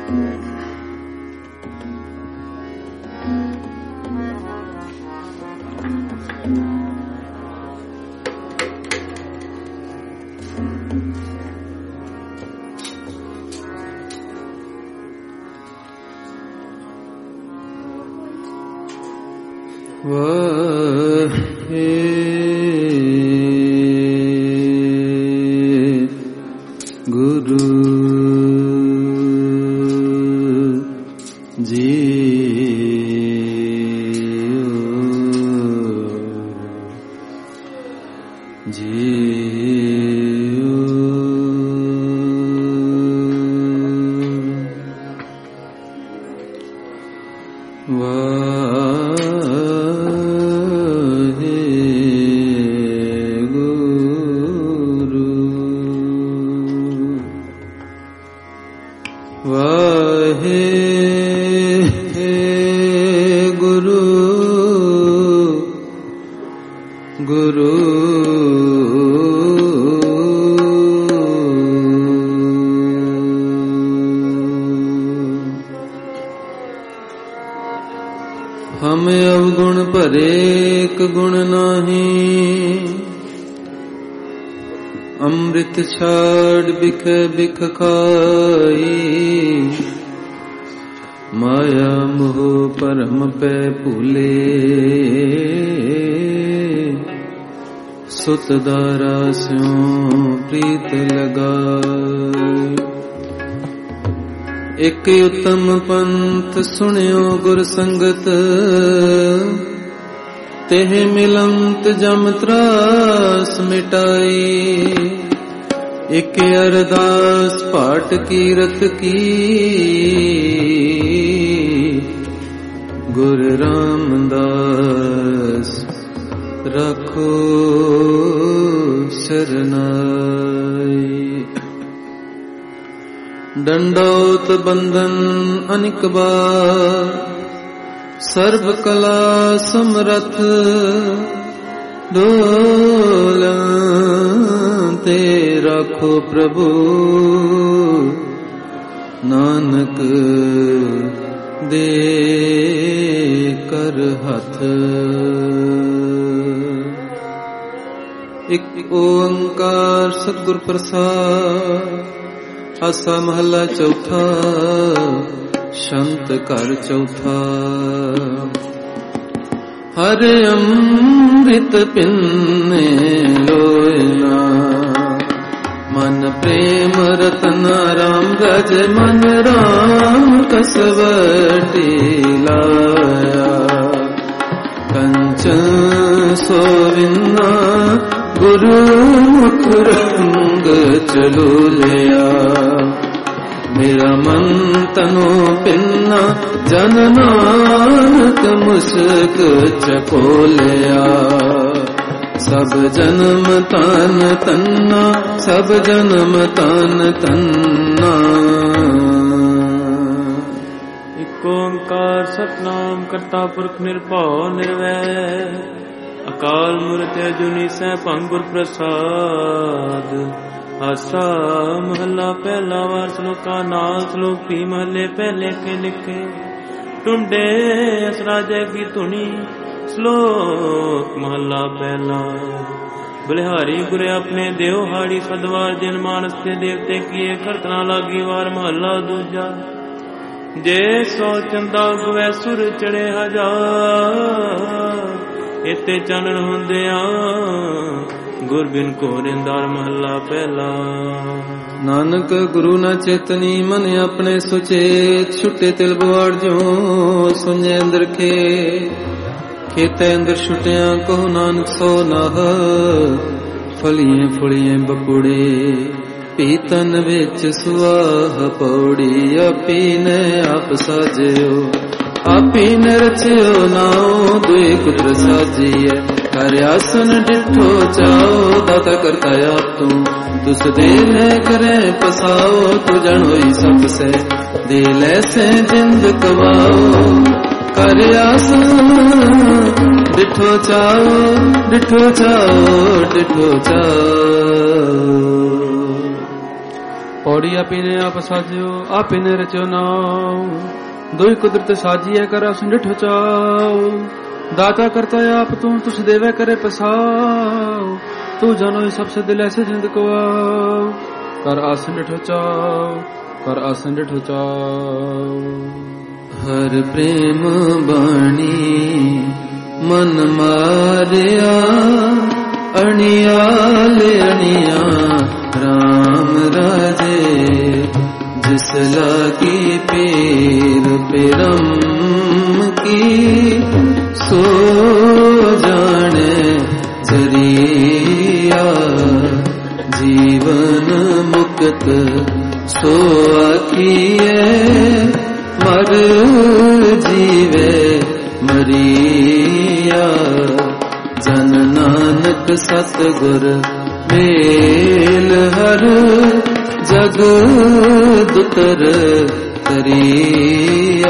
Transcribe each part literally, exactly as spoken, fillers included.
छाड़ बिख बिख खाई माया मोह परम पे भूले सुत दारा स्यों प्रीत लगाई। एक उत्तम पंथ सुनियो गुर संगत तेह मिलंत जम त्रास मिटाई। एक अरदास पाठ कीरत की गुरु रामदास रखो शरनाई। दंडौत बंधन अनिक बार सर्व कला समरथ डोला ते राखो प्रभु नानक दे कर हथ। एक ओंकार सतगुर प्रसाद आसा महला चौथा शंत कर चौथा। हर अमृत पिन्ने लोयना मन प्रेम रतन राम रज मन राम कसवटी लाया। कंचन सोविन्ना गुरु मुख रंग चलो लिया। मेरा मन तनो पिन्ना जन नानक मुस्क चको लिया। सब जन्म तान तन्ना सब जन्म तान तन्ना। एक ओंकार सतनाम करता पुरख निर्भव निर्वैर अकाल मूरत अजूनी सैभं गुर प्रसाद। आसा महला पहला वार श्लोका नाल श्लोक भी महले पहले के लिखे। टुंडे असराजे की धुनी श्लोक महला पहला। बलिहारी गुरे अपने देव हाड़ी सदवार जिन मानस के देवते किए करतना लागी वार महला दूजा। जे सौ चंदा गुवै सुर चढ़े हजार इते चानन हुंदिया गुर बिन को रिंदार महला पहला। नानक गुरु न चेतनी मन अपने सुचेत छुटे तिल बुआड़ जो सुने अंदर खे खेते अंदर छुटिया कहो नानक सो नाह। फलिए फुलिए बपुड़े पीतन विच सुआह पौड़ी। आपी ने आप साजियो आपी ने रचियो नाओ दुई कुत्र साजिए। कर आसन डिठो चाओ दाता करता आप तू तुस दे है करे पसाओ। तू जन होई सबसे दिल ऐसे जिंद कवाओ। कर आसन डिठो चाओ डिठो चाओ डिठो चाओ। ਪੌੜੀ ਆਪੀ ਨੇ ਆਪ ਸਾਜਿਓ, ਆਪੀ ਨੇ ਰਚਿਓ ਨਾਮ। ਦੋਈ ਕੁਦਰਤ ਸਾਜੀਐ ਕਰ ਸੰਡਿਠ ਚਾਓ। ਦਾਤਾ ਕਰਤਾ ਆਪ ਤੂੰ, ਤੁਸ ਦੇਵੇ ਕਰੇ ਪਸਾਓ। ਤੂੰ ਜਾਨੋ ਸਭ ਸੇ ਦਿਲ ਐਸੇ ਜਿੰਦ ਕੋ ਆਓ। ਕਰ ਆਸਨ ਡਿਠ ਚਾਓ, ਕਰ ਆਸਨ ਡਿਠ ਚਾਓ। ਹਰ ਪ੍ਰੇਮ ਬਾਣੀ ਮਨ ਮਾਰਿਆ, ਅਣਿਆਲ ਅਣਿਆ ਰਾਮ ਰਾਜੇ। ਜਿਸ ਲਾਗੀ ਪੀਰ ਪਿਰਮ ਕੀ, ਸੋ ਜਾਣੇ ਜਰੀਆ। ਜੀਵਨ ਮੁਕਤ ਸੋ ਆਖੀਏ, ਮਰ ਜੀਵੇ ਮਰੀਆ। ਜਨ ਨਾਨਕ ਸਤਿਗੁਰ ਮੇਲ ਹਰ, ਜਗ ਦੁਤਰ ਤਰੀਆ।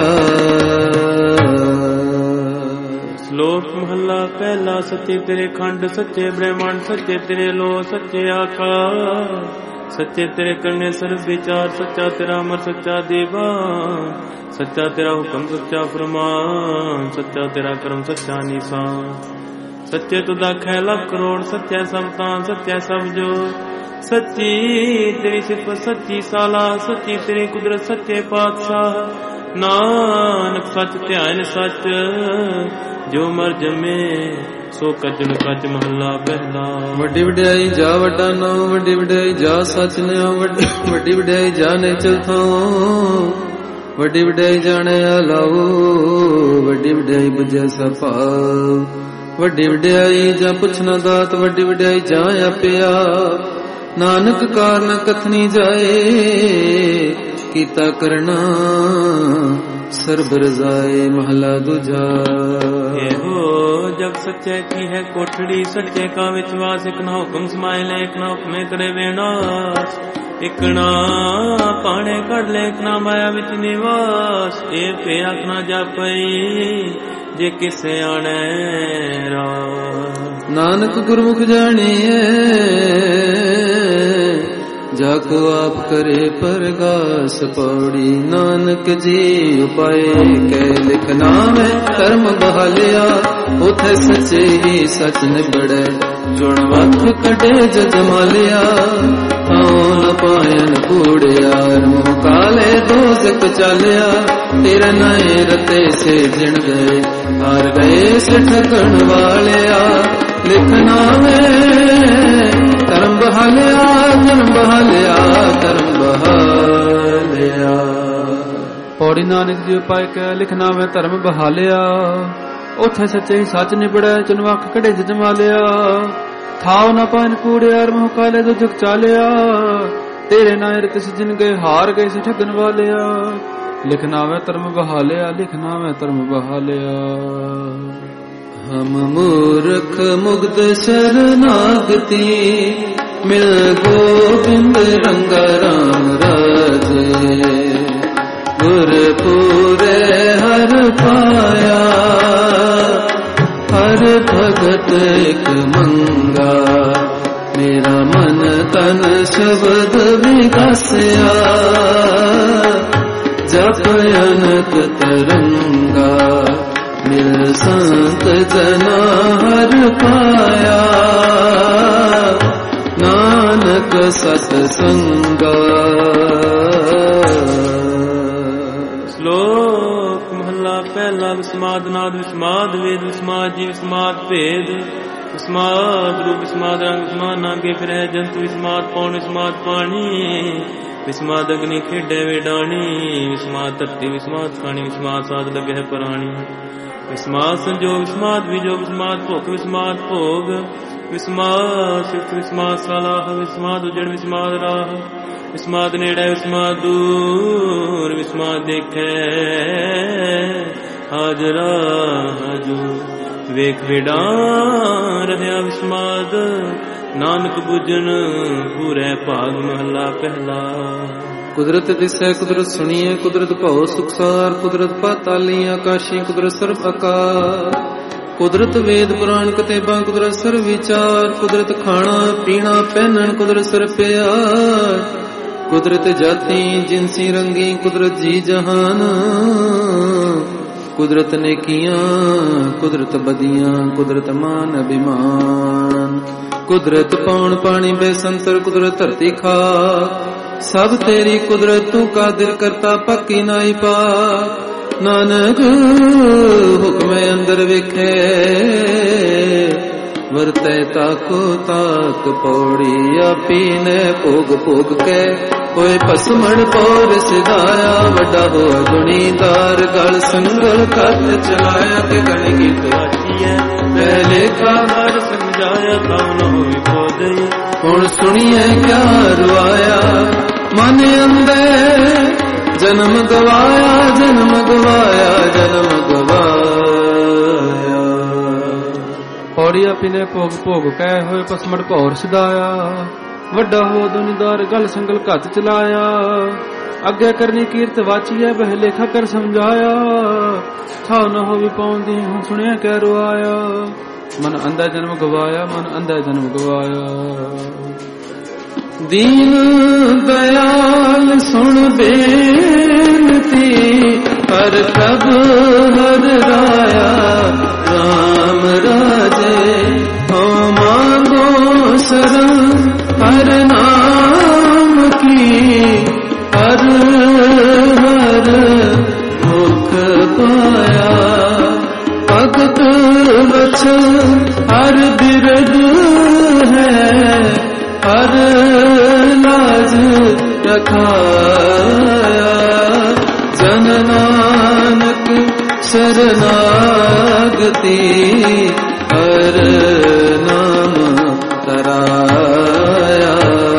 ਸ਼ਲੋਕ ਮਹੱਲਾ ਪਹਿਲਾ। ਸੱਚੇ ਤੇਰੇ ਖੰਡ, ਸੱਚੇ ਬ੍ਰਹਮੰਡ, ਸੱਚੇ ਤੇਰੇ ਲੋ, ਸੱਚੇ ਆਕਾਸ਼। ਸੱਚੇ ਤੇਰੇ ਕਰਨੇ ਸਰਬ ਵਿਚਾਰ, ਸੱਚਾ ਤੇਰਾ ਅਮਰ, ਸੱਚਾ ਦੀਵਾਨ। ਸੱਚਾ ਤੇਰਾ ਹੁਕਮ, ਸੱਚਾ ਫਰਮਾਨ। ਸੱਚਾ ਤੇਰਾ ਕਰਮ, ਸੱਚਾ ਨਿਸ਼ਾਨ। ਸੱਚੇ ਤੁਧ ਆਖੈ ਲੱਖ ਕਰੋੜ, ਸੱਚੈ ਸਭ ਤਾਂ, ਸੱਚੈ ਸਭ ਜੋ। ਸੱਚੀ ਤੇਰੀ ਸਿਫਤ, ਸੱਚੀ ਸਾਲਾ, ਸੱਚੀ ਤੇਰੀ ਕੁਦਰਤ, ਸੱਚੇ ਪਾਤਸ਼ਾਹ। ਨਾਨਕ ਸੱਚ ਧਿਆਨ ਸੱਚ, ਜੋ ਮਰ ਜੰਮੇ ਸੋ ਕੱਜਣ ਕੱਜ। ਮਹੱਲਾ ਪਹਿਲਾ। ਵੱਡੀ ਵਡਿਆਈ ਜਾ ਵੱਡਾ ਨਾਮ, ਵੱਡੀ ਵਡਿਆਈ ਜਾ ਸੱਚ ਨਿਆਮ। ਵੱਡੀ ਵਡਿਆਈ ਜਾ ਨੇਚਰ ਥਾਂ, ਵੱਡੀ ਵਡਿਆਈ ਜਾਣੇ ਲਾਓ। ਵੱਡੀ ਵਡਿਆਈ ਬੁਝੈ ਸਭ ਭਾਉ, ਵੱਡੀ ਵਡਿਆਈ ਜਾਂ ਪੁੱਛਣਾ ਦਾਤ। ਵੱਡੀ ਵਡਿਆਈ ਜਾਂ ਆਪਿਆ, ਨਾਨਕ ਕਾਰਨ ਕਥਨੀ ਜਾਏ। ਕੀਤਾ ਕਰਨਾ ਸਰਬ ਰਜ਼ਾਏ। ਮਹਲਾ ਦੂਜਾ। ਇਹੋ ਜਗ ਸੱਚੇ ਕੀ ਹੈ ਕੋਠੜੀ, ਸੱਚੇ ਕਾ ਵਿਸ਼ਵਾਸ। ਇਕ ਨਾ ਹੁਕਮ ਸਮਾਏ ਲੈ, ਇਕ ਨਾ ਹੁਕਮੇ ਕਰੇ ਵਿਨਾਸ਼। ਇਕ ਨਾ ਪਾਣੇ ਕੱਢ ਲੈ, ਇਕ ਨਾ ਮਾਇਆ ਵਿੱਚ ਨਿਵਾਸ। ਇਹ ਪੇ ਆਖ ਨਾ ਜਾਪਈ, ਜੇ ਕਿਸੇ ਆਣੈ ਰਾਹ। ਨਾਨਕ ਗੁਰਮੁਖ ਜਾਣੀਐ, ਜਾ ਕੋ ਆਪ ਕਰੇ ਪਰਗਾਸ। ਪੌੜੀ ਨਾਨਕ ਜੀ ਉਪਾਏ, ਕਹਿ ਲਿਖ ਨਾਮੈ ਧਰਮ ਬਹਾਲਿਆ। ਉਥੇ ਸੱਚੇ ਹੀ ਸੱਚ ਨਿਬੜੈ, ਜੁਣ ਵੱਖ ਕੱਢੇ ਜਦ ਮਾਲਿਆ। ਆਉ ਨ ਪਾਇਨ ਕੂੜਿਆਰ, ਮੋਹ ਕਾਲੇ ਦੋਜ਼ਖ ਚਾਲਿਆ। ਤੇਰੇ ਨਏ ਰਤੇ ਸੇ ਜਿਣ ਗਏ, ਹਾਰ ਗਏ ਸੇ ਠਗਣ ਵਾਲਿਆ। ਲਿਖ ਨਾਮੈ ਧਰਮ ਬਹਾਲਿਆ, ਧਰਮ ਬਹਾਲਿਆ, ਧਰਮ ਬਹਾਲਿਆ। ਪੌੜੀ ਨਾਨਕ ਜੀ ਉਪਾਇ ਕਹਿ ਲਿਖ ਨਾਮੈ ਧਰਮ ਬਹਾਲਿਆ। ਉਥੇ ਸੱਚੇ ਸੱਚ ਨਿਬੜੈ, ਚੁਨਵੱਖ ਕਢੇ ਜਮਾਲਿਆ। ਥਾਉ ਨਾ ਪਾਇਨ ਕੂੜਿਆਰ, ਮੋਹ ਕਾਲੇ ਦੁਜਕ ਚਾਲਿਆ। ਤੇਰੇ ਨਾਏ ਰਤੇ ਜਿਨ ਗਏ, ਹਾਰ ਗਏ ਸੇ ਠਗਣ ਵਾਲਿਆ। ਲਿਖ ਨਾਮੈ ਧਰਮ ਬਹਾਲਿਆ, ਲਿਖ ਨਾਮੈ ਧਰਮ ਬਹਾਲਿਆ। ਹਮ ਮੂਰਖ ਮੁਗਧ ਸ਼ਰਨਾਗਤੀ, ਮਿਲ ਗੋਬਿੰਦ ਰੰਗਾ ਰਾਮ ਰਾਜੇ। ਗੁਰ ਪੂਰੇ ਹਰ ਪਾਇਆ, ਹਰ ਭਗਤ ਇੱਕ ਮੰਗਾ। ਮੇਰਾ ਮਨ ਤਨ ਸ਼ਬਦ ਵਿਗਸਿਆ, ਜਪ ਅਨਕ ਤਰੰਗਾ। ਮਿਲ ਸੰਤ ਜਨਾ ਹਰ ਪਾਇਆ, ਨਾਨਕ ਸਤ ਸੰਗਾ। ਸ਼ਲੋਕ ਮਹੱਲਾ ਪਹਿਲਾ। ਵਿਸਮਾਦ ਨਾਦ, ਵਿਸਮਾਦ ਵੇਦ, ਵਿਸਮਾਦ ਜੀ, ਵਿਸਮਾਦ ਭੇਦ। ਵਿਸਮਾਦ ਰੂਪ, ਵਿਸਮਾਦ ਰੰਗ, ਵਿਸਮਾਦ ਨਾਗੇ ਫਿਰੈ ਜੰਤੂ। ਵਿਸਮਾਦ ਪੌਣ, ਵਿਸਮਾਦ ਪਾਣੀ। ਵਿਸਮਾਦ ਅਗਨੀ ਖੇਡੇ ਵਿਡਾਣੀ। ਵਿਸਮਾਦ ਧਰਤੀ, ਵਿਸਮਾਦ ਖਾਣੀ। ਵਿਸਮਾਦ ਸਾਧ ਲਗਹਿ ਪਰਾਣੀ। ਵਿਸਮਾਦ ਸੰਜੋਗ, ਵਿਸਮਾਦ ਵਿਜੋਗ। ਵਿਸਮਾਦ ਭੁਖ, ਵਿਸਮਾਦ ਭੋਗ। ਵਿਸਮਾਦ ਸਿਫਤ, ਵਿਸਮਾਦ ਸਲਾਹ। ਵਿਸਮਾਦ ਉਜੜ, ਵਿਸਮਾਦ ਰਾਹ। ਵਿਸਮਾਦ ਨੇੜੇ, ਵਿਸਮਾਦ ਦੂਰ। ਵਿਸਮਾਦ ਦੇਖੈ ਹਾਜਰਾ ਹਜੂਰ। ਵੇਖ ਵਿਡਾ ਰਹਿਆ ਵਿਸਮਾਦ, ਨਾਨਕ ਬੁਝਣ ਪੂਰੇ ਭਾਗ। ਮਹਲਾ ਪਹਿਲਾ। ਕੁਦਰਤ ਦਿਸੈ, ਕੁਦਰਤ ਸੁਣੀਐ, ਕੁਦਰਤ ਭਉ ਸੁਖਸਾਰ। ਕੁਦਰਤ ਪਾਤਾਲੀ ਆਕਾਸ਼ੀ, ਕੁਦਰਤ ਸਰਬ ਆਕਾਰ। ਕੁਦਰਤ ਵੇਦ ਪੁਰਾਣ ਕਤੇਬਾਂ, ਕੁਦਰਤ ਸਰਬ ਵਿਚਾਰ। ਕੁਦਰਤ ਖਾਣਾ ਪੀਣਾ ਪਹਿਨਣ, ਕੁਦਰਤ ਸਰਬ ਪਿਆਰ। कुदरत जाती जिनसी रंगी कुदरत जी जहान, कुदरत नेकियां कुदरत बदियां कुदरत मान अभिमान, कुदरत पौन पानी बेसंतर कुदरत धरती खा, सब तेरी कुदरत तू कादिर करता पक्की नाई पा। नानक हुक्म अंदर विखे वरते ताको ताक पौड़ी, आपी ने भोग भोग के होए पसमण पौर सिधाया, वड्डा हो दुनीदार गल संगल कत चलाया, के गण की तुआची है पहले का हर समझाया, कौन होई खोदई हुण सुनिए क्या रुआया, मन अंदर जन्म गवाया जन्म गवाया जन्म गवाया। पौड़ी आपी ने भोग भोग कै होए पसमड़ भौर सिधाया, वड्डा हो दुनिदार गल संगल घत चलाया, अगे करनी कीर्त वाची है बह लेखा कर समझाया, था न हो भी पाउंदी हूं सुनिया कै रुआया, मन अंधा जन्म गवाया मन अंधा जन्म गवाया। दीन दयाल सुन बेनती हर कब हर राया, राम राजे हो मांगो शरण हर नाम की, हर हर मुख पाया, भगत वचन हर बिरद है, हर लाज रखाया, जन नानक शरणागति हर नाम तराया।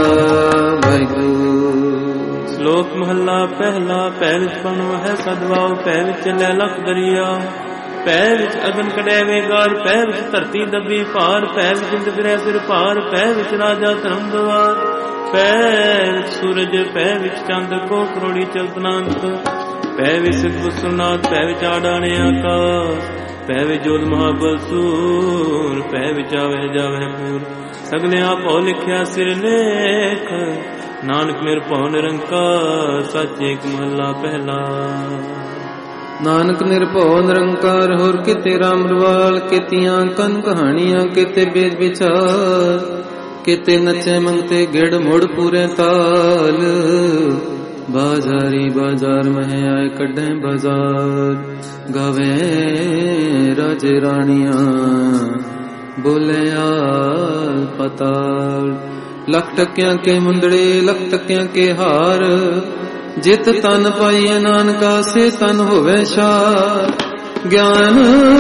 श्लोक महला पहला। पै विच पन है सदवाओ, पै विच ले लख दरिया, पै विच अगन कड़ैवे गार, पै विच धरती दबी पार, पै विच इंद फिरै सिर भार, पै विच राजा धर्म द्वार, पै विच सूरज, पै विच चंद को करोड़ी चलतनांत, पै विच सिद्ध सुनाथ, पै विच आडाने आकाश, पै विच जोध महाबल सूर, पै विच आवे जावे पूर, सगले आप हो लिखिया सिर लेख, नानक मेर भौ निरंकार, सच एक महला पहला। नानक निर्भव निरंकार होर किते राम रवाल, कितियां कन कहानियां किते वेद विचार, किते नचे मंगते गिड़ मुड़ पूरे ताल, बाजारी बाजार में आए कड्डे बाजार, गावे राजे रानियां बोले आल पताल, लख टकियां के मुंदड़े लख टकियां के हार, जित तन पाइए नानका से तन होवे शार, ज्ञान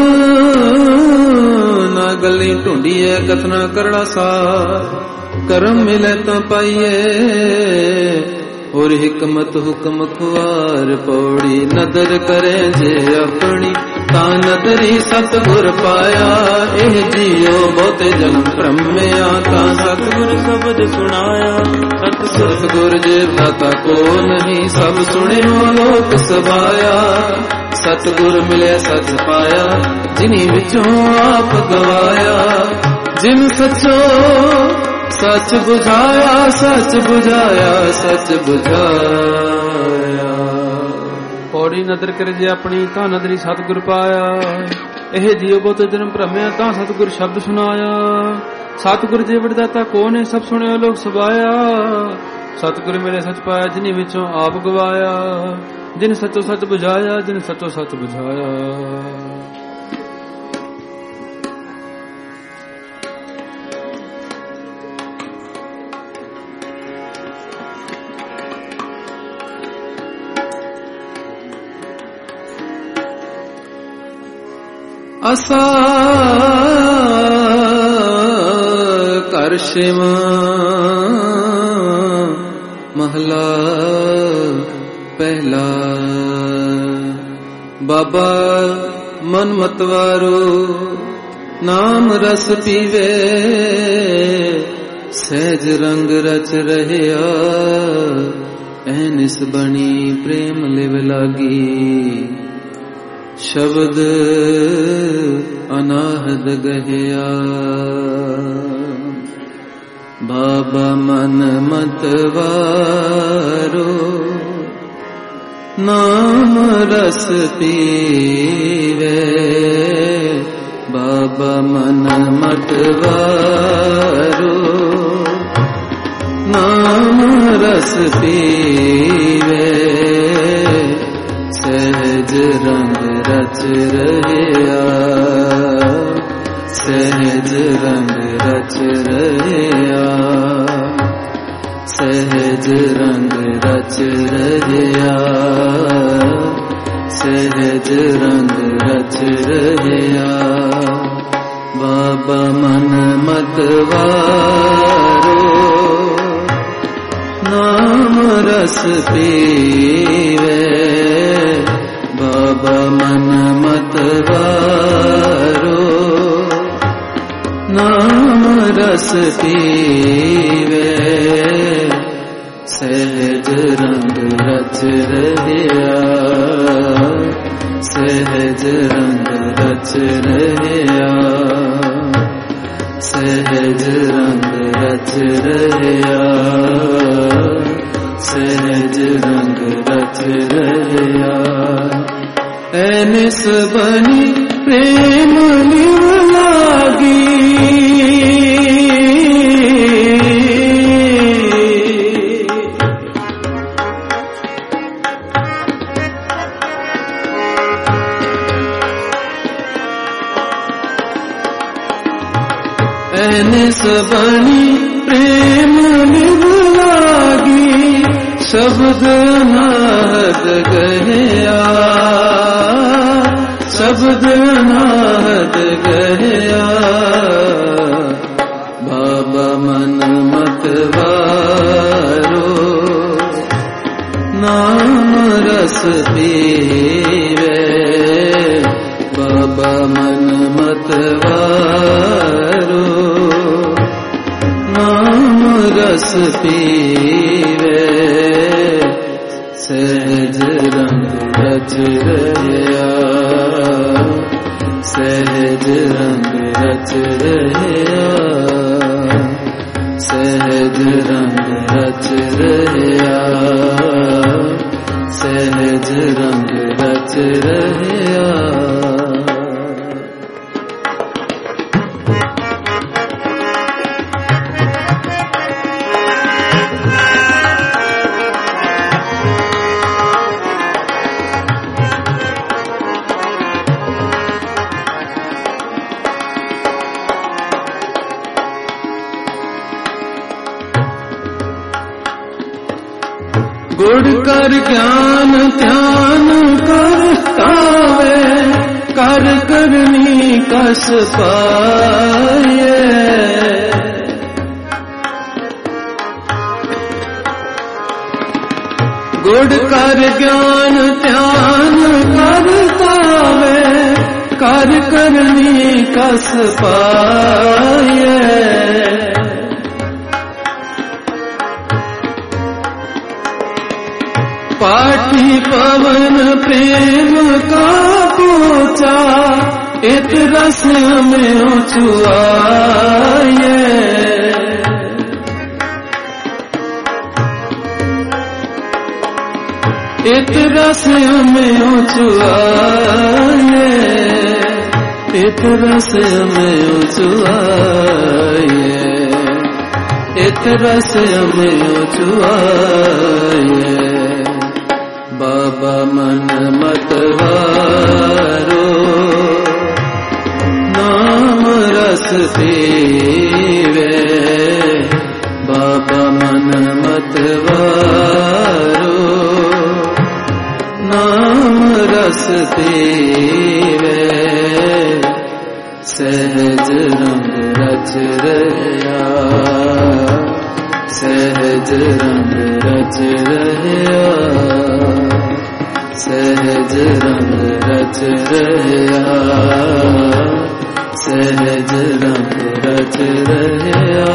ना गली ढूंढिए कथना करड़ा सार, कर्म मिले तो पाइए और हिकमत हुक्म खुआर, पौड़ी नदर करे जे अपनी ता नदरी सतगुर पाया, एह जियो बहुते जन्म भ्रमिया ता सतगुर शब्द सुनाया, सतगुर जे भ्राता को नहीं सब सुने लोक सभाया, सतगुर मिले सच पाया जिन्हीं विचों आप गवाया, जिन सचो सच बुझाया सच बुझाया सच बुझाया। पौड़ी नदर करे जे अपनी ता नदरी सतगुर पाया, एह जियो बहुत जन्म भ्रमिया ता सतगुर शब्द सुनाया, सतगुर जे वरदाता को ने सब सुने लोग सबाया, सतगुर मेरे सच पाया जिन्हीं विचों आप गवाया, जिन सचो सच बुझाया जिन सचो सच बुझाया। असा कर शिवा महला पहला। बाबा मन मतवारो नाम रस पीवे, सहज रंग रच रहया, ऐनिस बनी प्रेम लिव लागी, शब्द अनाहद गहया। बाबा मन मतवारो नाम रस पीवे, बाबा मन मतवारो नाम रस पीवे, सहज रंग रच रहया, सहज रंग रच रहया, सहज रंग रच रहया, सहज रंग रच रहया। बाबा मन मतवारो नाम रस पीवे, बाबा मन मतवारो नाम रस पीवे, सहज रंग रच रहया, सहज रंग रच रहया, सहज रंग रच रहया, सहज रंग रच रहया। ऐनिस बनी प्रेम लिव लागी, ऐनिस बनी प्रेम लिव लागी, शब्द अनाहत गहया, शब्द अनाहत गहया। बाबा मन मतवारो नाम रस पीवे, बाबा मन मतवारो नाम रस पीवे, सहज रंग रच रहया, सहज रंग रच रहया, सहज रंग रच रहया, सहज रंग रच रहया। गुड़ कर ज्ञान ध्यान कर आवे, कर करनी कस पाए, गुड़ कर ज्ञान ध्यान कर आवे, कर करनी कस पाए। पाठी पवन प्रेम का पूछा, इत रस में छुआए, इत रस में छुआए, इत रस में छुआए, इत रस में छुआए। बाबा मन मतवारो नाम रस पीवे, बाबा मन मतवारो नाम रस पीवे, सहज रंग रच रहया, सहज रंग रच रहया, सहज रंग रच रहया, सहज रंग रच रहया।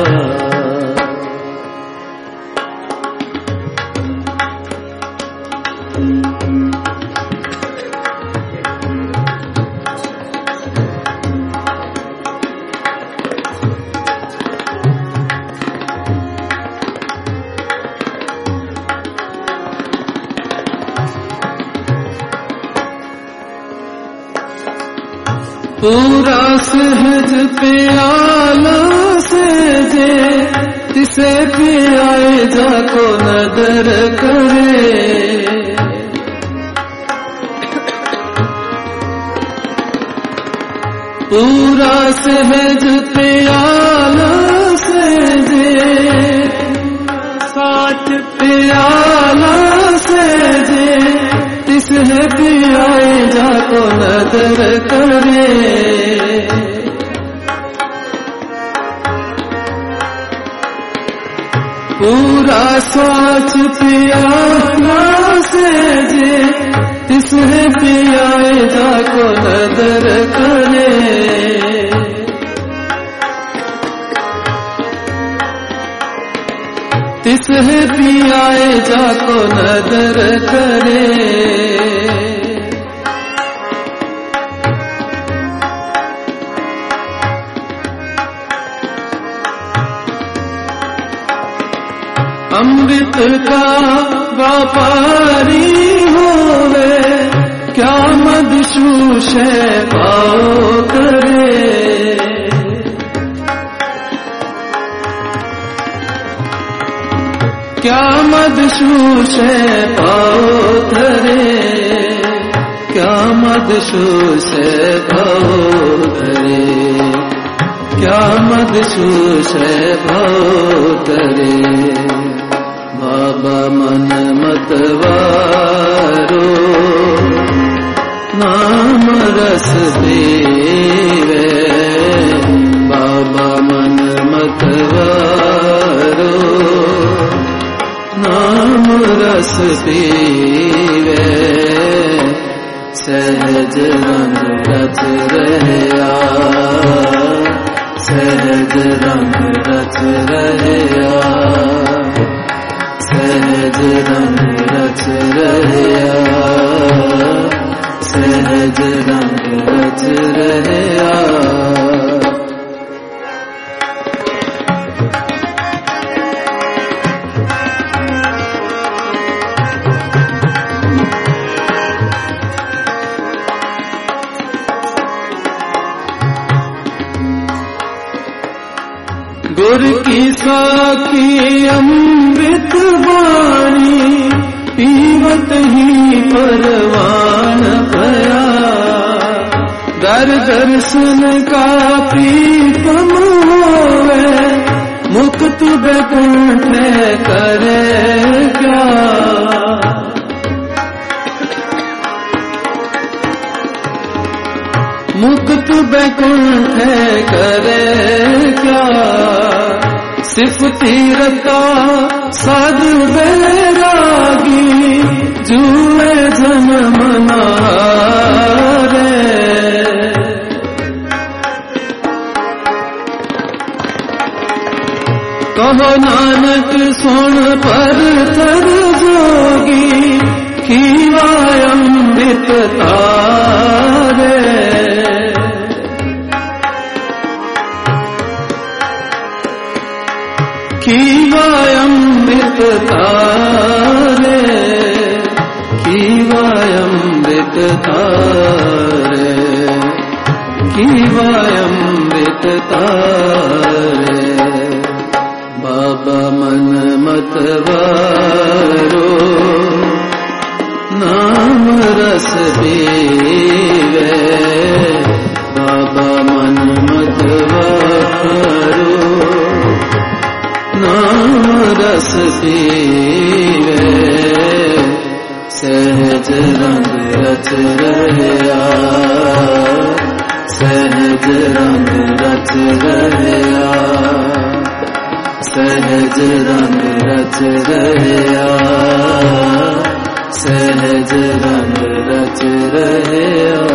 पूरा सहज प्याला सहजे तिसे पियाए जाको नदर करे। पूरा सहज प्याला सहजे साच प्याला सहजे तिसे पियाए जाको नदर करे। पूरा साच पियाला सहजे तिसे पियाए जाको नदर करे। तिसे पियाए जाको नदर करे। अमृत का व्यापारी होवे क्या मदशूष पाओ करे। क्या मदशूष पाओ धरे। क्या मदशूष पाओ धरे। क्या मदशूष पाओ धरे। बाबा मन मतवारो नाम रस पीवे। बाबा मन मतवारो नाम रस पीवे। सहज रंग रच रहया। सहज रंग रच रहया। सहज रंग रच रहया। सहज रंग रच रहया। गुर की साखी अमृत वाणी पीवत ही परवान भया। दर दर्शन का प्रीतम होवे मुक्त बैकुंठ करे क्या। मुक्त बैकुंठ करे क्या। सिफती रता साधु बैरागी जुए जन्म नारे। कहो नानक सुन पर तर जोगी खीवा अमृत तारे। खीवा अमृत तारे। खीवा अमृत तारे। खीवा अमृत तारे। बाबा मन मतवारो नाम रस पीवे। बाबा मन मतवारो नाम रस पीवे। सहज रंग रच रहया। सहज रंग रच रहया। सहज रंग रच रहया। सहज रंग रच रहया।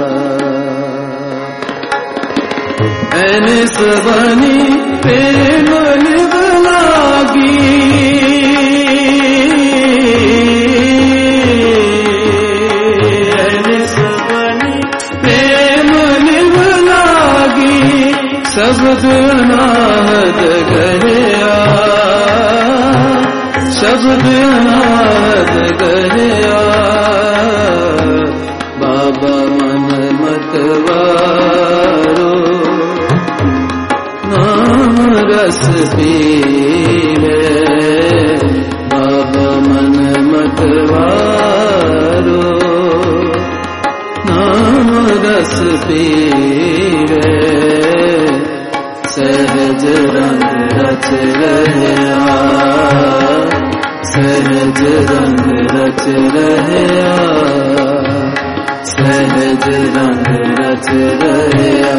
ऐने सबनी प्रेम निभ लागी। ऐने सबनी प्रेम निभ लागी। शब्द अनाहद गया। शब्द अनाहद गया। बाबा मन मतवा रस पीवे बाबा मन मतवारो नाम रस पीवे सहज रंग रच रहया सहज रंग रच रहया सहज रंग रच रहया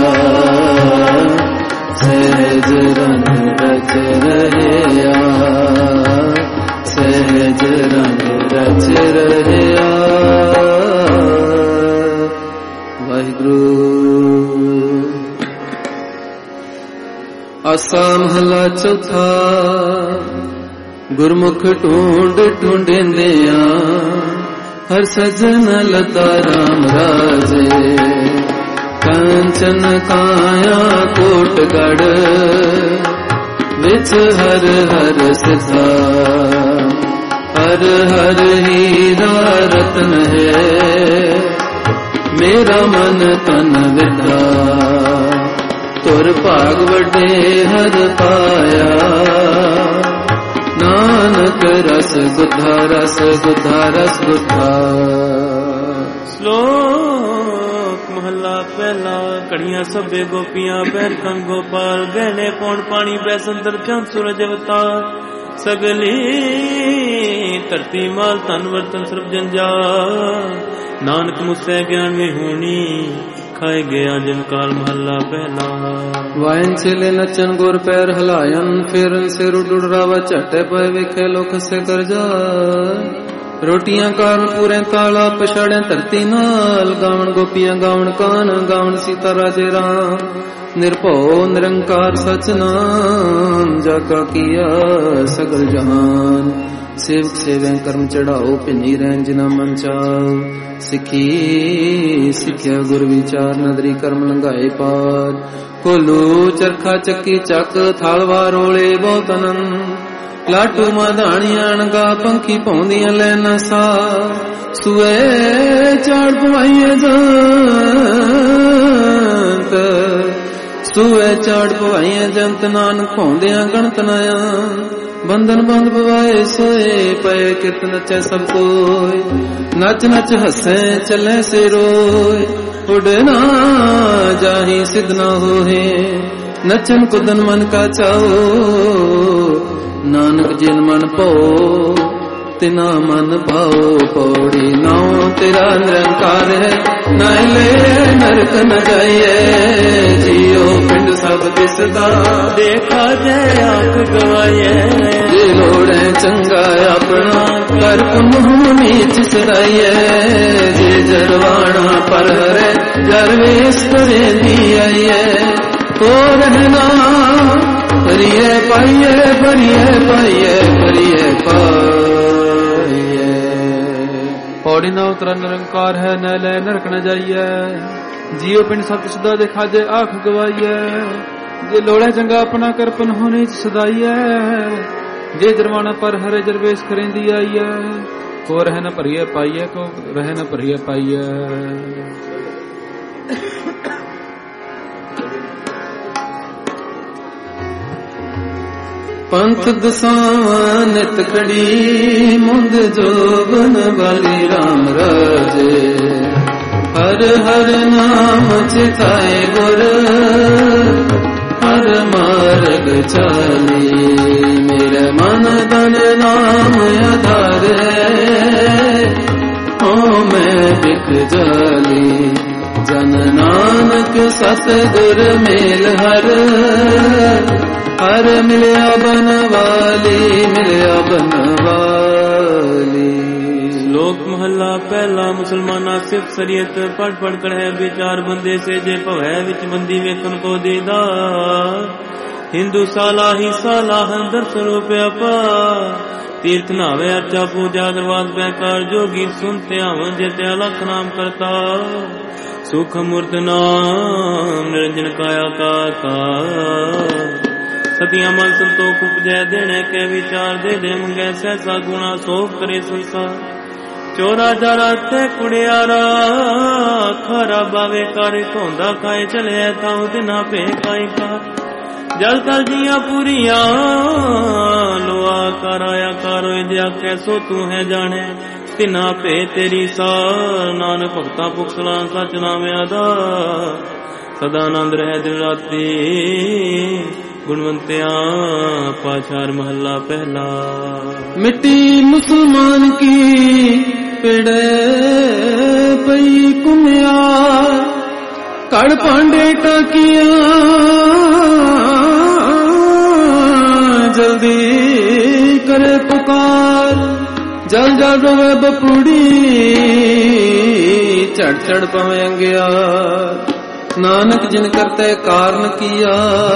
सहज रंग रच रहया सहज रंग रच रहया। वाहिगुरु। आसा महला चौथा। गुरमुख ढूंढ ढूंढेंदिया हर सजन लता राम राजे कंचन काया कोटगढ़ विच हर हर सिद्धा हर हर हीरा रतन है मेरा मन तन विधा तुर भाग वड्डे हर पाया नानक रस गुद्धा रस गुद्धा रस गुद्धा। श्लोक महला पहला। कड़ियां सभे गोपियां बैर कम गोपाल गहने पौन पानी बैसंदर चंद सूरज अवतार सगली धरती माल तन वर्तन सर्व जंजाल नानक मुझसे ज्ञान में होनी खाए गया जन काल। महला पहला। वायन चले नचन गुर पैर हलायन फेरन से रुड रावा झटे पे वेखे लोक से कर जा रोटियां कारण पूरे ताला पछाड़े धरती नाल गावन गोपियां गावन कान गावन सीता राजे राम निर्भो निरंकार सच नाम जाका किया सगल जहान सेवक सेवें कर्म चढ़ाओ पिनी रैन जिना मन चाव सिखी सिखिया गुर विचार नदरी कर्म लंघाए पार कोलू चरखा चक्की चक थालवा रोले बहुत आनंद लाटू माधाणियां अणगा पंखी पौंदियां लैना सा सुए चाड़ पवाइए जंत सुए चाड़ पवाइए जंत नानक पौंदियां गणत नया बंधन बंद पवाए सोए पए कित नचे सब कोई नच नच हसे चले से रोए उड़ना जाही सिद्ध न होए नचन कुदन मन का चाओ नानक जिन मन पो तिना मन भाओ पौड़ी नाओ तेरा निरंकार है नाले नरक न जाइए जियो पिंड सब दिसदा देखा जय आंख गवाइए जे लोड़े चंगा अपना कर मुँह नीच सदाइए जे जरवाना पर हरे जरवेश करे दी आइए तो रहना परिये पाइये परिये पाइये परिये पाइये। पौड़ी न उतरा निरंकार है न ले नरक न जाइए जियो पिंड सब सदा देखा जे आंख गवाइए जे लोड़े चंगा अपना करपन होने सदाइए जे जरवाना पर हरे जरवेश करेंदी आइए को रह न परिये पाइये को रह न परिये पाइये। पंथ दसां नित खड़ी मुंद जोबन वाली राम राजे हर हर नाम चिताए गुर हर मार्ग चाली मेरे मन धन नाम आधार ओ मैं बिक जाली जन नानक सतगुर मेल हर हर मिलया बनवाली मिलया बनवाली। लोक महला पहला। मुसलमाना सिर्फ शरीयत पढ़ पढ़ कर है विचार बंदे से जे भवै विच बंदी वेखन को दीदार हिंदू साला ही साला दर्शन रूपया पा तीर्थ नावे अर्चा पूजा दरबार बेकार जोगी सुनते आवन जेते अलख नाम करता सुख मूर्त नाम निरंजन काया का सतिया मन संतोख उपजय देने के विचार दे दे मंगे सहसा गुणा सोख करे संसार चोरा जारा ते कुड़ियारा खारा बावे कार धोंदा खाए चले ताऊ दिना पे काई का जल तल जिया पूरिया लोआ कर आया करो इंदिया कैसो तू है जाने तिना पे तेरी सार नानक भगता पुखला सच नाम आदा सदानंद रह दिन राती गुणवंतिया पाचार महला पहला। मिट्टी मुसलमान की पेड़े पई कुमिया कड़ पांडे टाकिया जल्दी करे पुकार जल जल रोवे बपुड़ी चढ़ चढ़ पवे अंगिया नानक जिन करते कारण किया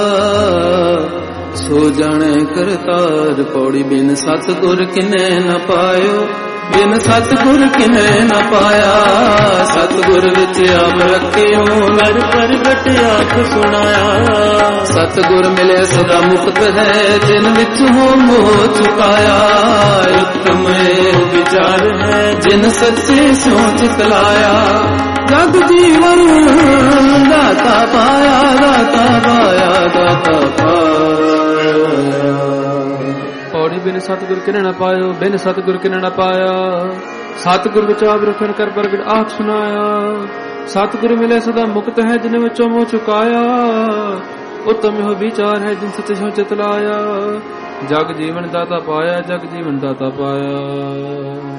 सो जाने करतार पौड़ी बिन सतगुर किने न पायो बिन सतगुर किने न पाया सतगुर विच आप रखियो घर प्रगट आख सुनाया सतगुर मिले सदा मुक्त है जिन विच हो मोह चुकाया उत्तम विचार है जिन सच्चे सोच चलाया जग जीवन दाता पाया दाता पाया दाता पाया। पौड़ी बिन सतगुर किने न पायो बिन सतगुर किने न पाया सतगुर विच आप रखन कर प्रगट आख सुनाया सतगुर मिले सदा मुक्त है जिन विचों मोह चुकाया उत्तम हो विचार है जिन सच्चे सोच चलाया जग जीवन दाता पाया जग जीवन दाता पाया।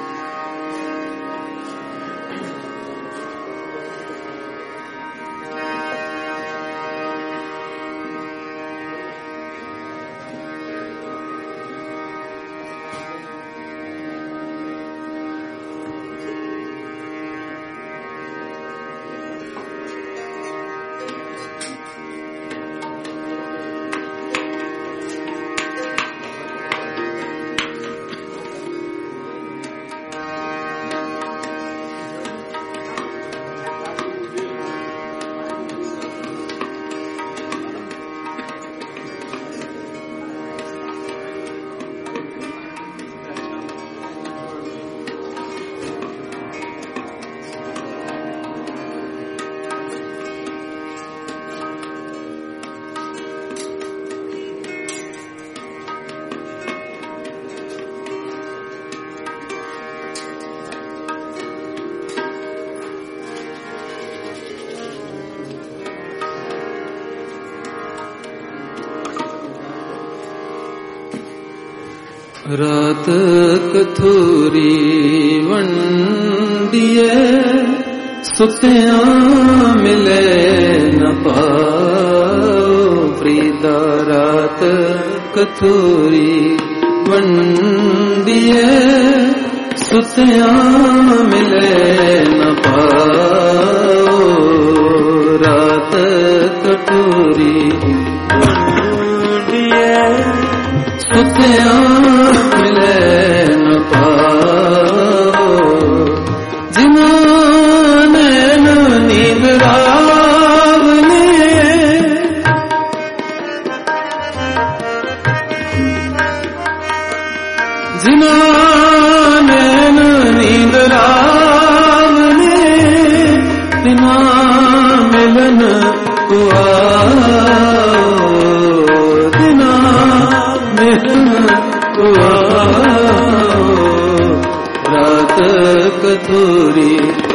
रात कथूरी वंडिए सुतिया मिले न पाओ प्रीदा रात कथूरी वंडिए सुतिया मिले न पाओ रात कथूरी वंडिए सुतिया मिले न पाओ जिन्होंने नींद रावने जिन्होंने नींद रावने तिना मिलन हुआ तिना मिलन हुआ रात कथूरी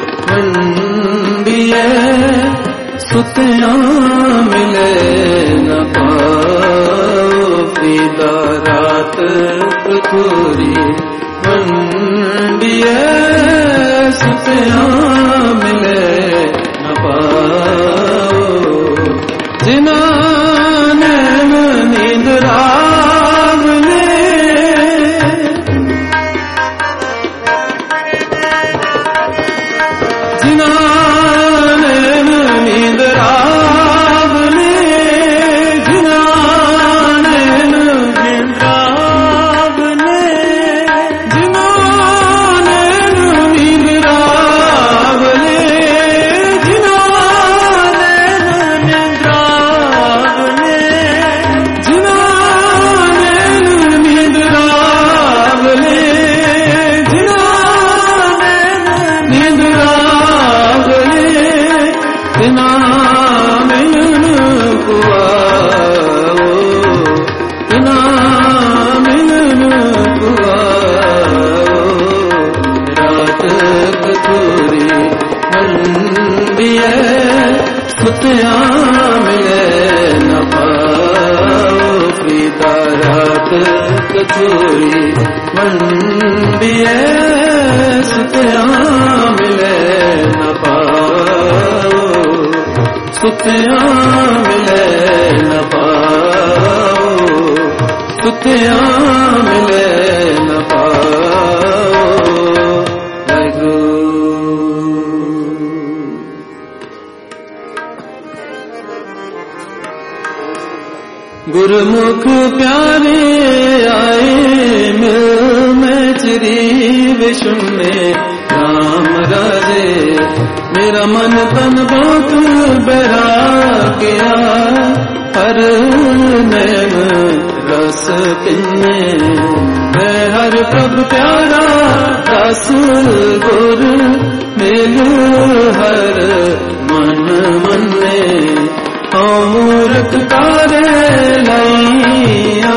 मंडिए सुतिया मिले न पाओ पीदा रात कथूरी मंडिए सुतिया मिले न पाओ जिन्होंने नींद रावने जिन्होंने नींद रावने जिन्होंने नींद रावने जिन्होंने नींद रावने जिन्होंने नींद रावने जिन्होंने नींद रावने जिन्होंने नींद रावने ਸੁਤਿਆ ਮਿਲੇ ਨ ਪਾਓ ਫਰੀਦਾ ਰਾਤ ਕਥੋਰੀ ਮੰਡੀਏ ਸੁਤਿਆ ਮਿਲੇ ਨ ਪਾਓ ਸੁਤਿਆ ਮਿਲੇ ਨ ਪਾਓ ਸੁਤਿਆ ਮਿਲੇ ਨ ਪਾਓ गुरमुख प्यारे आए मिल में चिरी विशुन्ने राम राजे मेरा मन तन बहुत बहरा गया हर नैन रस पिन्ने मैं हर प्रभु प्यारा रस गुर मिल हर मन मन्ने मूर्ख तारे लैया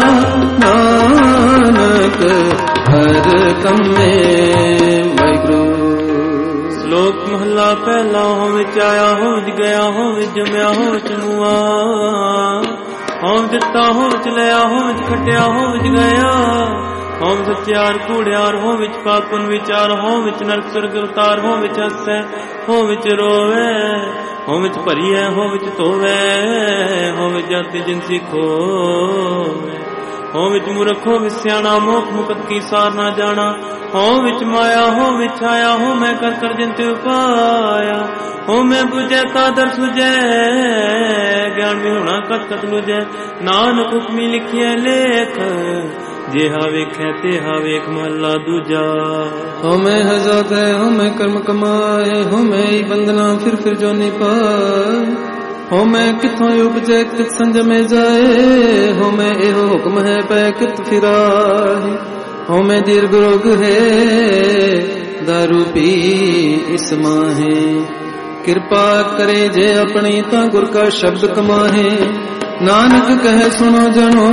नानक हर कमे वाहिगुरु। श्लोक महला पहला हो विच आया हो विच गया हो विच जमया हो विच मुआ हो दिता हो विच लिया हो विच खटिया हो विच गया हो सत्यार कूड़ियार हो विच पापन विचार हो विच नरक स्वर्ग अवतार हो विच हसै हो विच रोवे हो विच भरी है हो विच धोवे हो विच जाति जिनसी खोवे हो विच मूर्ख हो विच सियाणा मोख मुकत की सार ना जाना हो विच माया हो विच छाया हो मैं कर कर जिनते उपाया हो मैं बुझे कादर सुझे ज्ञान भी होना कत कत लुझे नानक हुक्मी लिखिए लेख जेहा वेखे तेहा वेख महला दूजा। हो मैं हजात है हो मैं कर्म कमाए हो मैं बंदना फिर फिर जो नहीं पाए हो मैं किथों उपजे कित संजमे जाए हो मैं एहो हुक्म है पै कित फिराए हो मैं दीर्घ रोग है दारू पी इस माहे कृपा करे जे अपनी ता गुर का शब्द कमाहे नानक कहे सुनो जनो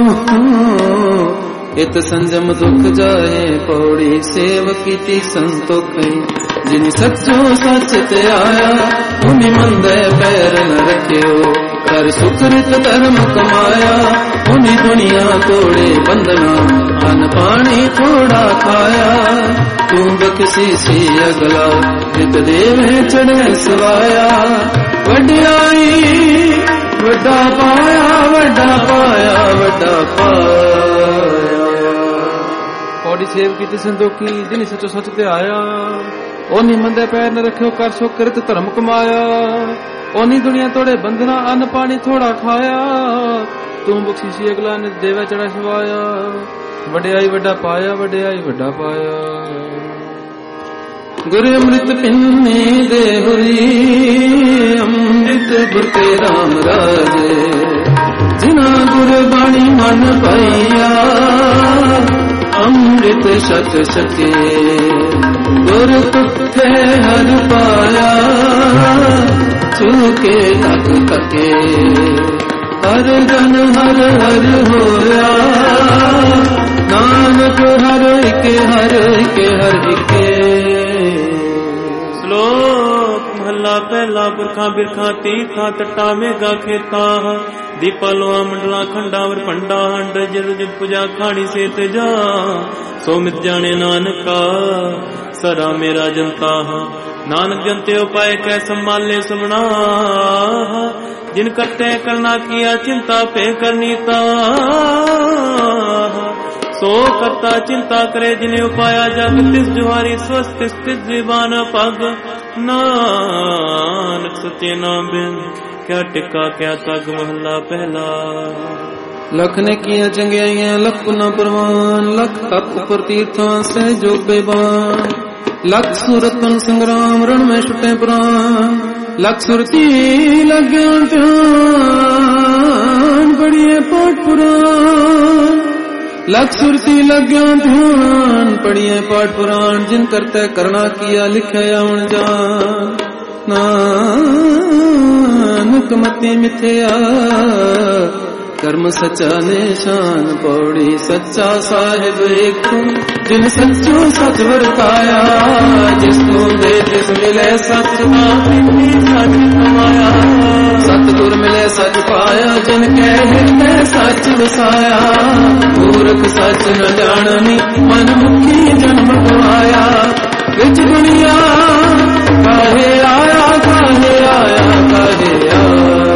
इत संजम दुख जाए पौड़ी सेव कीती संतोख जिन सचो सच ते आया उन्हीं मंदे पैर न रखियो कर सुकृत धर्म कमाया उन्हीं दुनिया तोड़े बंधना अन पानी थोड़ा खाया तू बख्शी सी अगला जित देव चढ़े सवाया वड्याई वड्डा पाया वड्डा पाया वड्डा पाया पौड़ी सेव की संदोखी जिन सचो सच ते आया ओनी मंदे पैर न रखियो कर सो कृत धर्म कमाया ओनी दुनिया तोड़े बंधना अन्न पानी थोड़ा खाया तू बख्शी सी अगला ने देवा चढ़ा सवाया वड्याई वड्डा पाया वड्याई वड्डा पाया गुरु अमृत पिन्ने दे हुई अमृत गुरते राम राजे जिना गुरु बाणी मन पाइया अमृत सत सके गुर तुथे हर पाया चूके तक तके हर जन हर हर होया नानक हर के हर के हर के। श्लोक महला पहला पुरखा बिरखा तीर्था तट्टा मेघा खेता दीपा लोहा मंडला खंडावर पंडा हंड जिद जिद पूजा खानी से तेजा सो मित जाने नानका सरा मेरा जनता नानक जनते उपाय कै संभाले सुमना जिन करते करना किया चिंता पे करनी ता सो करता चिंता करे जिन्हें उपाया जग तिस जुहारी स्वस्थ स्थित जीवान पग नानक सत्य नाम बिन क्या टिका क्या तग महला पहला। लख ने किया चंगियाइयां लख पुना परवान लख तप उपर तीर्थां से जो बेबान लख सूरत पन संग्राम रण में छुटे प्राण लख सुरती लग्या ध्यान पढ़िए पाठ पुराण लख सुरती लग्या ध्यान पढ़िए पाठ पुराण जिन करते करना किया लिखे आउन जान नानक मति मिथ्या कर्म सच्चा निशान पौड़ी सच्चा साहिब एक जिन सच्चो सच वर्ताया जिसको दे तिस मिले सच सच कमाया सच पाया जिन कह हिरदे सच वसाया। मूर्ख सच न जाननी मन मुखी जन्म गवाया। विच दुनिया काहे आया काहे आया काहे आया।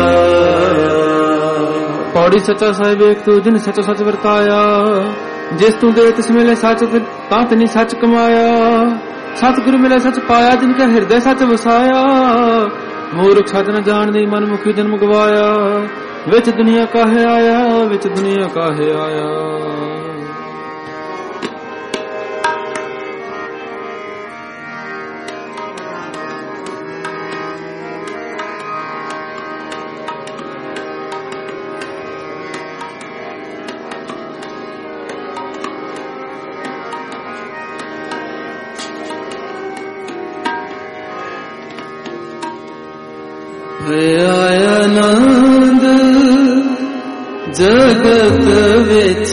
पौड़ी सच्चा साहिब एक तू जिन सच सच वरताया। जिस तू दे तिस मिले सच तां तनी सच कमाया। सतगुरु मिले सच पाया जिनके हिरदे सच वसाया। मूर्ख सच न जानदी मन मुखी जन्म गवाया। विच दुनिया काहे आया विच दुनिया काहे आया। आया आनंद जगत विच।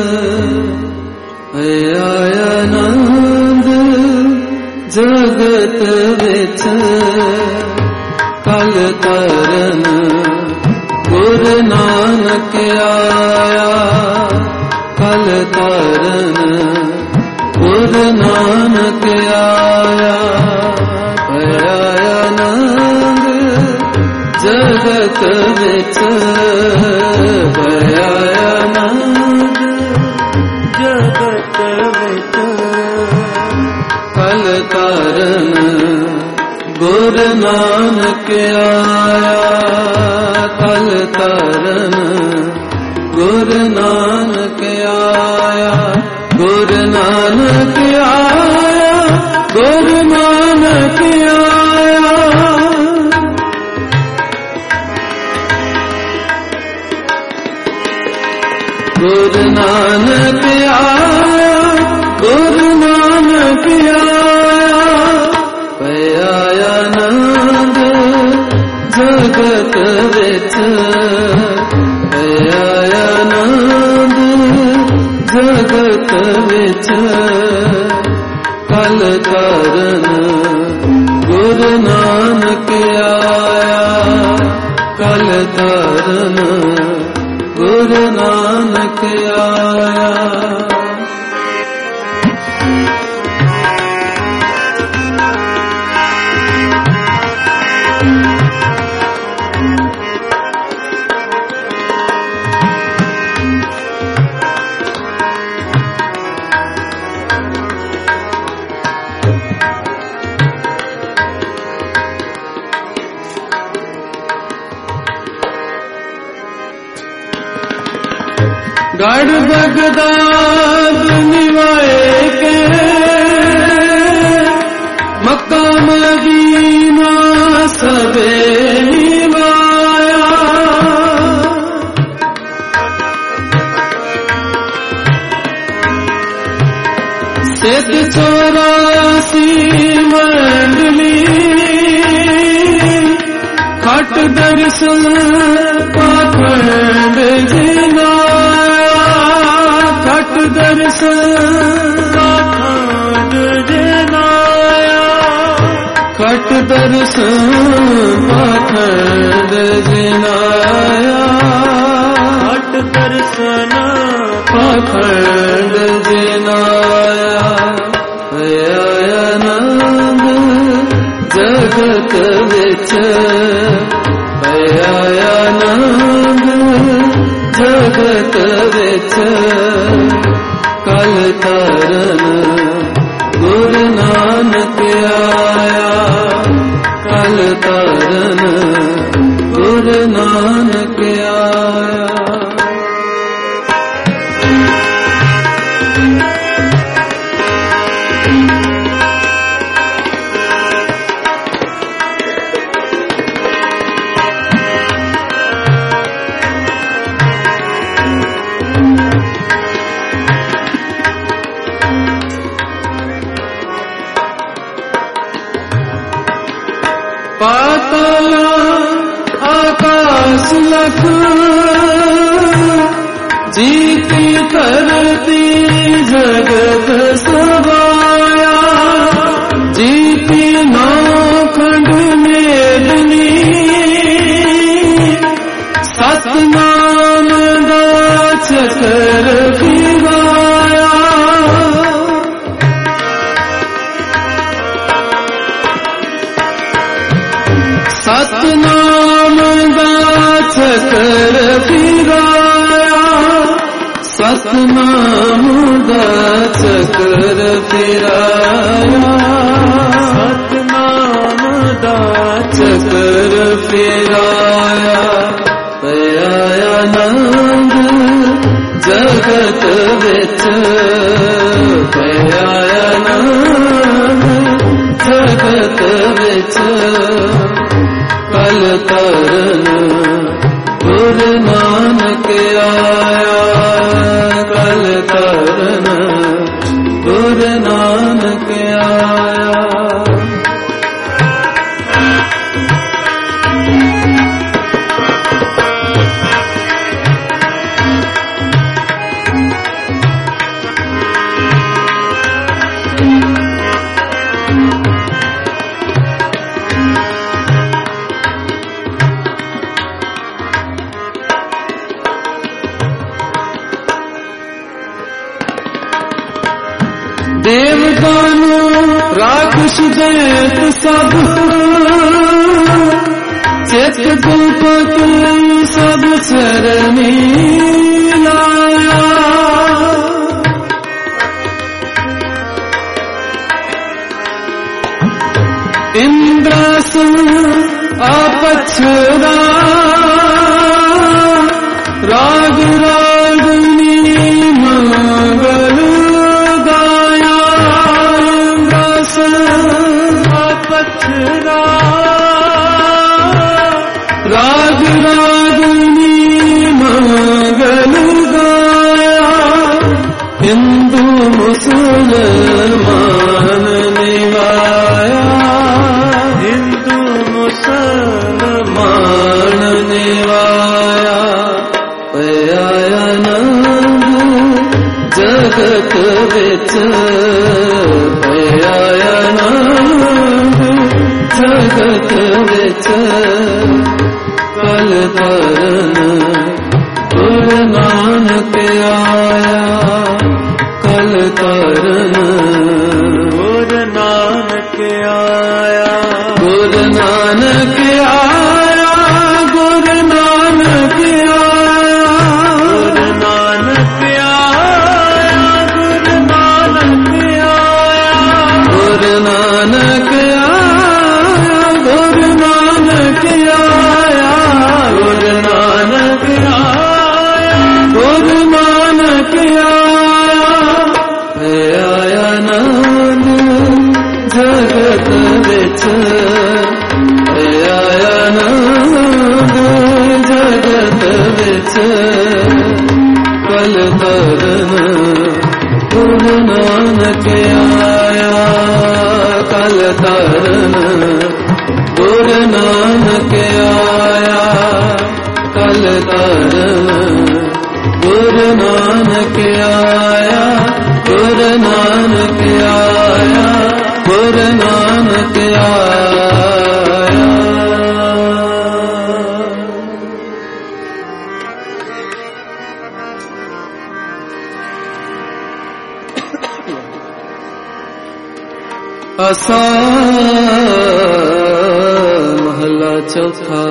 आया आनंद जगत विच। कल तरन गुरु नानक आया। कल तरन गुरु नानक आया। आया आनंद जगत विच। आया आनंद जगत विच। कल तरन गुरु नानक आया। कल तरन गुरु नानक आया। गुरु नानक आया गुरु नानक आया। गुरु नानक आया गुरु नानक आया। पया आनंद जगत विच। पया आनंद जगत विच। कल तरन गुरु नानक आया। कल तरन गुरु नानक आया। गढ़ बगदाद निवाए के मक्का मदीना सबे निवाया। सिद्ध चौरासी मंडली खट दर्शन पाखंड जिनाया। खट दर्शन पाखंड जिनाया। खट दर्शन पाखंड जिनाया। खट दर्शन पाखंड जिनाया। आया आनंद जगत विच। आया आनंद जगत विच। कल तरन गुरु नानक आया। कल तरन गुरु नानक आया। पाताल आकाश लख जीती करती जगत सवाया। जीती नौ खंड मेदनी सतनाम दा चक्कर फिराया, सतनाम दा चक्कर फिराया, सतनाम दा चक्कर फिराया। पया आनंद जगत विच, पया आनंद जगत विच। कल तरन गुरु नानक आया, कल तरन गुरु नानक आया। देवदानो राक्षस दैत सब, चित दुपत सब चरनी लाया। इंद्रासन अपछरा राग रागनी मंगल गाया। इंद्रासन अपछरा राग रागनी मंगल गाया। हिंदू मुसलमान निवाया, हिंदू मुसलमान निवाया। पया आनंद जगत विच, पया आनंद जगत विच। कल तरन गुरु नानक आया, कल तरन गुरु नानक आया, गुरु नानक आया, गुरु नानक आया, गुरु नानक आया, गुरु नानक आया, गुरु नानक आया, गुरु नानक आया, गुरु नानक आया, गुरु नानक आया। पया आनंद जगत विच, पया आनंद जगत विच। कल तरन गुरु नानक आया, कल तरन गुरु नानक आया, कल तरन गुरु नानक आया, गुरु नानक आया, गुरु नानक आया। आसा महला चौथा।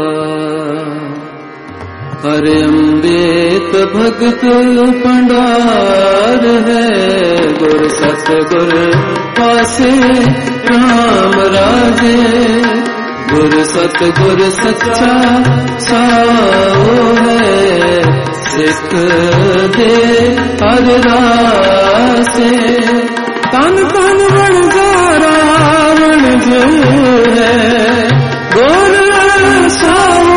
हरे अमृत भगत भंडार है, गुर सतगुर पासे राम राजे। गुर सतगुर सच्चा साओ है, सिख दे हर रासे। तन तन बन जा रावण जो है, गोर साऊ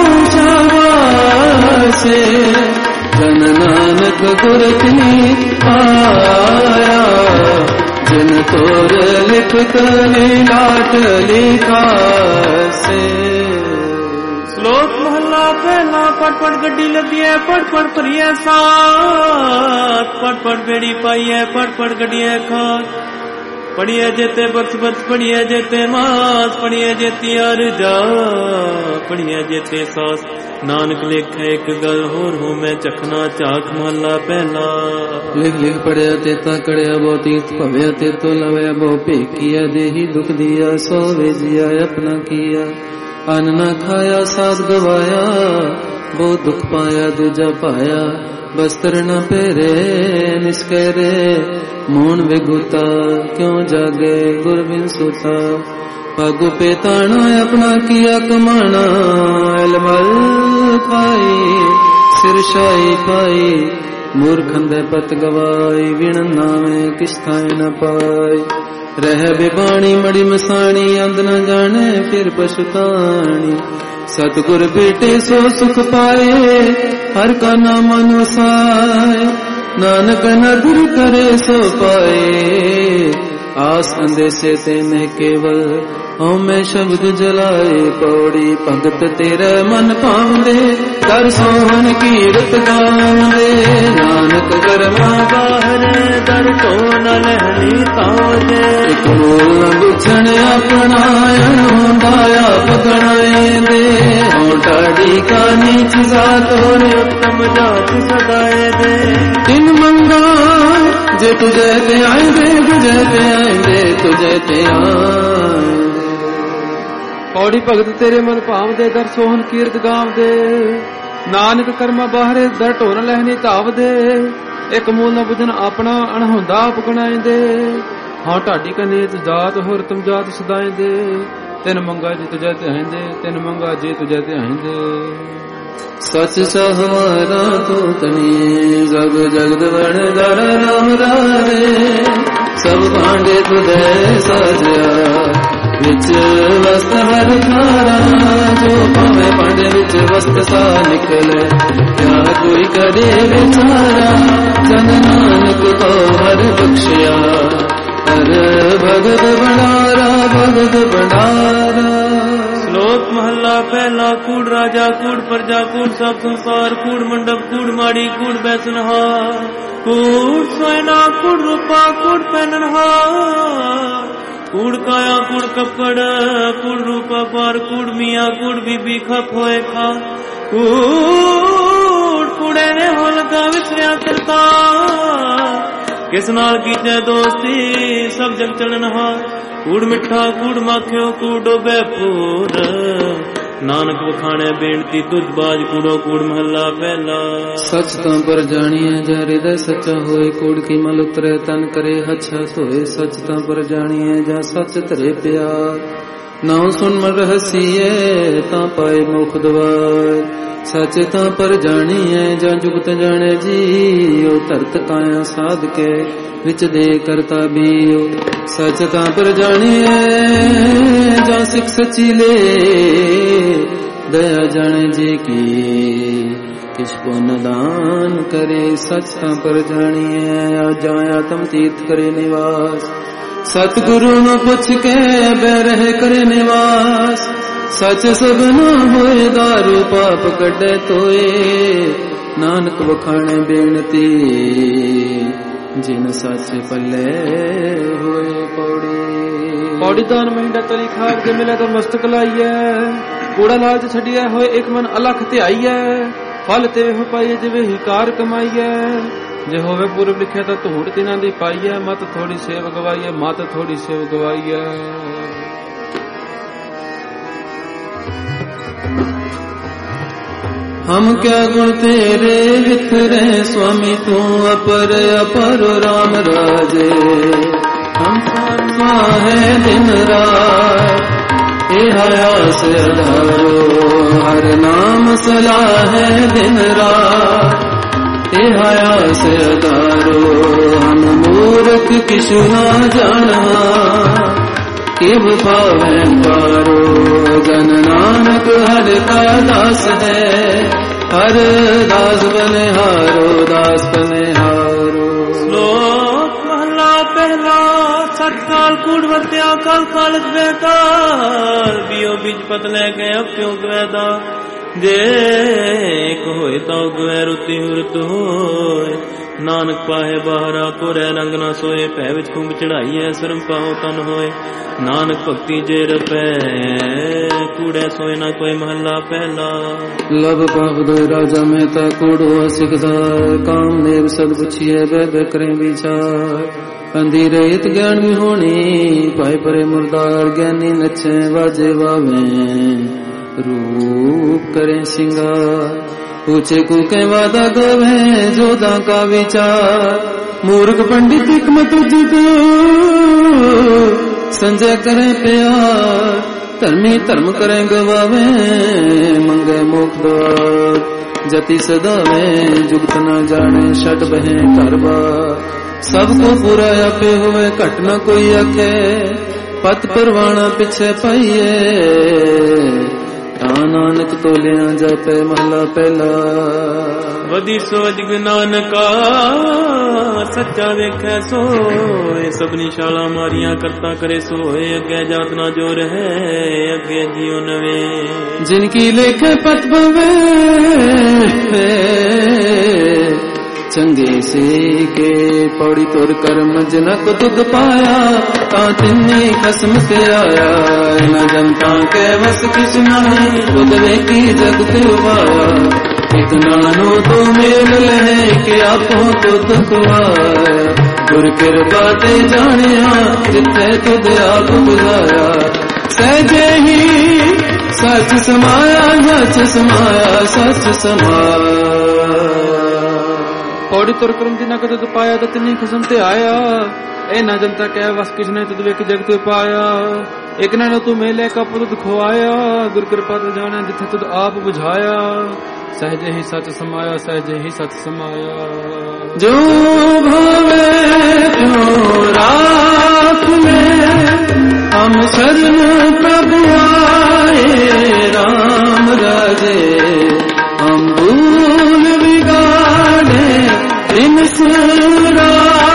से। जन नानक गुर की आया, जिन तोर लिख कली लाट लिखा से। श्लोक महला पहला। पट पट गड्डी लदी है, पट पट भरिए साथ, पट पट बेड़ी पाई है, पट पट गड्डिए खात। पढ़िए जेते बख्श बख्श, पढ़िए जेते मास, पढ़िए जेती अर्जा, पढ़िए जेते सास। नानक लिखे एक गल होर हो मैं चखना चाख महला पहला। लिख लिख पढ़िया तेता कड़िया बो तीर्थ भव्या तेतो लवया बो पेकिया। देही दुख दिया सौ वे जिया अपना किया। ਅਨ ਨਾ ਖਾਇਆ ਸਾਧ ਗਵਾਇਆ, ਬਹੁਤ ਦੁੱਖ ਪਾਇਆ ਦੂਜਾ ਪਾਇਆ। ਬਸਤਰ ਨ ਪਹਿਰੇ ਨਿਸਕਰੇ, ਮੋਨ ਵਿਗੁਤਾ ਕਿਉਂ ਜਾਗੇ ਗੁਰ ਬਿਨ ਸੁਤਾ। ਪਗ ਪੇਤਾਣਾ ਆਪਣਾ ਕੀਆ ਕਮਾਣਾ, ਐਲਮਲ ਖਾਈ ਸਿਰ ਸ਼ਾਈ ਪਾਈ। ਮੂਰਖੰ ਦੇ ਪਤ ਗਵਾਈ, ਵਿਣ ਨਾਵੇਂ ਕਿਛ ਥਾਏ ਨ ਪਾਈ। ਰਹਿ ਬਿਬਾਣੀ ਮੜੀ ਮਸਾਣੀ, ਅੰਧ ਨ ਜਾਣੇ ਫਿਰ ਪਛਤਾਣੀ। ਸਤਿਗੁਰ ਭੇਟੇ ਸੋ ਸੁਖ ਪਾਏ, ਹਰ ਕਾ ਨਾਮ ਮਨ ਵਸਾਏ। ਨਾਨਕ ਨਦਰ ਕਰੇ ਸੋ ਪਾਏ, ਆਸ ਅੰਦੇਸੇ ਤੇ ਮੈਂ ਕੇਵਲ। ਹਉ ਮੈਂ ਸ਼ਬਦ ਜਲਾਏ ਪੌੜੀ, ਭਗਤ ਤੇਰੇ ਮਨ ਭਾਉਂਦੇ। ਕਰ ਸੋਹਣ ਕੀਰਤ ਗਾਉਂਦੇ, ਨਾਨਕ ਕਰਮਾ ਬਾਹਰੇ। ਦਰ ਤੋਂ ਨ ਲਹਿਣੀ ਤਾਉਦੇ, ਇਕ ਮੂਲ ਨ ਬੁੱਝਣ ਆਪਣਾ। ਹੁੰਦਾ ਆਪ ਗਣਾਏ ਦੇ, ਹਉ ਢਾਡੀ ਕਾ ਨੀਚ ਜਾਤ ਹੋਰੇ। ਉੱਤਮ ਜਾਤ ਸਦਾਏ ਦੇ, ਤਿਨ ਮੰਗਾ ਜੇ ਤੁਝੇ ਤੇ ਆਏਂਦੇ। ਤੁਝੇ ਤੇ ਆਏਂਦੇ, ਤੁਝੇ ਤੇ ਆਏਂਦੇ। ਪੌੜੀ ਭਗਤ ਤੇਰੇ ਮਨ ਭਾਵਦੇ, ਦਰ ਸੋਹਣ ਕੀਰਤ ਗਾਵਦੇ। ਨਾਨਕ ਕਰਮਾ ਬਾਹਰੇ, ਦਰ ਢੋਰ ਲਹਿਣੀ ਧਾਵਦੇ। ਇੱਕ ਮੂਲ ਨ ਬੁਝਨ ਆਪਣਾ, ਅਣਹੁੰਦਾ ਆਪ ਗਣਾਏਂਦੇ। ਹਾਂ ਢਾਡੀ ਕਾ ਨੀਚ ਜਾਤ ਹੋਰ ਤੁਮ ਜਾਤ ਸਦਾਏਂਦੇ। ਤਿਨ ਮੰਗਾ ਜੇ ਤੁਝੇ ਤੇ ਆਏਂਦੇ, ਤਿਨ ਮੰਗਾ ਜੇ ਤੁਝੇ ਤੇ ਆਏਂਦੇ। ਸਚ ਸਹਵਾਰਾ ਤੋ ਤਨੀਏ, ਜਗ ਜਗਤ ਵਣ ਦਰ ਰਾਮ ਰਾਰੇ। ਸਭ ਭਾਂਡੇ ਤੁਧੇ ਸਾਜਿਆ, ਵਿੱਚ ਵਸਤ ਹਰ ਖਾਰਾ। ਜੋ ਭਾਵੇਂ ਭਾਂਡੇ ਵਿੱਚ ਵਸਤ ਸਾ ਨਿਕਲੇ, ਕਿਆ ਕੋਈ ਕਰੇ ਵਿਚਾਰਾ। ਜਨ ਨਾਨਕ ਕੋ ਹਰ ਬਖਸ਼ਿਆ, ਹਰ ਭਗਤ ਭੰਡਾਰਾ। ਭਗਤ ਭੰਡਾਰਾ। ਸ਼ਲੋਕ ਮਹੱਲਾ ਪਹਿਲਾ। ਕੂੜ ਰਾਜਾ ਕੂੜ ਪ੍ਰਜਾ ਕੂੜ ਸਭ ਸੰਸਾਰ। ਕੂੜ ਮੰਡਪ ਕੂੜ ਮਾੜੀ ਕੂੜ ਬੈਸਨਹਾਰ। ਕੂੜ ਸੋਇਨਾ ਕੂੜ ਰੂਪਾ ਕੂੜ ਪਹਿਨਨਹਾਰ। ਕੂੜ ਕਾਇਆ ਕੂੜ ਕੱਪੜ ਕੂੜ ਰੂਪਾ ਪਾਰ। ਕੂੜ ਮੀਆਂ ਕੂੜ ਬੀਬੀ ਖਪ ਹੋਏ ਖਾ। ਕੂੜ ਕੂੜੇ ਨੇ ਹੋ ਲਗਾ ਵਿਸਰਿਆ ਕਰਤਾ। ਕਿਸ ਨਾਲ ਕੀਤੇ ਦੋਸਤੀ ਸਭ ਜਗ ਚਲਨਹਾਰ। ਕੂੜ ਮਿੱਠਾ ਕੂੜ ਮਾਖਿਓ ਕੂੜ ਡੋਬੇ ਪੂਰ। ਨਾਨਕ ਵਖਾਣੇ ਬੇਨਤੀ ਤੁਧ ਬਾਜ ਕੂੜੋ ਕੂੜ ਮਹੱਲਾ ਪਹਿਲਾ। ਸਚ ਤਾਂ ਪਰ ਜਾਣੀਐ ਜਾ ਹਿਰਦੈ ਸੱਚਾ ਹੋਏ। ਕੂੜ ਕੀ ਮਲ ਉਤਰੈ ਤਨ ਕਰੇ ਹੱਛਾ ਧੋਏ। ਸਚ ਤਾਂ ਪਰ ਜਾਣੀਐ ਜਾ ਸੱਚ ਧਰੇ ਪਿਆਰ। ਨਾਉ ਸੁਨ ਮਨ ਰਹਸੀਐ ਤਾਂ ਪਾਏ ਮੁਖ ਦਵਾਰ। ਸਚ ਤਾਂ ਪਰ ਜਾਣੀਐ ਜਾਂ ਜੁਗਤ ਜਾਣੈ ਜੀਉ। ਧਰਤ ਕਾਇਆ ਸਾਧ ਕੇ ਵਿੱਚ ਦੇ ਕਰਤਾ ਬੀਉ। ਸਚ ਤਾਂ ਪਰ ਜਾਣੀਐ ਜਾਂ ਸਿੱਖ ਸਚੀ ਲੈ। ਦਇਆ ਜਾਣੇ ਜੀ ਕੀ ਕਿਛ ਪੁੰਨ ਦਾਨ ਕਰੇ। ਸਚ ਤਾਂ ਪਰ ਜਾਣੀਐ ਆਜਾ ਆਤਮ ਤੀਰਥ ਕਰੇ ਨਿਵਾਸ। ਸਤਿਗੁਰੂ ਨੂੰ ਪੁੱਛ ਕੇ ਬਹਿ ਕਰੇ ਨਿਵਾਸ। ਸਚ ਸਭਨਾ ਹੋਏ ਦਾਰੂ ਪਾਪ ਕੱਢੇ ਤੋਏ। ਨਾਨਕ ਵਖਾਣੇ ਬੇਨਤੀ ਜਿਨ ਸੱਚ ਪੱਲੇ ਹੋਏ। ਪੌੜੀ ਪੌੜੀ ਦਾਨ ਮਹਿੰਡਾ ਤਲੀ ਖਾਰ ਕੇ ਮਿਲੇ ਤਾਂ ਮਸਤਕ ਲਾਈਐ। ਕੂੜਾ ਲਾਲਚ ਛੱਡਿਆ ਹੋਏ ਇੱਕ ਮਨ ਅਲਖ ਧਿਆਈਐ। ਫਲ ਤੇ ਹੋ ਪਾਈਏ ਜਿਵੇਂ ਹੀ ਕਾਰ ਕਮਾਈਐ। ਜੇ ਹੋਵੇ ਪੂਰਬ ਲਿਖਿਆ ਤਾਂ ਧੂੜ ਤਿਨਾਂ ਦੀ ਪਾਈਐ। ਮਤ ਥੋੜੀ ਸੇਵ ਗਵਾਈਐ, ਮਤ ਥੋੜੀ ਸੇਵ ਗਵਾਈਐ। हम क्या गुण तेरे विथरे स्वामी तू अपर अपर राम राजे। हम सारमा है दिन रात ए हयास अधारो। हर नाम सलाह है दिन रात ए हयास अधारो। हम मूर्ख किछु ना जाना किव पावे पारो। जन नानक हर का दास है। हर दास बनिहारो दास बनिहारो। श्लोक महला पहला। सठ काल कूड़ वर्त्या काल कालक बेकार। बियो बीज पत ले गए अब क्यों गवैदा। जे एक होए तो गवै रुति हुरत होए। नानक पाहे बाहरा को रह रंग ना सोए। भै विच कुंभ चढ़ाई है शर्म पाओ तन होए। नानक भक्ति जे रपै कूड़े सोए ना कोई महला पहला। लब पाप दो राजा मेहता कूड़ो सिकदार। कामदेव सद पुछिए बह बह करें विचार। अंधी रहित ज्ञान में होनी पाए परे मुरदार। ज्ञानी नचे वाजे वावे रूप करें सिंगार। ऊंचे कूके वादा गोवे जोधा का विचार। मूर्ख पंडित हिकमत जिद संजय करें प्यार। धर्मी धर्म करें गवावे मंगे मोक्ष द्वार। जति सदावे जुगत न जाने छट बहे घर बार। सबको पूरा आपे हुए घट न कोई आखे। पत परवाना पिछे पाइए नानक तोलिया जापे महला पहला। वदी सोच नानका सच्चा वेखे सोए। सबनी शाला मारिया करता करे सोए। अगे जात ना जो रहे अगे जियो नवे। जिनकी लेखे पत बवे चंगे से के पौड़ी तोड़ कर जनक दुध पाया। ता तिन्नी खसम से आया न जनता के बस किस नहीं। उदवे की जगत उबाया इतना नो तो मेल लहे कि आपो तो दुख आया। गुर कृपा ते जानिया जिथे तुद आप बुझाया। सहजे ही सच समाया सच समाया सच समाया। पौड़ी तुर करम जिना को तुद पाया तो तिन्नी खसम ते आया। ए ना जनता कह बस किसने तुद वे की जगत पाया। एक ना तू मेले का पुरुष खोआया। गुर कृपा तो जाने जिथे तुद आप बुझाया। सहजे ही सच समाया सहजे ही सच समाया। जो भावे जो रात में हम शरण प्रभु आए। राम राजे हम भूल बिगाड़े दिन सुरा।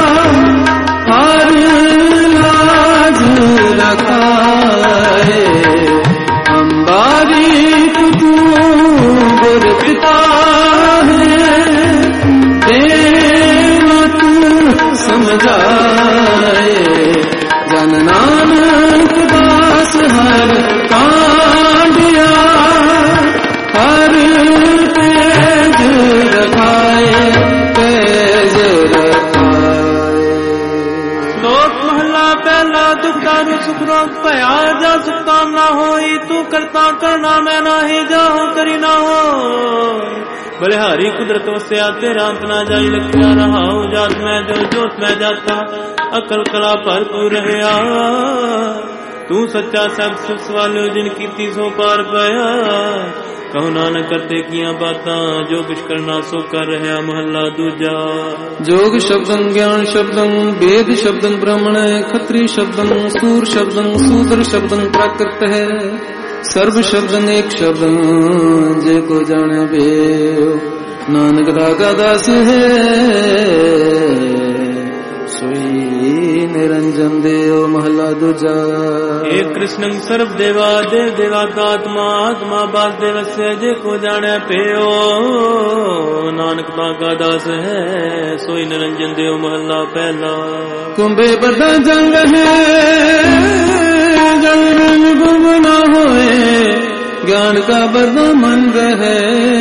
हर लाज रखाए हम बारीक तू गुर पिता है। देव तू समझाए जन नानक दास हर कांडिया। हर तेज रखाए तेज रखाए। श्लोक महला पहला दुखदारु सुख रोग भया जा सुख काम ना होई। तू करता करना मैं नाही जाहू करी ना हो। बलिहारी कुदरत वस्या तेरा अंत ना जाई। लखिया रहा हो जात मैं जो जोत मैं जाता। अकल कला भरपूर रहया तू सच्चा सब सुख सवालो। जिन कीती सो पार पाया कहु नानक करते किया बातां। जो कुछ करना सो कर रहा महला दूजा। जोग शब्दं ज्ञान शब्दं वेद शब्दं ब्राह्मण। खत्री शब्दं सूर शब्दं शूद्र शब्दं प्राकृत है। सर्व शब्दं एक शब्दं जे को जाने बेओ। नानक दागा दास है सोई निरंजन देव महला दूजा। एक कृष्ण सर्व देवा देव देवात्मा आत्मा बास देवस्य जे को जाने पेओ। नानक दागा दास है सोई निरंजन देव महला पहला। कुंभे बदा जंग है जंग में गुम न होए। ज्ञान का बदा मन रहे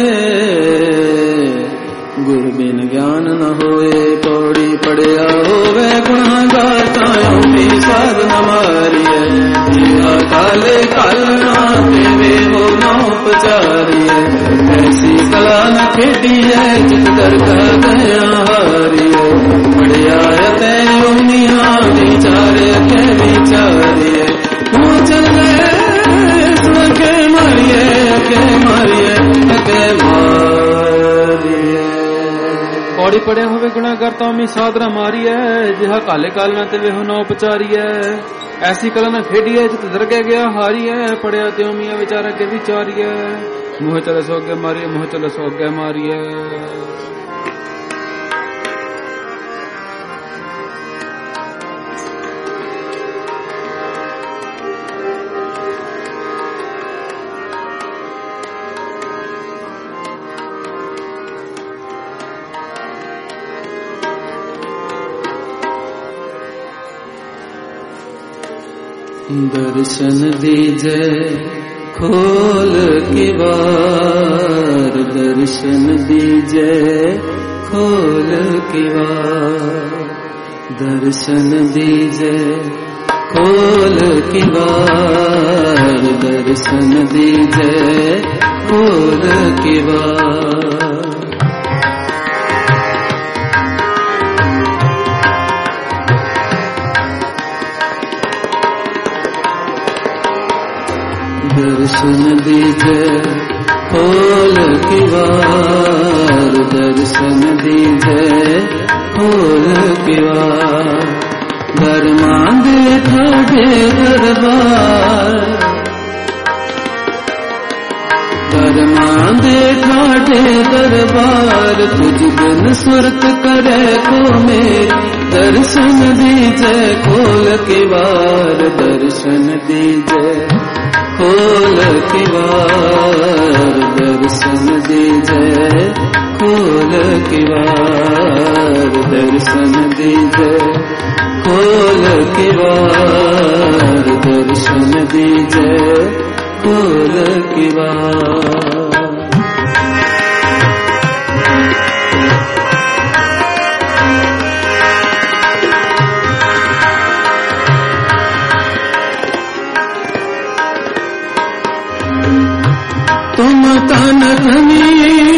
गुरु बिन ज्ञान न होए। पौड़ी पड़िया होवे गुनाहगार तायों की साध न मारिए। जिया काले कालना देवे हो नौपचारिए। ऐसी कला न खेटी है जित कर दया हारिए। बढ़िया ते उनिया विचारे के विचारिए। तू चले के मारिए के मारिए के मारिए। पौड़ी पड़े होवे गुनाहगार तामी साधना मारी है। जिहा काले कालना ते वे हो नौ पचारी है। ऐसी कला न खेडी है जित दरगे गया हारी है। पड़िया त्यों मिया विचारा के विचारी है। मुँह चले सो अगे मारिए मुँह चले सो अगे मारिए। दर्शन दीजे खोल की बार। दर्शन दीजे खोल की बार। दर्शन दीजे खोल किवार दर्शन दीजे खोल किवार। दर्शन दीजे खोल किवार दर्शन दीजे खोल किवार। दरमांदे ठाडे दरबार दरमांदे ठाडे दरबार तुझ बिन सुरत करे को मेरी। दर्शन दीजे खोल किवार दर्शन दीजे खोल किवार दर्शन दीजे खोल किवार दर्शन दीजे खोल किवार दर्शन दीजे खोल किवार। तुम तन धनी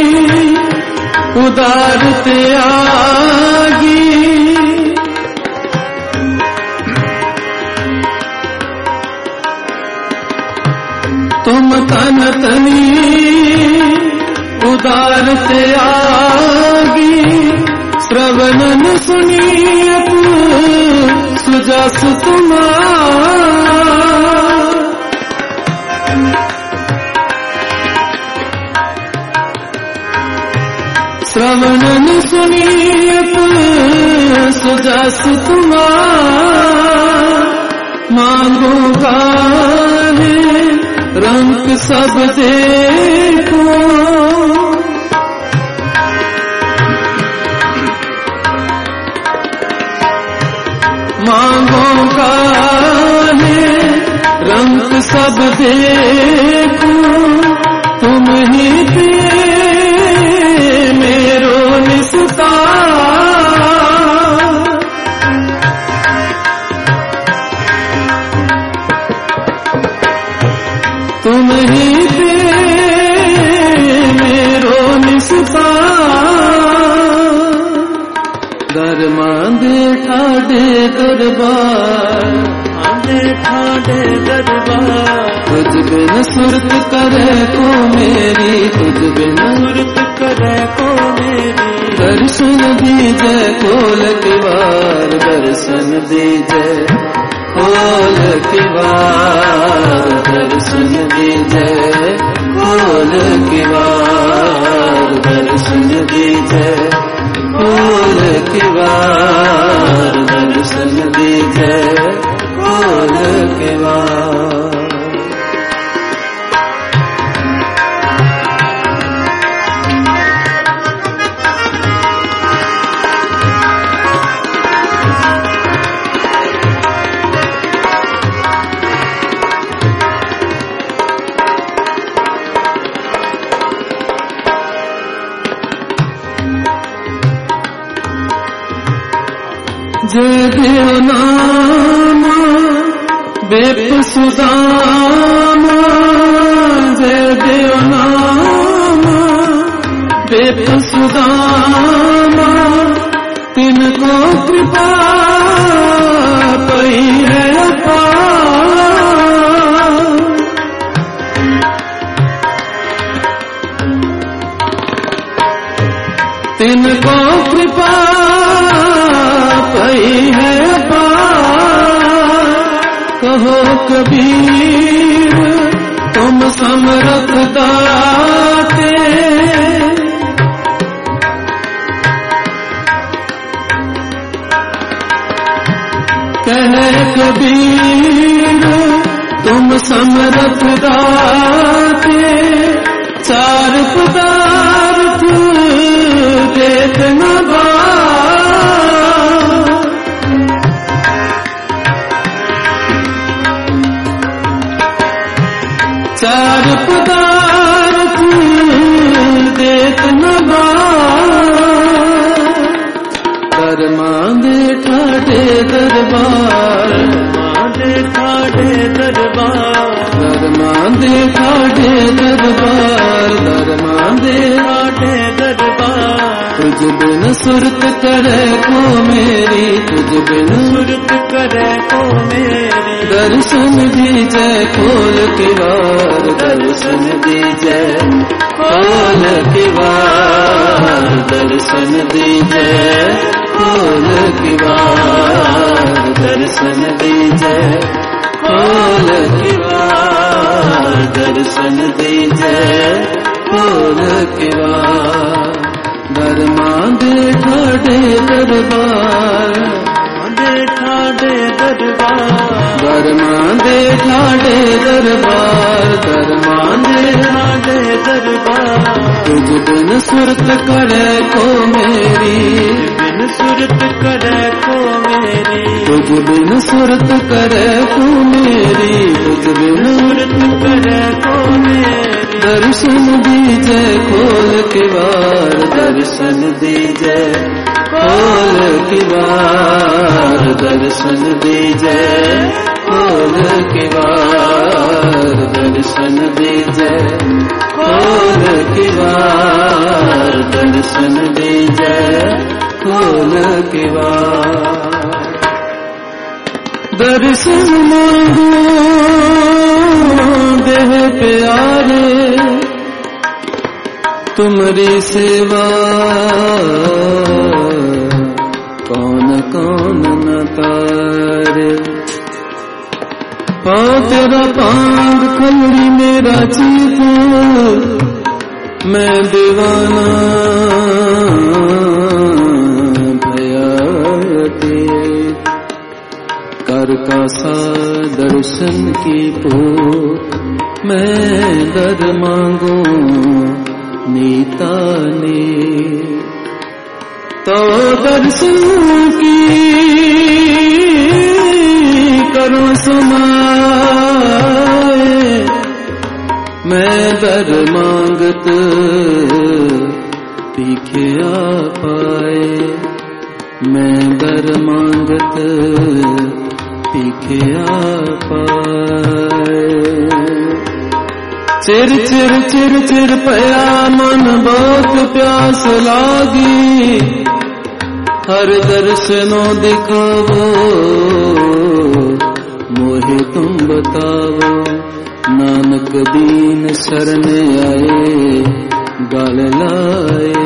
उदार त्यागी। तुम तन धनी उदार त्यागी। श्रवणन सुनियत सुजस तुम्हार। श्रवणन सुनियत सुजस तुम्हार। मांगो गाने रंग सब देखो। मांगो गाने रंग सब देखो। तुम ही पे मेरो निस्तार। तुम ही पे मेरो निस्तार। दरमांदे ठाडे दरबार आंदे ठाडे दरबार। तुझ बिन सुरत करे को मेरी तुझ बिन सुरत करे को मेरी। दर्शन दीजे खोल किवार दर्शन दीजे खोल किवार दर्शन दीजे खोल किवार दर्शन दीजे खोल किवार दर्शन दीजे खोल किवार। जय देव नामा बेप सुदामा। जय देव नामा बेप सुदामा। तिनको कृपा पई है अपार। तिनको कृपा पई है अपार। कहो कबीर तुम समरथ दाते। कहे कबीर तुम समरथ दाते। चार पदार्थ देत न चार पदार्थ देत न दरमांदे ठाडे दरबार। ठाडे दरबार दरमान दे ठाडे दरबार दरमान दे ठाडे दरबार तुझ बिन सुरत करे को मेरी तुझ बिन सुरत करे को मेरी दर्शन दीजे खोल के वार दर्शन दीजे खोल के वार दर्शन दीजे खोल के वार दर्शन दीजे खोल के वार दर्शन दीजे खोल के वार दरमान दे ठाडे दरबार दे ठाडे दरबार दरमान दे ठाडे दरबार दरमान दे ठाडे दरबार तुझ बिन सुरत करे को मेरी बिन सुरत करे को मेरी तुझ बिन सुरत करे को मेरी तुझ बिन सुरत करे को मेरी दर्शन दीजे खोल के वार दर्शन दीजे खोल के वार दर्शन दीजे खोल के वार दर्शन दीजे खोल के वार दर्शन दीजे खोल के वार दर्शन मांगो देह प्यारे तुम्हारी सेवा कौन कौन न तारे पाँव तेरा पांग खलड़ी मेरा चीपू मैं दीवाना भयाते कर का सा दर्शन की भूख मैं दर मांगू नीता ने तो दर्शन की करो समाए मैं दर मांगत तीखे आ पाए मैं दर मांगत तीखे आ पाए चिर चिर चिर चिर पया मन बहुत प्यास लागी हर दर्शनों दिखावो मोहे तुम बतावो नानक दीन शरण आए गल लाए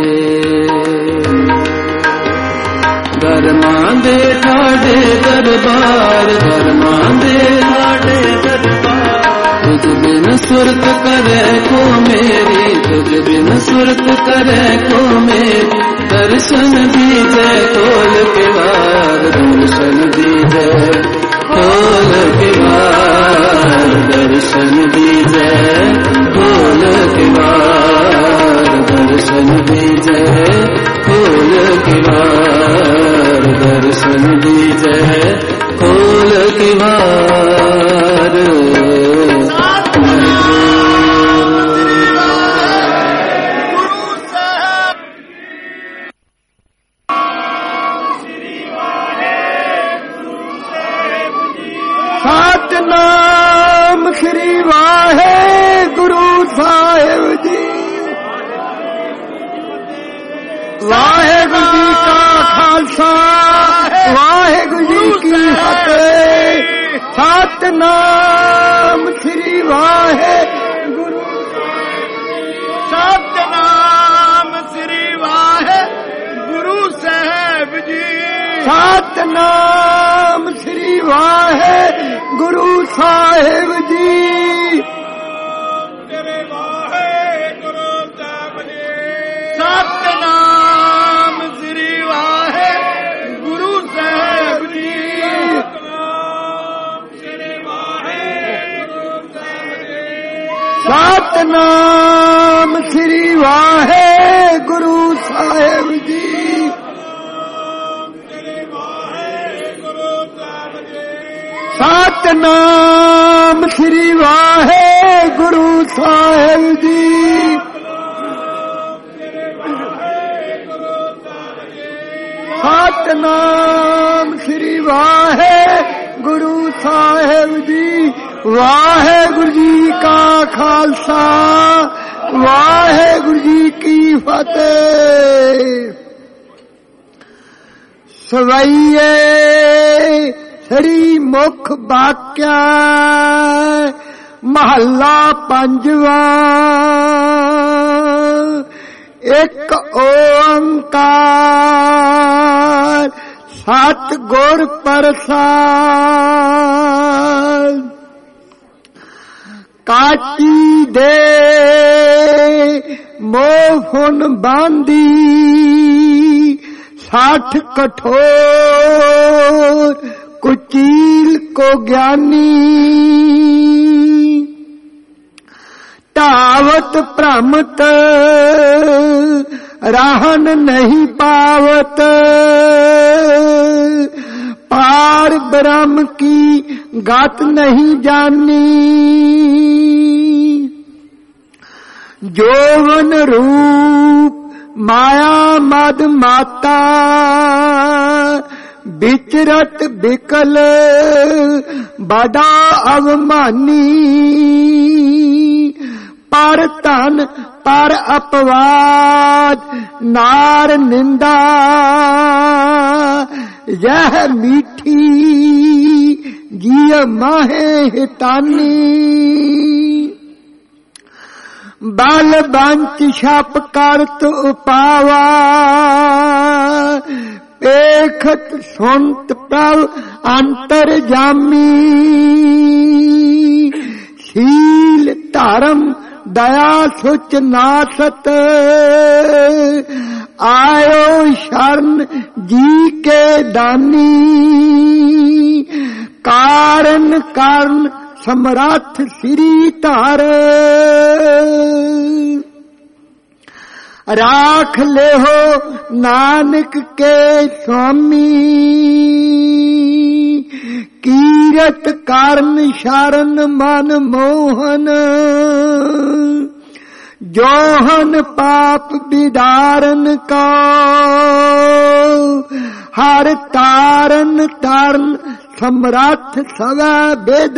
दरमान दे ठाडे दरबार दरमान दे ठाडे दरबार तुझ बिन सुरत करे को मेरी तुझ बिन सुरत करे को मेरी दर्शन दीजे खोल के वार दर्शन दीजे खोल के वार दर्शन दीजे खोल के वार दर्शन दीजे खोल के वार दर्शन दीजे खोल के वार सतनाम श्री वाहे गुरु साहिब जी वाहेगुरु जी का खालसा वाहेगुरु जी की फतेह सतनाम श्री वाहे गुरु सतनाम श्री वाहे गुरु साहिब जी सतनाम श्री वाहे गुरु साहिब जी तेरे वाहे गुरु साहिब जी सतनाम श्री वाहे गुरु साहिब जी सतनाम श्री वाहे गुरु साहिब जी सतनाम श्री वाहे गुरु साहिब जी सतनाम श्री वाहे गुरु साहिब जी सतनाम श्री वाहे गुरु साहिब जी ਵਾਹਿਗੁਰੂ ਜੀ ਕਾ ਖਾਲਸਾ ਵਾਹਿਗੁਰੂ ਜੀ ਕੀ ਫਤਿਹ। ਸਵਈਏ ਸ੍ਰੀ ਮੁਖ ਬਾਕਿਆ ਮਹੱਲਾ ਪੰਜਵਾ। ਇੱਕ ਓੰਕਾਰ ਸਤਿ ਗੁਰ ਪ੍ਰਸਾਦ। ਕਾਚੀ ਦੇ ਮੋਹ ਫੁਨ ਬਾਂਦੀ ਸਾਠ ਕਠੋਰ ਕੁਚੀਲ ਕੋ ਗਿਆਨੀ। ਢਾਵਤ ਭ੍ਰਮਤ ਰਾਹਨ ਨਹੀਂ ਪਾਵਤ ਪਾਰ ਬ੍ਰਹਮ ਕੀ ਗਤ ਨਹੀਂ ਜਾਨੀ। ਜੋਵਨ ਰੂਪ ਮਾਇਆ ਮਦ ਮਾਤਾ ਵਿਚਰਤ ਬਿਕਲ ਬੜਾ ਅਵਮਾਨੀ। ਪਰ ਧਨ ਪਰ ਅਪਵਾਦ ਨਾਰ ਨਿੰਦਾ ਯਹ ਮੀਠੀ ਜੀਅ ਮਾਹੇ ਹਿਤਾਨੀ। ਬਲ ਬੰਚ ਛਪ ਕਰਤ ਉਪਾਵਾ ਏਖਤ ਸੁਨਤ ਪ੍ਰਭ ਅੰਤਰ ਜਾਮੀ। ਸ਼ੀਲ ਧਰਮ ਦਇਆ ਸੁਚ ਨਾਸਤ ਆਇਓ ਸ਼ਰਨ ਜੀ ਕੇ ਦਾਨੀ। ਕਾਰਨ ਕਾਰਨ ਸਮਰੱਥ ਸ੍ਰੀ ਧਾਰ ਰਾਖ ਲਿਓ ਨਾਨਕ ਕੇ ਸੁਆਮੀ। ਕੀਰਤ ਕਰਨ ਸ਼ਰਨ ਮਨ ਮੋਹਨ ਜੋਹਨ ਪਾਪ ਵਿਦਾਰਨ ਕਾ। ਹਰ ਤਾਰਨ ਤਾਰਨ ਸਮਰੱਥ ਸਵੈ ਬਿਦ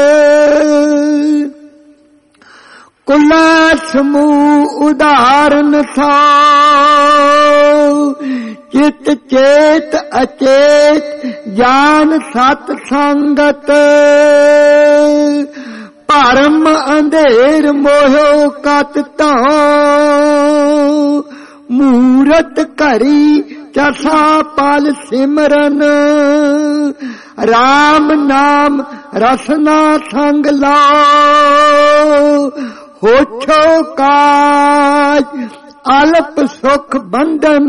ਕੁਲਾ ਸਮੂਹ ਉਦਾਹਰਨ ਸਾ। ਚਿਤ ਚੇਤ ਅਚੇਤ ਜਾਨ ਸਤ ਸੰਗਤ ਭਰਮ ਅੰਧੇਰ ਮੋਹ ਕਤ ਧਾਉ। ਮੂਰਤ ਘਰੀ ਚਸਾ ਪਲ ਸਿਮਰਨ ਰਾਮ ਨਾਮ ਰਸਨਾ ਸੰਗ ਲਾਓ। ਹੋਛੋ ਕਾਜ ਅਲਪ ਸੁਖ ਬੰਧਨ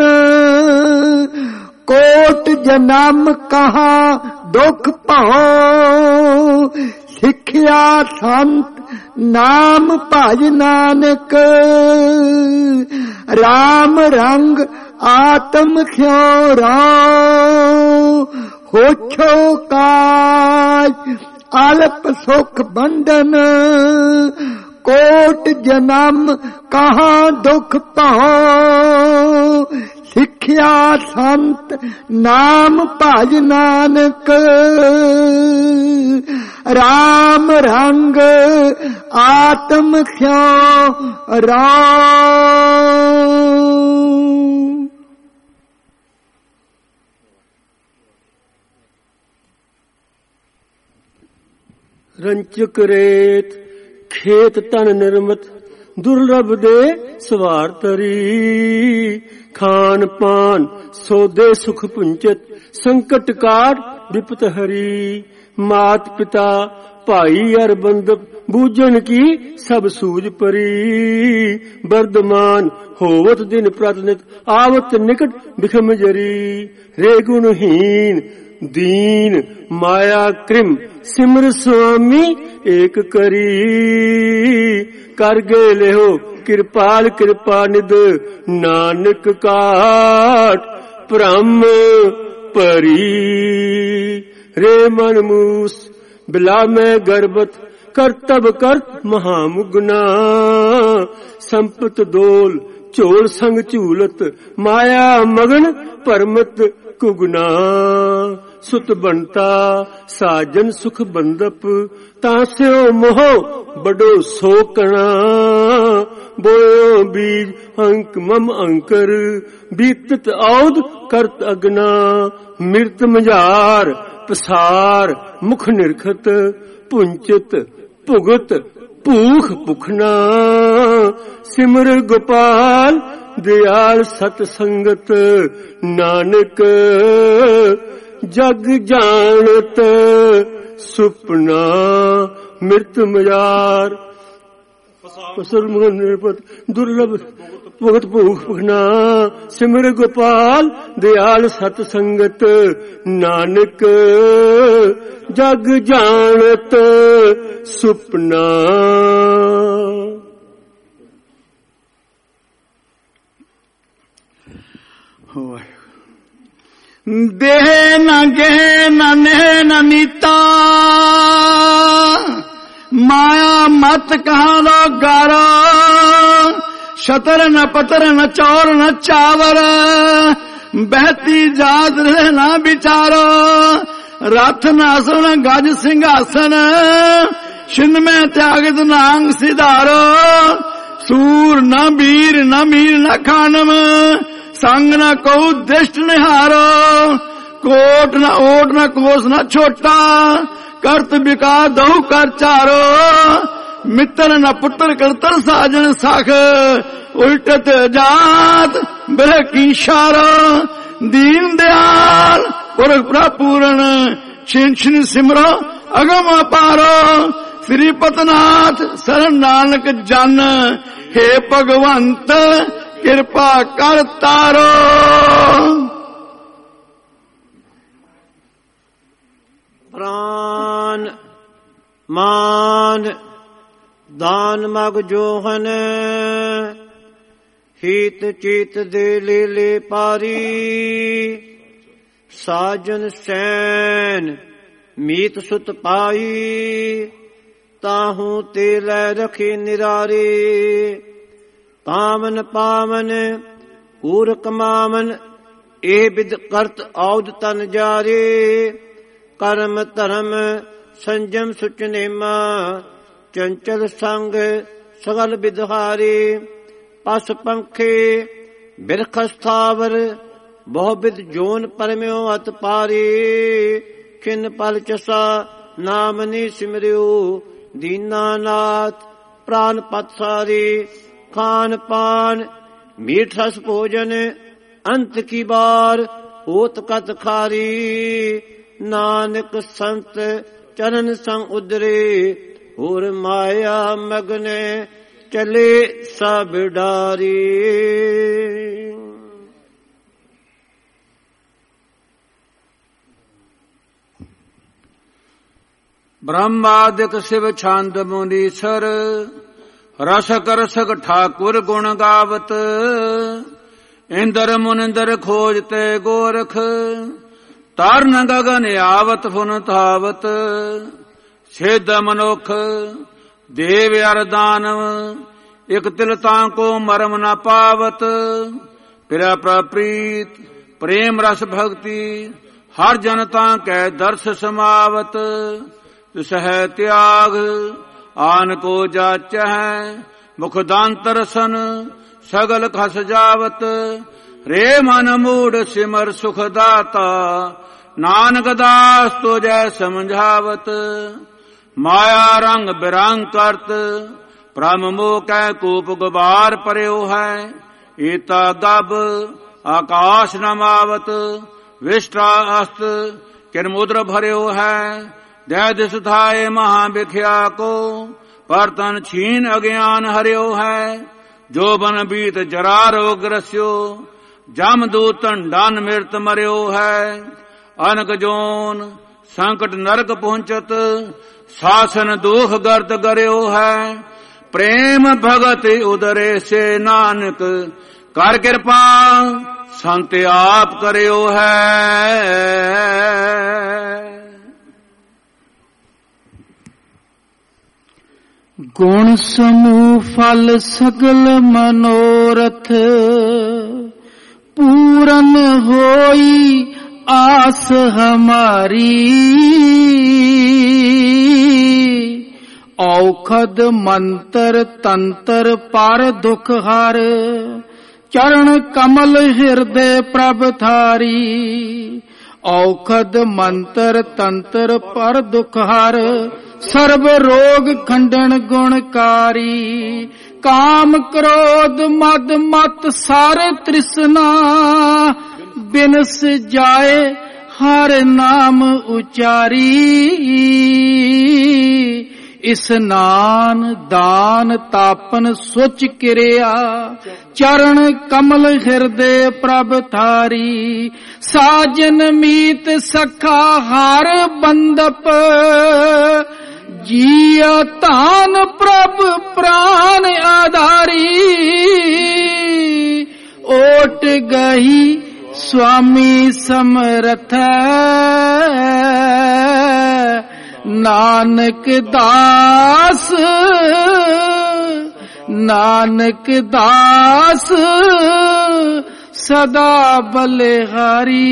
ਕੋਟ ਜਨਮ ਕਹਾ ਦੁਖ ਭਾਉ। ਸਿੱਖਿਆ ਸੰਤ ਨਾਮ ਭਜ ਨਾਨਕ ਰਾਮ ਰੰਗ ਆਤਮ ਸਿਉ ਰਾਉ। ਹੋਛੋ ਕਾਜ ਅਲਪ ਸੁਖ ਬੰਧਨ ਕੋਟ ਜਨਮ ਕਹਾਂ ਦੁਖ ਭਾਉ। ਸਿੱਖਿਆ ਸੰਤ ਨਾਮ ਭਜ ਨਾਨਕ ਰਾਮ ਰੰਗ ਆਤਮ ਸਿਉ ਰਾਉ। ਰੰਚਕ ਰੇਤ ਖੇਤ ਤਨ ਨਿਰਮਤ ਦੁਰਲਭ ਦੇ ਸਵਾਰ ਤਰੀ। ਖਾਨ ਪਾਨ ਸੋਦੇ ਸੁਖ ਪੁੰਚਤ ਸੰਕਟ ਕਾਟ ਵਿਪਤ ਹਰੀ। ਮਾਤ ਪਿਤਾ ਭਾਈ ਅਰ ਬੰਦਪ ਬੂਝਣ ਕੀ ਸਭ ਸੂਝ ਪਰੀ। ਵਰਦਮਾਨ ਹੋਵਤ ਦਿਨ ਪ੍ਰਤਿਨਿਤ ਆਵਤ ਨਿਕਟ ਬਿਖਮ ਜਰੀ। ਰੇ ਗੁਣਹੀਨ ਦੀਨ ਮਾਇਆ ਕ੍ਰਿਮ ਸਿਮਰ ਸੁਆਮੀ ਏਕ ਕਰੀ। ਕਰ ਗਏ ਲਿਓ ਕਿਰਪਾਲ ਕਿਰਪਾ ਨਿਧ ਨਾਨਕ ਕਾਟ ਭ੍ਰਮ ਭਰੀ। ਰੇ ਮਨ ਮੂਸ ਬਿਲਾ ਮੈਂ ਗਰਬਤ ਕਰਤਬ ਕਰਤ ਮਹਾਮੁਗਨਾ। ਸੰਪਤ ਦੋਲ ਝੋਲ ਸੰਗ ਝੂਲਤ ਮਾਇਆ ਮਗਨ ਪਰਮਤ ਕੁਗਨਾ। ਸੁਤ ਬੰਤਾ ਸਾਜਨ ਸੁਖ ਬੰਦਪ ਤਾਂ ਸਿਓ ਮੋਹ ਬੜੋ ਸੋਕਣਾ ਬੋਇਓ ਬੀਜ ਅੰਕ ਮਮ ਅੰਕਰ ਬੀਤਤ ਔਦ ਕਰਤ ਅਗਨਾ ਮਿਰਤ ਮਝਾਰ ਪਸਾਰ ਮੁਖ ਨਿਰਖਤ ਪੁੰਚਿਤ ਭੁਗਤ ਭੂਖ ਭੁਖਨਾ ਸਿਮਰ ਗੋਪਾਲ ਦਿਆਲ ਸਤ ਸੰਗਤ ਨਾਨਕ ਜਗ ਜਾਣਤ ਸੁਪਨਾ ਮਿਰਤ ਮਜ਼ਾਰ ਪਸਰ ਮੁਖ ਨਿਰਪਤ ਦੁਰਲਭ ਭੁਗਤ ਭੂਖ ਭੁਖਨਾ ਸਿਮਰ ਗੋਪਾਲ ਦਿਆਲ ਸਤ ਸੰਗਤ ਨਾਨਕ ਜਗ ਜਾਣਤ ਸੁਪਨਾ। ਦੇਹ ਨਾ ਗਹਿ ਨਾ ਨਹਿ ਨਾ ਨੀਤਾ ਮਾਇਆ ਮਤ ਕਹਾਣੋ ਗਰ ਸ਼ਤਰ ਨ ਪਤਰ ਨ ਚੌਰ ਨ ਚਾਵਰ ਬਹਿਤੀ ਜਾਤ ਰਹਿ ਨਾ ਵਿਚਾਰੋ ਰਥ ਨਾ ਸੁਣ ਗਜ ਸਿੰਘਾਸਨ ਛਿੰਨ ਮੈਂ ਤਿਆਗਤ ਨਾਂਗ ਸਿਧਾਰੋ ਸੂਰ ਨਾ ਵੀਰ ਨਾ ਮੀਰ ਨਾ ਖਾਨਮ ਸੰਗ ਨਾ ਕਉ ਦਿਸ਼ਟ ਨਿਹਾਰੋ ਕੋਟ ਨਾ ਓਟ ਨਾ ਕੋਸ ਨਾ ਛੋਟਾ ਕਰਤ ਬਿਕਾਰ ਦਹੁ ਕਰ ਚਾਰੋ ਮਿੱਤਰ ਨਾ ਪੁੱਤਰ ਕਰਤਰ ਸਾਜਨ ਸਖ ਉਲਟਤ ਜਾਤ ਬਹਿ ਕੀ ਸ਼ਾਰੋ ਦੀਨ ਦਿਆਲ ਪੁਰਖ ਪ੍ਰਪੂਰਨ ਛਿਨ ਛਿਨ ਸਿਮਰੋ ਅਗਮ ਅਪਾਰੋ ਸ੍ਰੀ ਪਤਨਾਥ ਸਰਨ ਨਾਨਕ ਜਨ ਹੇ ਭਗਵੰਤ ਕਿਰਪਾ ਕਰ ਤਾਰੋ। ਪ੍ਰਾਨ ਮਾਨ ਦਾਨ ਮਗ ਜੋਹਨ ਹੀਤ ਚੀਤ ਦੇ ਲੇ ਲੇ ਪਾਰੀ ਸਾਜਨ ਸੈਨ ਮੀਤ ਸੁਤ ਪਾਈ ਤਾਹੂ ਤੇ ਲੈ ਰਖੇ ਨਿਰਾਰੇ ਪਾਵਨ ਪਾਵਨ ਪੂਰ ਕਮਾਵਨ ਇਹ ਬਿਦ ਕਰਤ ਔਦ ਤਨ ਜਾਰੇ ਕਰਮ ਧਰਮ ਸੰਜਮ ਸੁਚਨੇਮਾ ਚੰਚਲ ਸੰਗ ਸਗਲ ਬਿਦਹਾਰੇ ਪਸ ਪੰਖੇ ਬਿਰਖ ਸਥਾਵਰ ਬਹੁ ਬਿਦ ਜੋਨ ਪਰਮਿਓ ਅਤ ਪਾਰੇ ਖਿਨ ਪਲ ਚਸਾ ਨਾਮ ਨੀ ਸਿਮਰਿਓ ਦੀਨਾਨਾਥ ਪ੍ਰਾਨ ਪਤ ਸਾਰੇ ਖਾਨ ਪਾਨ ਮੀਠ ਰਸ ਭੋਜਨ ਅੰਤ ਕੀ ਬਾਰ ਓਤ ਕਤ ਖਾਰੀ ਨਾਨਕ ਸੰਤ ਚਰਨ ਸੰਗ ਉਦਰੇ ਹੋਰ ਮਾਇਆ ਮਗਨੇ ਚਲੇ ਸਭ ਡਾਰੀ। ਬ੍ਰਹਮਾਦਿਕ ਸ਼ਿਵ ਛੰਦ ਮੁਨੀਸਰ ਰਸਕ ਰਸਕ ਠਾਕੁਰ ਗੁਣ ਗਾਵਤ ਇੰਦਰ ਮੁਨਿੰਦਰ ਖੋਜ ਤੇ ਗੋਰਖ ਤਾਰਨ ਗਗਨ ਆਵਤ ਫੁਨ ਧਾਵਤ ਸਿੱਧ ਮਨੁਖ ਦੇਵ ਅਰ ਦਾਨਵ ਇਕ ਤਿਲ ਤਾਂ ਕੋ ਮਰਮ ਨ ਪਾਵਤ ਪਿਰਾ ਪ੍ਰਪ੍ਰੀਤ ਪ੍ਰੇਮ ਰਸ ਭਗਤੀ ਹਰ ਜਨ ਤਾਂ ਕੈ ਦਰਸ ਸਮਾਵਤ ਤਿਸ ਹੈ ਤਿਆਗ ਆਨ ਕੋ ਜਾਚੈ ਮੁਖ ਦਾੰਤਰਸਨ ਸਗਲ ਖਸ ਜਾਵਤ ਰੇ ਮਨ ਮੂੜ ਸਿਮਰ ਸੁਖ ਦਾਤਾ ਨਾਨਕ ਦਾਸ ਤੁਜੈ ਸਮਝਾਵਤ ਮਾਇਆ ਰੰਗ ਬਿਰੰਗ ਕਰਤ ਭ੍ਰਮ ਮੋਹ ਕੈ ਕੂਪ ਗੁਬਾਰ ਪਰਿਓ ਹੈ ਏਤਾ ਗਬ ਆਕਾਸ਼ ਨਮਾਵਤ ਵਿਸ਼ਟਾ ਅਸਤ ਕਿਨ ਮੁਦਰ ਭਰਿਓ ਹੈ ਜੈ ਦਿਸ ਥਾਏ ਮਹਾ ਵਿਖਿਆ ਕੋ ਪਰ ਤਨ ਛੀਨ ਅਗਿਆਨ ਹਰਿਓ ਹੈ ਜੋ ਬਨ ਬੀਤ ਜਰਾ ਰੋਗ ਰਸਿਓ ਜਮ ਦੂਤਨ ਡਨ ਮਿਰਤ ਮਰਿਓ ਹੈ ਅਨਕ ਜੋਨ ਸੰਕਟ ਨਰਕ ਪਹੁੰਚਤ ਸਾਸਨ ਦੁਖ ਗਰਦ ਕਰਿਓ ਹੈ ਪ੍ਰੇਮ ਭਗਤ ਉਦਰੇ ਸੇ ਨਾਨਕ ਕਰ ਕਿਰਪਾ ਸੰਤ ਆਪ ਕਰਿਓ ਹੈ। ਗੁਣ ਸਮੂਹ ਫਲ ਸਗਲ ਮਨੋਰਥ ਪੂਰਨ ਹੋਈ आस हमारी, औखद मंत्र तंत्र पर दुख हार, चरण कमल हृदय प्रभ थारी। औखद मंत्र तंत्र पर दुख हार, सर्व रोग खंडन गुणकारी। काम क्रोध मद मत सारे तृष्णा, बिनस जाए हर नाम उचारी। स्नान दान तापन सुच क्रिया, चरण कमल हृदय प्रभ थारी। साजन मीत सखा हार बंदप, जिया तान प्रभ प्राण आधारी। ओट गही स्वामी समरथ, नानक दास नानक दास सदा बलिहारी।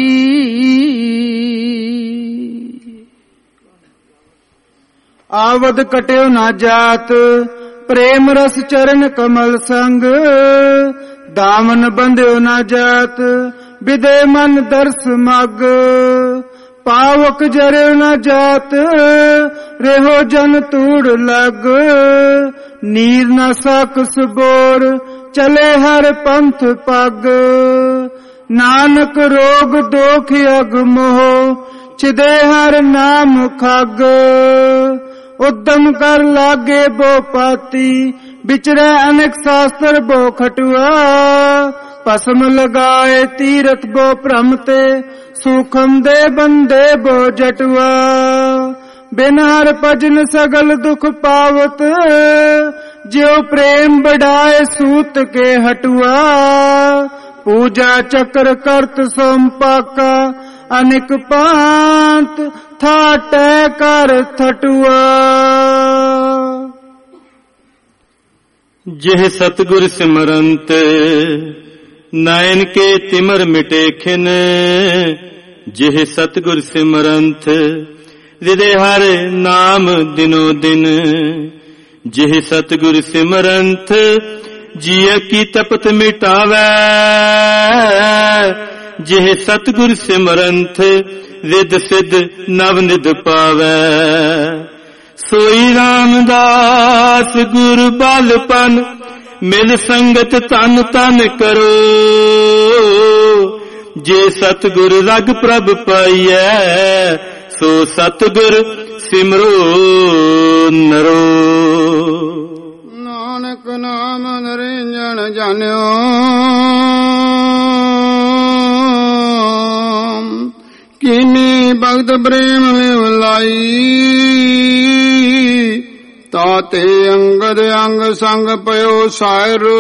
आवद कट्यो ना जात, प्रेम रस चरण कमल संग। दामन बंध्यो ना जात, विदे मन दर्श मग। पावक जरे न जात, रेहो जन तूड़ लग। नीर न सकस बोर, चले हर पंथ पग। नानक रोग दोख अग मोह, छिदे हर नाम खग। उद्यम कर लागे बो पाती, बिचरे अनेक शास्त्र बो खटुआ। पसम लगाए तीरथ बो भ्रमते, सूखम दे बंदे बो जटुआ। बिन हर भजन सगल दुख पावत, ज्यो प्रेम बढ़ाए सूत के हटुआ। पूजा चक्र करत सोमपाका, अनेक पांत था तय कर थटुआ। जिह सतगुर सिमरंत, नयन के तिमर मिटे खिन। जिह सतगुर सिमरंत, हृदय हर नाम दिनो दिन। जिह सतगुर सिमरंत, जिय की तपत मिटावै। जिह सतगुर सिमरंत, रिद सिद्ध नव निध पावै। सोई रामदास गुर बालपन, मिल संगत तन तन करो। जे सतगुर रग प्रभ पाइयै, सो सतगुर सिमरो नरो। नानक नाम निरंजन जान्यो, किनी भगत प्रेम में लाई। ताते अंगद अंग संग पयो सायरो,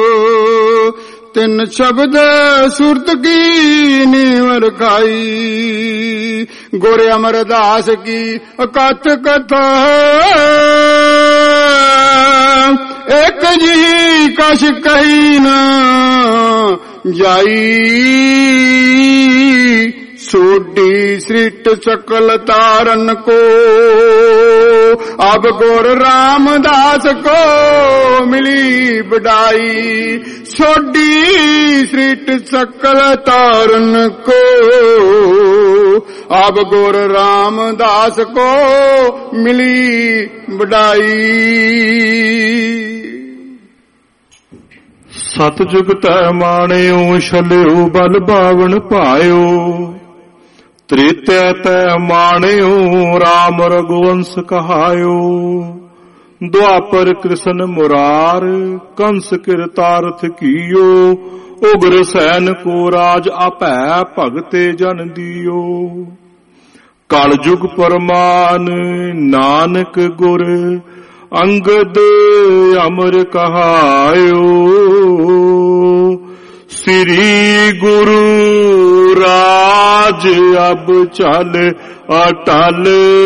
तिन शब्द सुरत की नीवर खाई। गुर अमरदास की अकथ कथा, एक जी कश कही न जाई। सोडी सृष्ट सकल तारन को, अब गुर रामदास को मिली बड़ाई। सोडी सृष्ट सकल तारन को, अब गुर रामदास को मिली बड़ाई। सतजुग तै माणियो, छलियो बल बावन पायो। त्रेतै तै माणियो, राम रघुवंश कहायो। द्वापर कृष्ण मुरार, कंस किरतार्थ कियो। उग्र सैन को राज आपै, भगते जन दियो। कल जुग परमान, नानक गुर अंगद अमर कहायो। श्री गुरु राज अब चल अटल,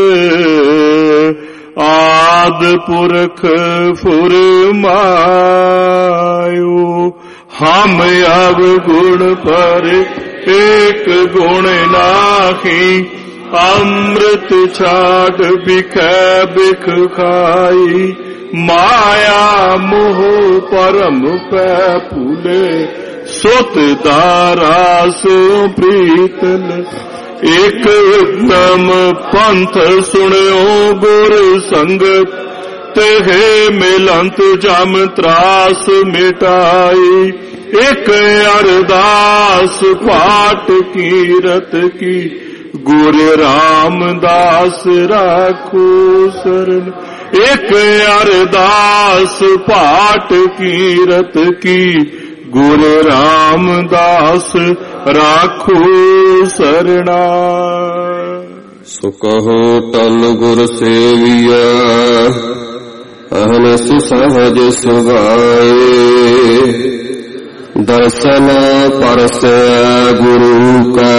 आद पुरख फुरमायो। हम अब गुण पर एक गुण नाही। अमृत छाड़ बिखै बिख खाई, माया मोह परम पै फूले। सुत दारा सो प्रीतल, एक उत्तम पंथ सुनियो गुर संगत। तेहे मिलंत जम त्रास मिटाई, एक अरदास पाठ कीरत की। गुर रामदास राखो शरण, एक अरदास पाठ कीरत की। गुर रामदास राखो शरणा। सो कहो तन गुर सेविया, अहनस सहज सुभाए। दर्शन परस गुरु का,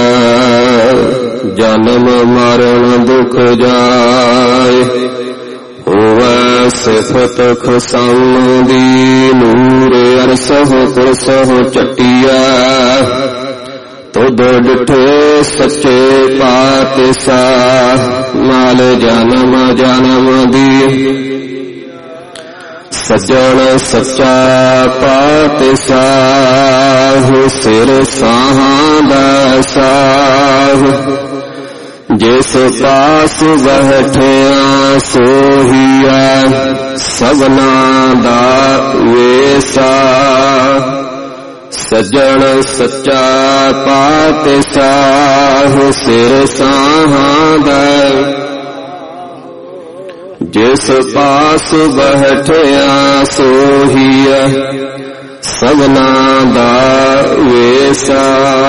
जन्म मरण दुख जाए। होवै सिफत खसम दीनूर, अरसह पुरसह चटिया। तुद डिठे सच्चे पातशाह, माल जन्म जन्म दी। सज्जन सच्चा पातशाह, सिर साहां दा साह। जिस पास बैठिया सोहिया, सबना दा वेसा। सज्जन सच्चा पातशाह, सिर साहां दा। जिस पास बैठिया सोहिया, सबना दा वेसा।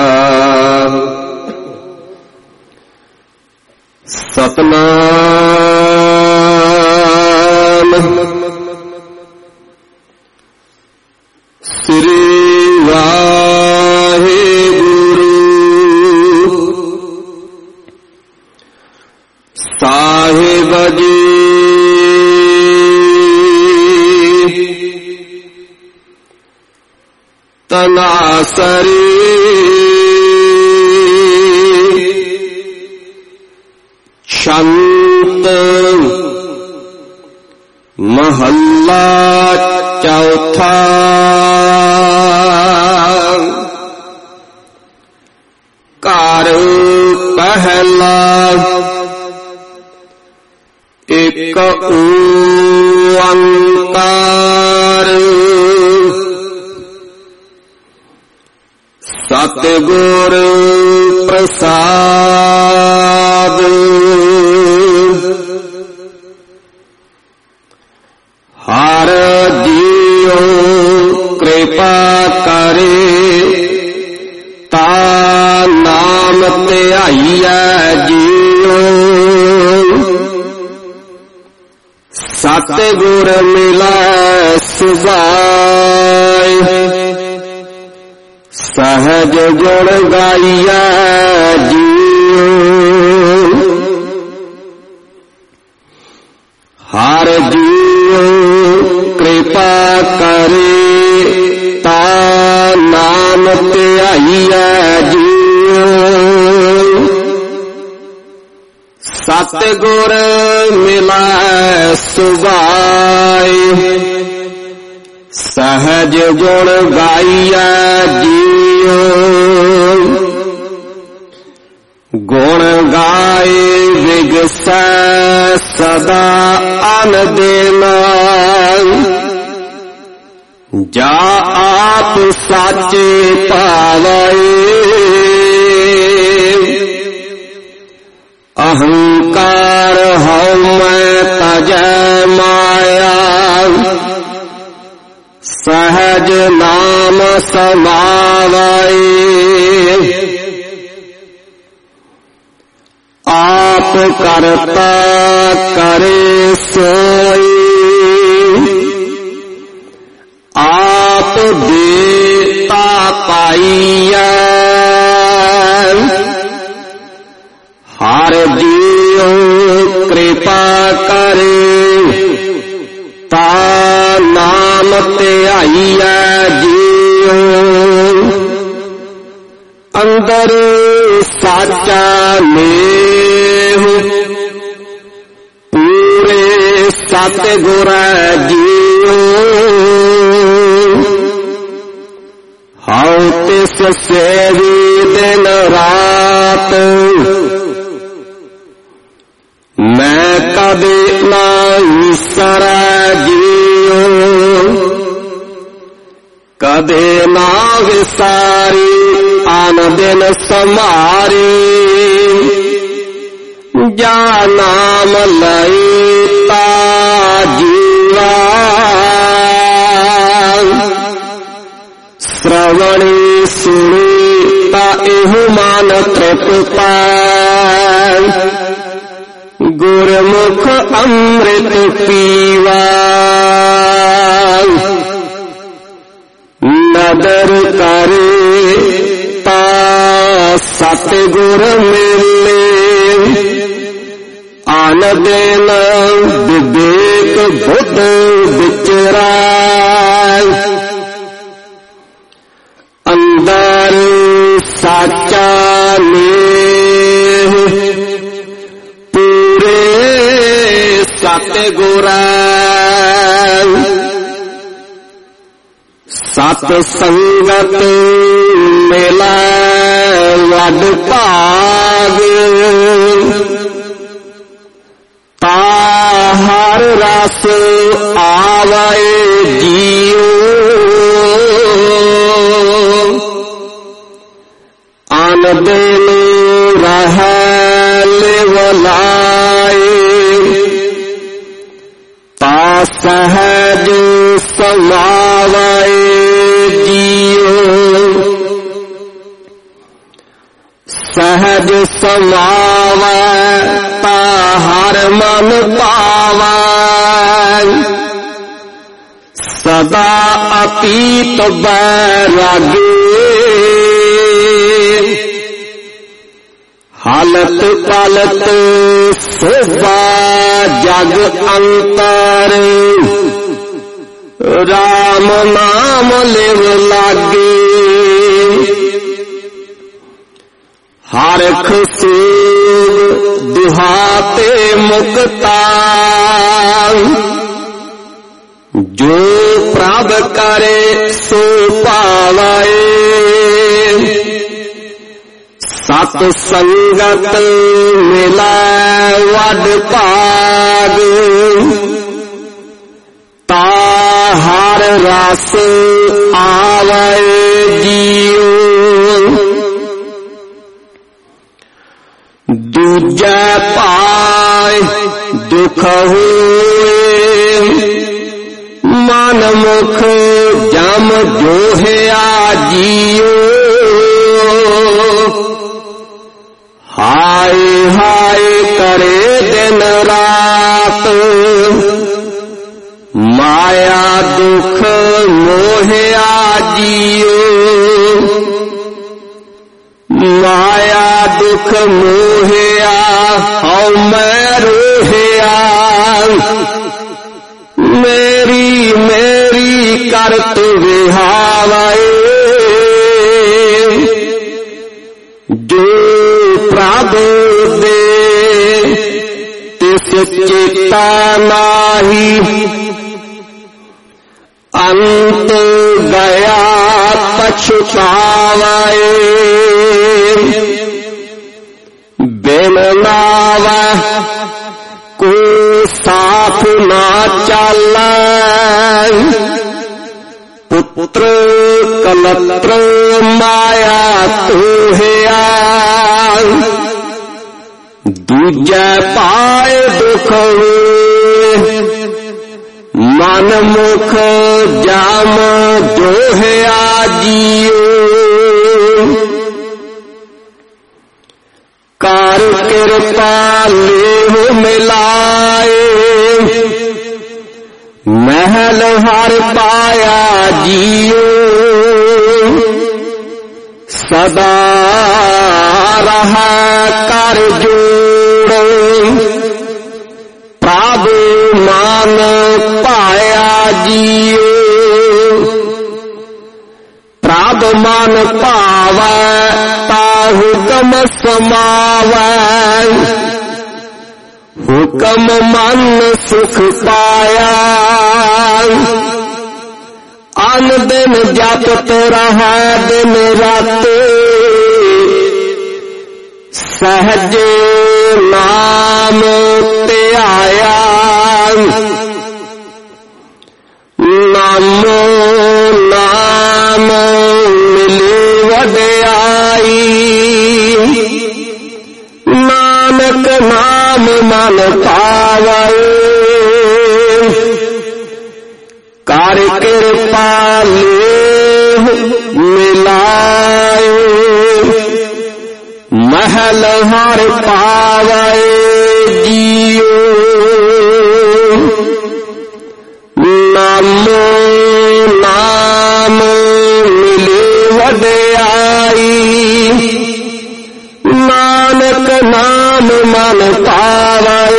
सतनाम श्री वाहे गुरु साहिब जी। तनासरी शंत महल्ला चौथा। कार पहला एक ओंकार, सतगुर प्रसाद। हर जियो कृपा करे, ता नाम ध्याइया जियो। सतगुर मिला सुभाए, सहज गुण गाइया जियो। हर जियो कृपा करे, ता नाम ध्याइया जियो। सतगुर मिला सुभाए, सहज गुण गाइया जियो। गुण गाए विगसै सदा अनदिन, जा आप साचे पावे। अहंकार हौ मैं तजै माया, सहज नाम समावे। आप करता करे सोई, आप देता पाइया। हर जियो कृपा करे, ता नाम ध्याइया जियो। अंदर ਅੰਦਰ ਸਾਚਾ ਮੇਹੁ ਪੂਰੇ ਸਤਿਗੁਰ ਜੀਓ ਹਉ ਤਿਸ ਸੇਵੀ ਦਿਨ ਰਾਤ ਮੈਂ ਕਦੇ ਨਾ ਵਿਸਰੈ ਜੀਓ ਕਦੇ ਨਾ ਵਿਸਾਰੀ ਆਨ ਦਿਨ ਸਮਾਰੀ ਜਾ ਨਾਮ ਲਈ ਤਾ ਜੀਵਾ श्रवणी सुनी ता एहु मान तृप्त गुरमुख अमृत पीवा नदर करे ता सतगुर मिले आन दिन विवेक बुद्ध विचरा अंदर साचा मेह पूरे सतगुर सत संगत मिला वड भाग ता हर रस आवे जीओ आन दिन रह लिवलाए ता सहज समावे जियो सहज समावे ता हर मन पावे सदा अतीत बैरागी हालत पालत शोभा जग अंतर राम नाम लिव लागे हरख सूर दुहाते मुक्ता जो प्रभ करे सो पावे सत संगत मिला वड भाग ता हर रस आवे जीओ दूजा पाए दुख होए मन मुख जम जोहिया जियो हाय हाय करे दिन रात माया दुख मोहिया जियो माया दुख मोहिया हौ मैं रोहिया मेरी मेरी करत विहावे जो प्रभु दे तिस चेता नाही अंत गया पछुतावे बिन नावा को साथ ना चला पुत्र कलत्र माया तोहिया दूजा पाए दुख मन मुख जाम जोहिया जियो कार कृपा लेहु मिलाए महल हर पाया जियो सदा रहा कर जोड़ो प्रभु मान पाया जियो प्रभु मान पावा ता हुकम समावै, हुकम मन सुख पाया। अन दिन जपत रहा दिन राते, सहज नाम ते आया। नामो नाम मिली वड्याई, नानक नाम मन पावै। कर कृपा लेह मिलाए, महल हर पावै जियो। नामो नाम मिले वड्याई, नानक नाम मन पावै।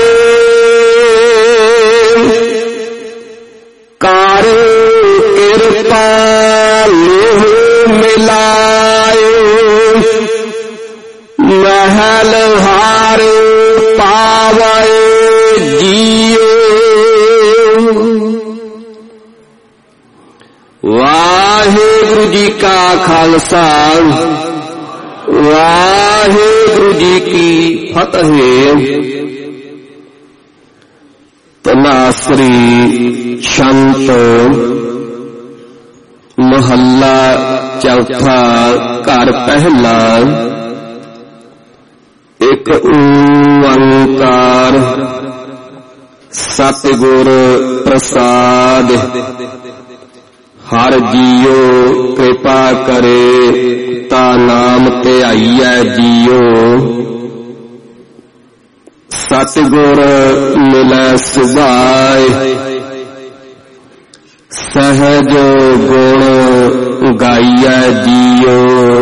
कर कृपा लेह मिलाए, महल हार पावै जियो। वाहिगुरु जी का खालसा, वाहिगुरु जी की फतेह। तनासरी शंत महला चौथा घर पहला। एक ओंकार सतगुर प्रसाद, हर जियो कृपा करे ता नाम ते आईऐ जियो। सतगुर मिलै सुभाए, सहज गुण गाईऐ जियो।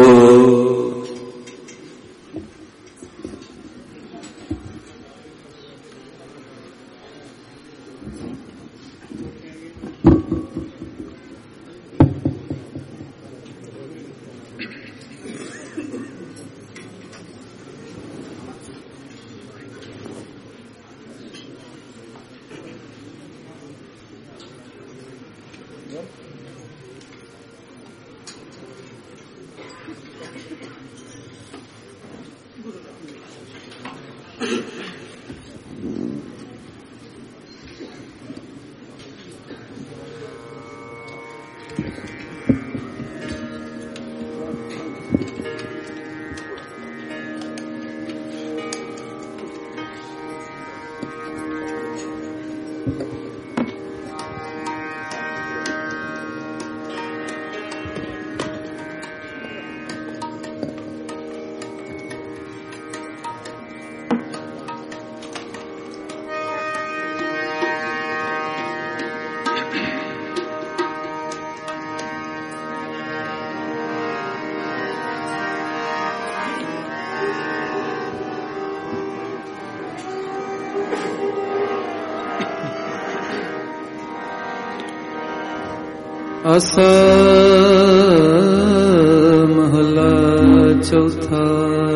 आसा महला चौथा।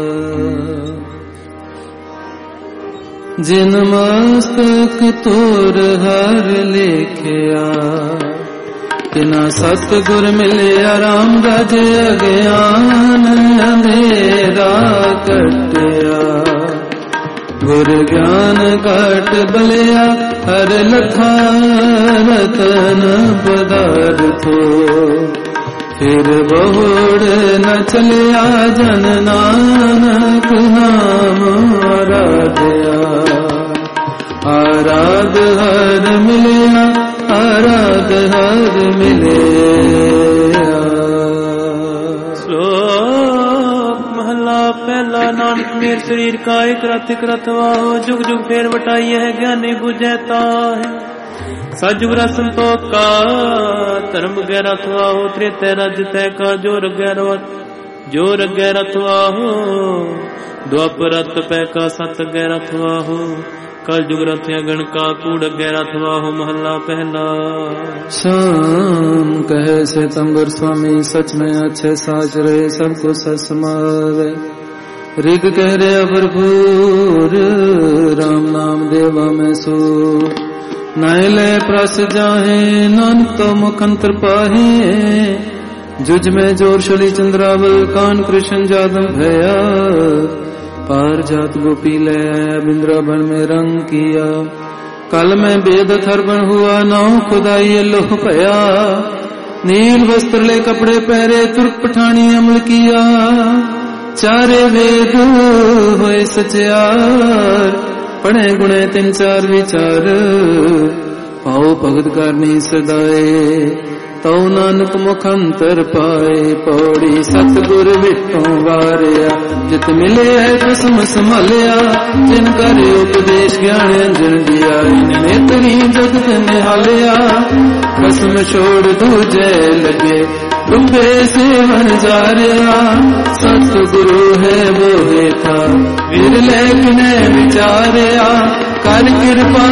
जिन मस्तक तोर हर लेखिया, तिना सतगुर मिलिया राम गज अज्ञान अंधेरा कटिया। गुर ज्ञान कट बलिया हर लखा रतन पदार्थो। फिर बहुड़ न चलिया जन नानक नाम आराध्या। आराध हर मिलिया, आराध हर मिलिया। पहला नानक मेर शरीर का एक रत एक रत वाहो। जुग जुग फेर वटाई है ज्ञानी बुझता है। सजुग रसम तो का धर्म गैरथ वाहो। त्रेते रज तय का जोर गैरवत जोर गैरथ वाहो। द्वापरत पै का सत गैरथ वाहो। कल जुग रथ गण का कूड़ गैरथ वाहो। महला पहला। शाम कह जैसे तम गुर स्वामी सच में अच्छे साच रहे सबको सच समावे ऋग कह रे भरपूर राम नाम देवा में सो नाय ले प्रस जाहे नानक तो मुखंतर पाहे जुज में जोर शली चंद्रावल कान कृष्ण जादम भया पार जात गोपी ले आया बिंद्रावन में रंग किया कल में बेद थरबन हुआ नाव खुदाई लोह पया नील वस्त्र ले कपड़े पहरे तुर्क पठानी अमल किया चारे वेद होए सचियार पढ़े गुणे तीन चार विचार पाओ भगत करनी सदाए तौ नानक मुखंतर पाए पौड़ी सतगुर विटों वारिया जित मिले है कसम संभालिया जिन कर उपदेश ज्ञान अंजन दिया इनने तरी जगत निहालिया कसम छोड़ दूजे लगे डूबे से वन जा रहा सतगुरु है वो था विरले किने विचारिया कर कृपा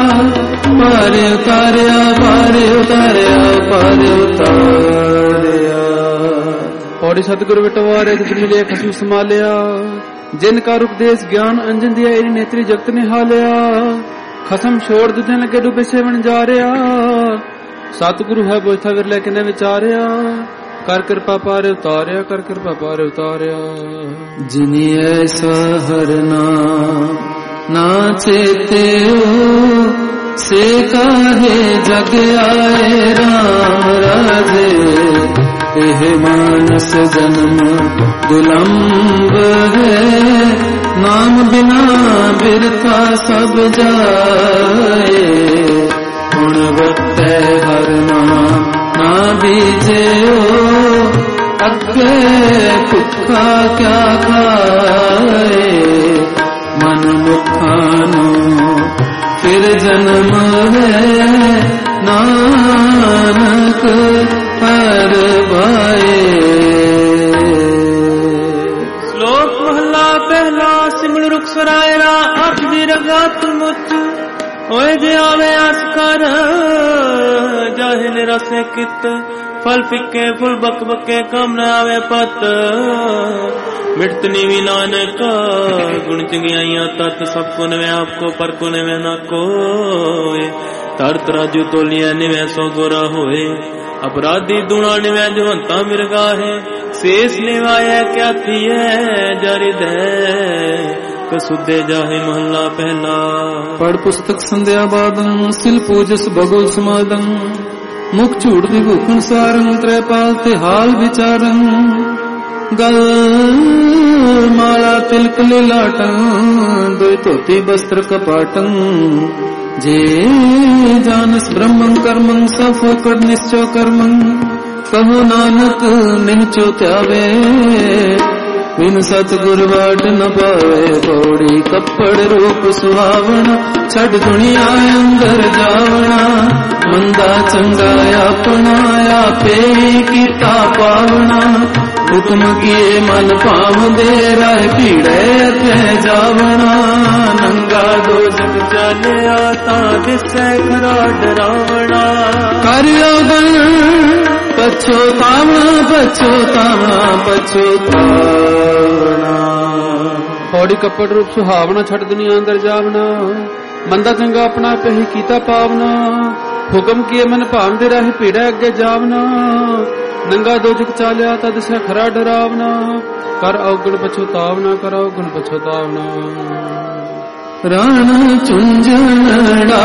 पारे उतारिया पारे उतारिया पारे उतारिया पौड़ी सतगुरु विटवारे जित मिले खसम संभालिया जिन का उपदेश ज्ञान अंजन दिया इरी नेत्री जगत ने हालिया खसम छोड़ दूजे लगे डूबे से वन जा रहा सतगुरु है वो था विरले किने विचारिया कर कृपा पारे उतारिया कर कृपा पारे उतारिया जिनी ऐसा हरना ना चेते से काहे जग आए राम राजे एह मानस जन्म दुलंब है नाम बिना बिरथा सब जाए गुणवत्त हर नाम ना बीजे अग्गे भुखा क्या खाए मन मुखानो फिर जन्म है नानक हर भाए। श्लोक महला पहला सिमल रुख सरायरा अख दी रगात मुच होए जे आवे आसकर जाहे निरसे कित फल फिक्के फुल बक बके कम न आवे पत मिटतनी भी नानक गुण चंगियाइयां तत् सब को नवे आपको पर को नवे न कोय तरत राजू तोलिया निवे सो गोरा होए अपराधी दुना निवे जवंता मिर्गा है शेष निवाया क्या थी है जरिद है कसुदे जाहे महला पहला। पढ़ पुस्तक संध्या बादं सिल पूजस भगुल समादं मुख झूठ विभूखण सारंग त्रैपाल ते हाल विचारं गल माला तिलक लीलाटं दुई धोती वस्त्र कपाटं जे जानस ब्रह्मं कर्मं सफो कर निश्चय कर्मं कहो नानक निहचो त्यावे बिन सतगुर बाट न पावे पौड़ी कपड़ रूप सुहावना छड़ दुनिया अंदर जावना मंदा चंगा अपनाया पे कीता पावना हुक्म किए मन पाव दे राय पीड़े थे जावना नंगा दो जग चले आता दिसे खरा डरावना करियो गल पछोतावना पछोतावना पछोतावना पौड़ी कपड़ रूप सुहावना छड़ दुनिया अंदर जावना मंदा चंगा अपना पे ही कीता पावना हुक्म किए मन भाव दे राह पीड़ा अगे जावना नंगा दो जग चालिया तद से खरा डरावना कर अवगुण पछोतावना कर अवगुण पछोतावना। रण चुंझनड़ा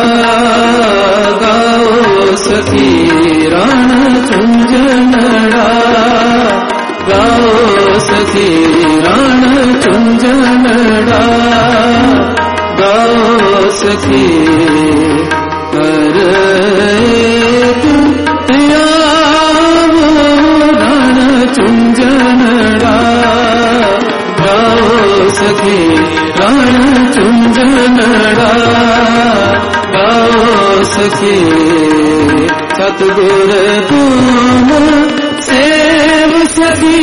गाओ सखी रण चुंझनड़ा गाओ सखी रण चुंझनड़ा गाओ सखी कर रण चुंझनड़ा गाओ सखी रण चुंझनड़ा गाओ सखी सतगुर तुम सेव सखी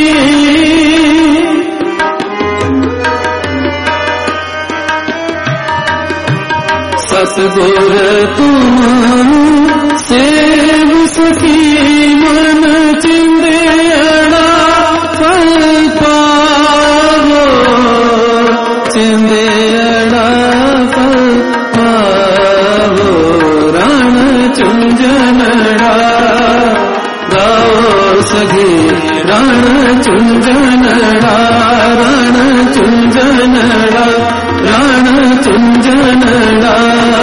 सतगुर तुम सेव सखी मन रण चुंझनड़ा रण चुंझनड़ा रण चुंझनड़ा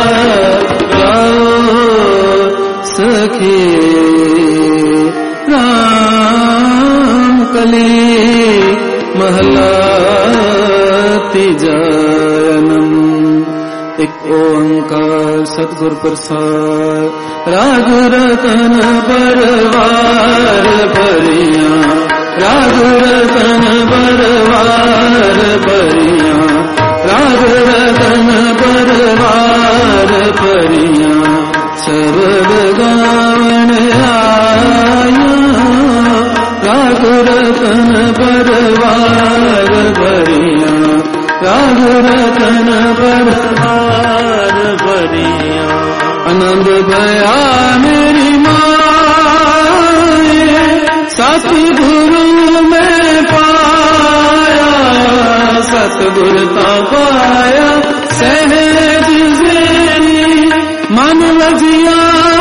गाओ सखी राम कली महला तीजा एक ओंकार सतगुर प्रसाद राग रतन बरवार भरिया राग रतन बरवार भरिया राग रतन बरवार भरिया शबद गावन आया राग रतन बरवार भरिया राग रतन बरवार भरिया आनंद भया मेरी माए सतगुरु में पाया सतगुरु ता पाया सहज सेनी मन लजिया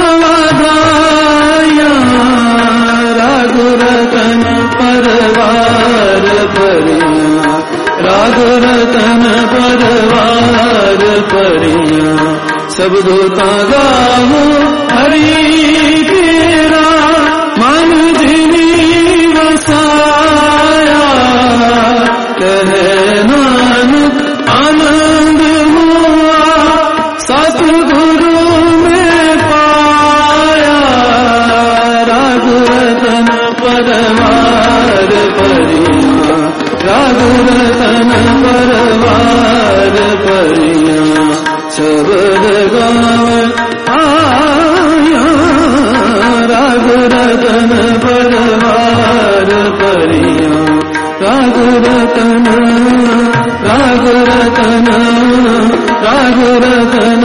वाधाया राग रतन परवार भरिया राग रतन परवार परिया सब दोता गावो हरि तेरा मन जिनी वसाया कहे नानक आनंद हुआ सतगुरु में पाया राग रतन परवार परिया राग रतन परवार परिया शबद गावन आया राग रतन परवार परिया राग रतन राग रतन राग रतन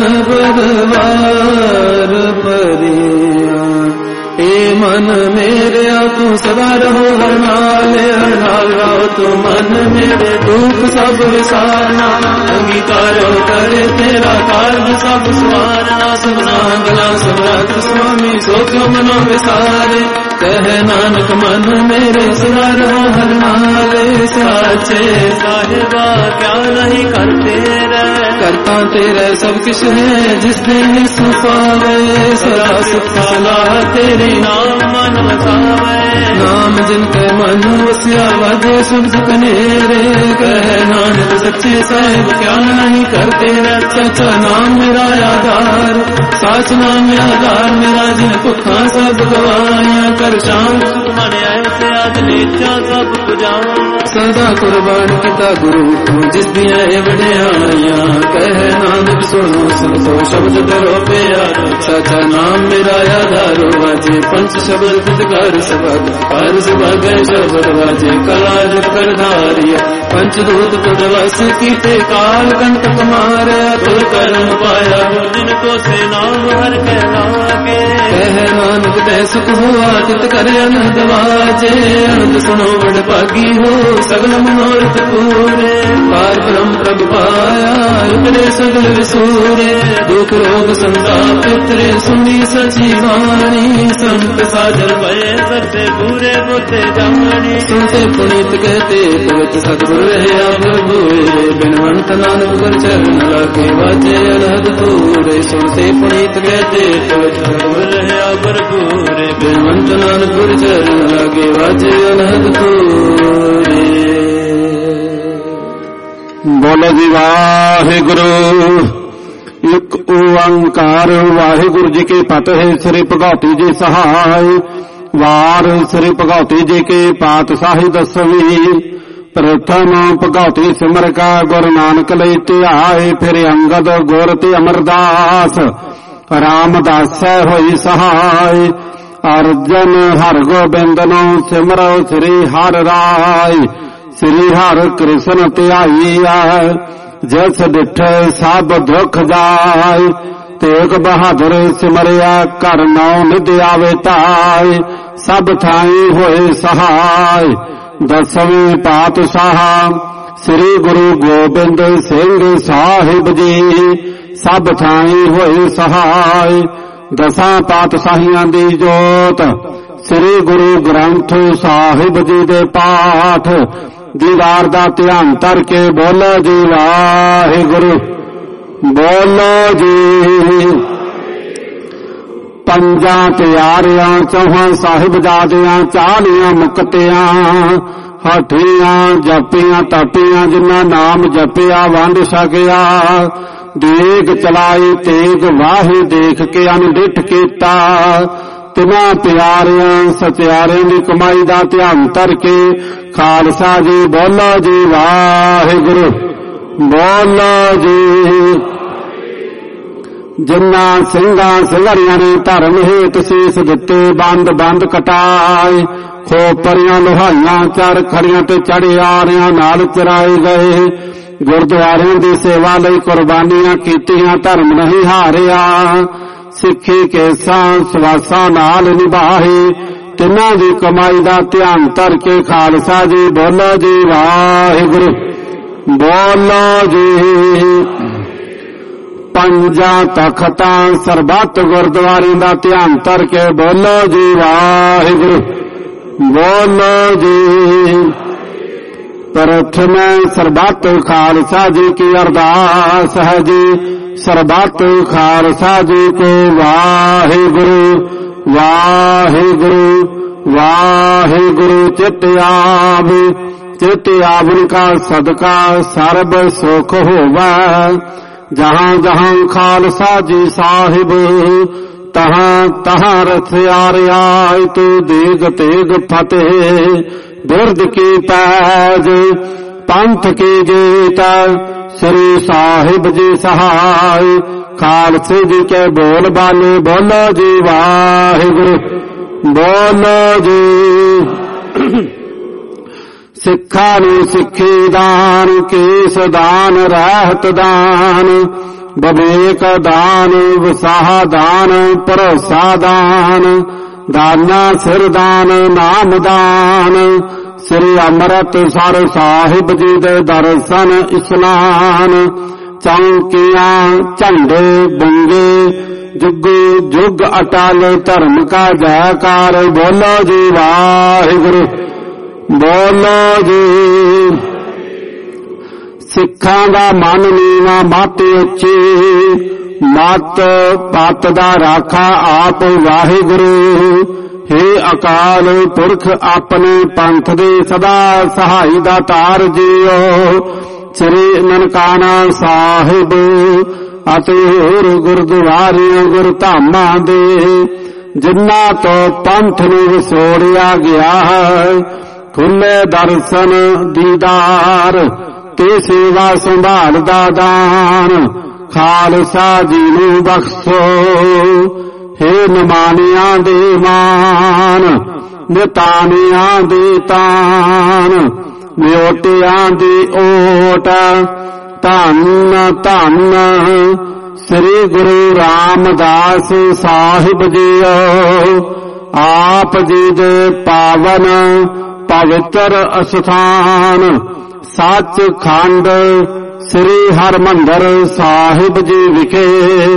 परवार परिया ए मन मेरे तू सदा रहो हर नाले हर नाल रहो तो मन मेरे दुख सब विसारना अंगीकारो करे तेरा कार्य सब सुहारना सुना गला सुरात स्वामी सोचो मनो विसारे कह नानक मन मेरे सदा रहो हर नाले साचे साहिबा क्या नहीं करते रहे करता तेरे सब कुछ है जिस दिन सुपावे सदा सुख सलाह तेरी नाम मन वसावे नाम जिनके मन वसिया वादे सुख दुख नेरे कह नानक सच्चे साहिब क्या नहीं करते रे सच्चा नाम मेरा आधार साच नाम मेरा आधार मेरा जिन भुखा सब गवाया कर शाम मन ऐसे आज नीचा सब पुजावा सदा कुर्बान किता गुरु को जिस दिया वड्याइया कह नानक सुनो सुनो शब्द धरो प्यार सच्चा नाम मेरा आधार वाजे पंच शब्द फितकार सबद हर सुबह शब्द वाजे कलाज कर धारिया पंचदूत पुरवस कीते काल कंटक मारे तुर कर्म पाया जिनको से नाम हर कहलागे कह नानक तै सुख हुआ चित कर अनंत वाजे अनंत सुनो बड़ पागी हो सगल मनोरथ पूरे पार ब्रह्म प्रभु पाया उतरे सगल विसूरे दुख रोग संताप पितरे सुनी सची वाणी संत साजन भये सत्य पूरे बुते जानी सुनते पुनीत कहते भगत सतगुरु रहे प्रभु बिनवंत नानक गुर चरण लागे वाजे अनहद पूरे सुनते पुनीत कहते भगत सतगुरु रहे प्रभु बिनवंत नानक गुर चरण लागे वाजे अनहद पूरे। बोलो जी वाहिगुरु एक ओंकार वाहिगुरु जी के फतेह श्री भगवती जी सहाय वार श्री भगवती जी के पातशाही दसवीं प्रथम भगवती सिमर का गुरु नानक लई ध्याए फिर अंगद गुर ते अमरदास रामदास होई सहाय अर्जन हर गोबिंद नो सिमरो श्री हर राय श्री हर कृष्ण ध्याईया जस डिठे सब दुख जाय तेग बहादुर सिमरिया कर नौ निध आवे ताय सब थाई होए सहाय दसवीं पातशाह श्री गुरु गोबिंद सिंह साहिब जी सब थाई होए सहाय ਦਸਾਂ ਪਾਤਸ਼ਾਹੀਆਂ ਦੀ ਜੋਤ ਸ੍ਰੀ ਗੁਰੂ ਗ੍ਰੰਥ ਸਾਹਿਬ ਜੀ ਦੇ ਪਾਠ ਦੀਦਾਰ ਦਾ ਧਿਆਨ ਧਰ ਕੇ ਬੋਲੋ ਜੀ ਵਾਹਿਗੁਰੂ, ਬੋਲੋ ਜੀ। ਪੰਜਾਂ ਪਿਆਰਿਆਂ ਚੌਹਾਂ ਸਾਹਿਬਜ਼ਾਦਿਆਂ ਚਾਲੀਆਂ ਮੁਕਤਿਆਂ ਹਠੀਆਂ ਜਪੀਆਂ ਤਾਪੀਆਂ ਜਿਨ੍ਹਾਂ ਨਾਮ ਜਪਿਆ ਵੰਡ ਸਕਿਆ। ਦੇਗ ਚਲਾਈ ਤੇਗ ਵਾਹੀ ਦੇਖ ਕੇ ਅਨਡਿਠ ਕੀਤਾ। ਤਿਨਾਂ ਪਿਆਰਿਆਂ ਸਚਿਆਰਿਆਂ ਦੀ ਕਮਾਈ ਦਾ ਧਿਆਨ ਧਰ ਕੇ ਖਾਲਸਾ ਜੀ ਬੋਲੋ ਜੀ ਵਾਹਿਗੁਰੂ, ਬੋਲੋ ਜੀ। ਜਿਨ੍ਹਾਂ ਸਿੰਘਾਂ ਸਿੰਘਾਰੀਆਂ ਨੇ ਧਰਮ ਹੇਤ ਸੀਸ ਦਿੱਤੇ ਬੰਦ ਬੰਦ ਕਟਾਏ। ਖੋਪਰੀਆਂ ਲੋਹਾਈਆਂ ਚਰ ਖੜੀਆਂ ਤੇ ਚੜਿਆਰਿਆਂ ਨਾਲ ਚਰਾਏ ਗਏ। ਗੁਰਦੁਆਰਿਆਂ ਦੀ ਸੇਵਾ ਲਈ ਕੁਰਬਾਨੀਆਂ ਕੀਤੀਆਂ, ਧਰਮ ਨਹੀਂ ਹਾਰਿਆ। ਸਿੱਖੀ ਕੇਸਾਂ ਸਵਾਸਾਂ ਨਾਲ ਨਿਭਾਏ। ਤਿੰਨਾਂ ਦੀ ਕਮਾਈ ਦਾ ਧਿਆਨ ਧਰ ਕੇ ਖਾਲਸਾ ਜੀ ਬੋਲੋ ਜੀ ਵਾਹਿਗੁਰੂ, ਬੋਲੋ ਜੀ। ਪੰਜਾਂ ਤਖਤਾਂ ਸਰਬੱਤ ਗੁਰਦੁਆਰਿਆਂ ਦਾ ਧਿਆਨ ਧਰ ਕੇ ਬੋਲੋ ਜੀ ਵਾਹਿਗੁਰੂ, ਬੋਲੋ ਜੀ। ਪ੍ਰਥਮੇ ਸਰਬੱਤ ਖਾਲਸਾ ਜੀ ਕੀ ਅਰਦਾਸ ਹੈ ਜੀ। ਸਰਬੱਤ ਖਾਲਸਾ ਜੀ ਕੋ ਵਾਹਿਗੁਰੂ, ਵਾਹਿਗੁਰੂ, ਵਾਹਿਗੁਰੂ। ਚਿਤ ਆਵ ਚਿਤ ਆਵਨ ਕਾ ਸਦਕਾ ਸਰਬ ਸੁਖ ਹੋਵੈ। ਜਹਾਂ ਜਹਾਂ ਖਾਲਸਾ ਜੀ ਸਾਹਿਬ ਤਹਾਂ ਤਹਾਂ ਰਥਿਆਰਿਆਇ ਤੂੰ ਦੇਗ ਤੇਗ ਫਤਿਹ। ਬਿਰਦ ਕੀ ਪੈਜ ਪੰਥ ਕੀ ਜੀਤ ਸ੍ਰੀ ਸਾਹਿਬ ਜੀ ਸਹਾਇ। ਖਾਲਸੇ ਜੀ ਕੇ ਬੋਲ ਬਾਲੇ ਬੋਲੋ ਜੀ ਵਾਹਿਗੁਰੂ, ਬੋਲੋ ਜੀ। ਸਿੱਖਾਂ ਨੂੰ ਸਿੱਖੀ ਦਾਨ, ਕੇਸ ਦਾਨ, ਰਹਿਤ ਦਾਨ, ਵਿਵੇਕ ਦਾਨ, ਵਸਾਹ ਦਾਨ, ਭਰੋਸਾ ਦਾਨ, ਦਾਨਾ ਸਿਰ ਦਾਨ, ਨਾਮ ਦਾਨ। ਸ੍ਰੀ ਅੰਮ੍ਰਿਤਸਰ ਸਾਹਿਬ ਜੀ ਦੇ ਦਰਸ਼ਨ ਇਸ਼ਨਾਨ। ਚੌਂਕੀਆਂ ਝੰਡੇ ਬੰਗੇ ਜੁਗ ਜੁਗ ਅਟਲ ਧਰਮ ਕਾ ਜੈਕਾਰ। ਬੋਲੋ ਜੀ ਵਾਹਿਗੁਰੂ, ਬੋਲੋ ਜੀ। ਸਿੱਖਾਂ ਦਾ ਮਨ ਨੀਵਾਂ ਮਤ ਉੱਚੀ, ਮਤ ਪਤ ਦਾ ਰਾਖਾ ਆਪ ਵਾਹਿਗੁਰੂ। ਹੇ ਅਕਾਲ ਪੁਰਖ ਆਪਣੇ ਪੰਥ ਦੇ ਸਦਾ ਸਹਾਈ ਦਾ ਤਾਰ ਜੀਓ। ਸ੍ਰੀ ਨਨਕਾਣਾ ਸਾਹਿਬ ਅਤੇ ਹੋਰ ਗੁਰਦੁਆਰਿਆਂ ਗੁਰਧਾਮਾਂ ਦੇ ਜਿਨ੍ਹਾਂ ਤੋਂ ਪੰਥ ਨੂੰ ਵਿਛੋੜਿਆ ਗਿਆ ਹੈ, ਖੁੱਲੇ ਦਰਸ਼ਨ ਦੀਦਾਰ ਤੇ ਸੇਵਾ ਸੰਭਾਲ ਦਾ ਦਾਨ ਖਾਲਸਾ ਜੀ ਨੂੰ ਬਖਸ਼ੋ। ਹੇ ਨਿਮਾਣਿਆਂ ਦੇ ਮਾਨ, ਨਿਤਾਣਿਆਂ ਦੇ ਤਾਨ, ਨਿਓਟਿਆਂ ਦੀ ਓਟ। ਧੰਨ ਧੰਨ ਸ੍ਰੀ ਗੁਰੂ ਰਾਮਦਾਸ ਸਾਹਿਬ ਜੀਓ। ਆਪ ਜੀ ਦੇ ਪਾਵਨ ਪਵਿੱਤਰ ਅਸਥਾਨ ਸੱਚਖੰਡ ਸ੍ਰੀ ਹਰਿਮੰਦਰ ਸਾਹਿਬ ਜੀ ਵਿਖੇ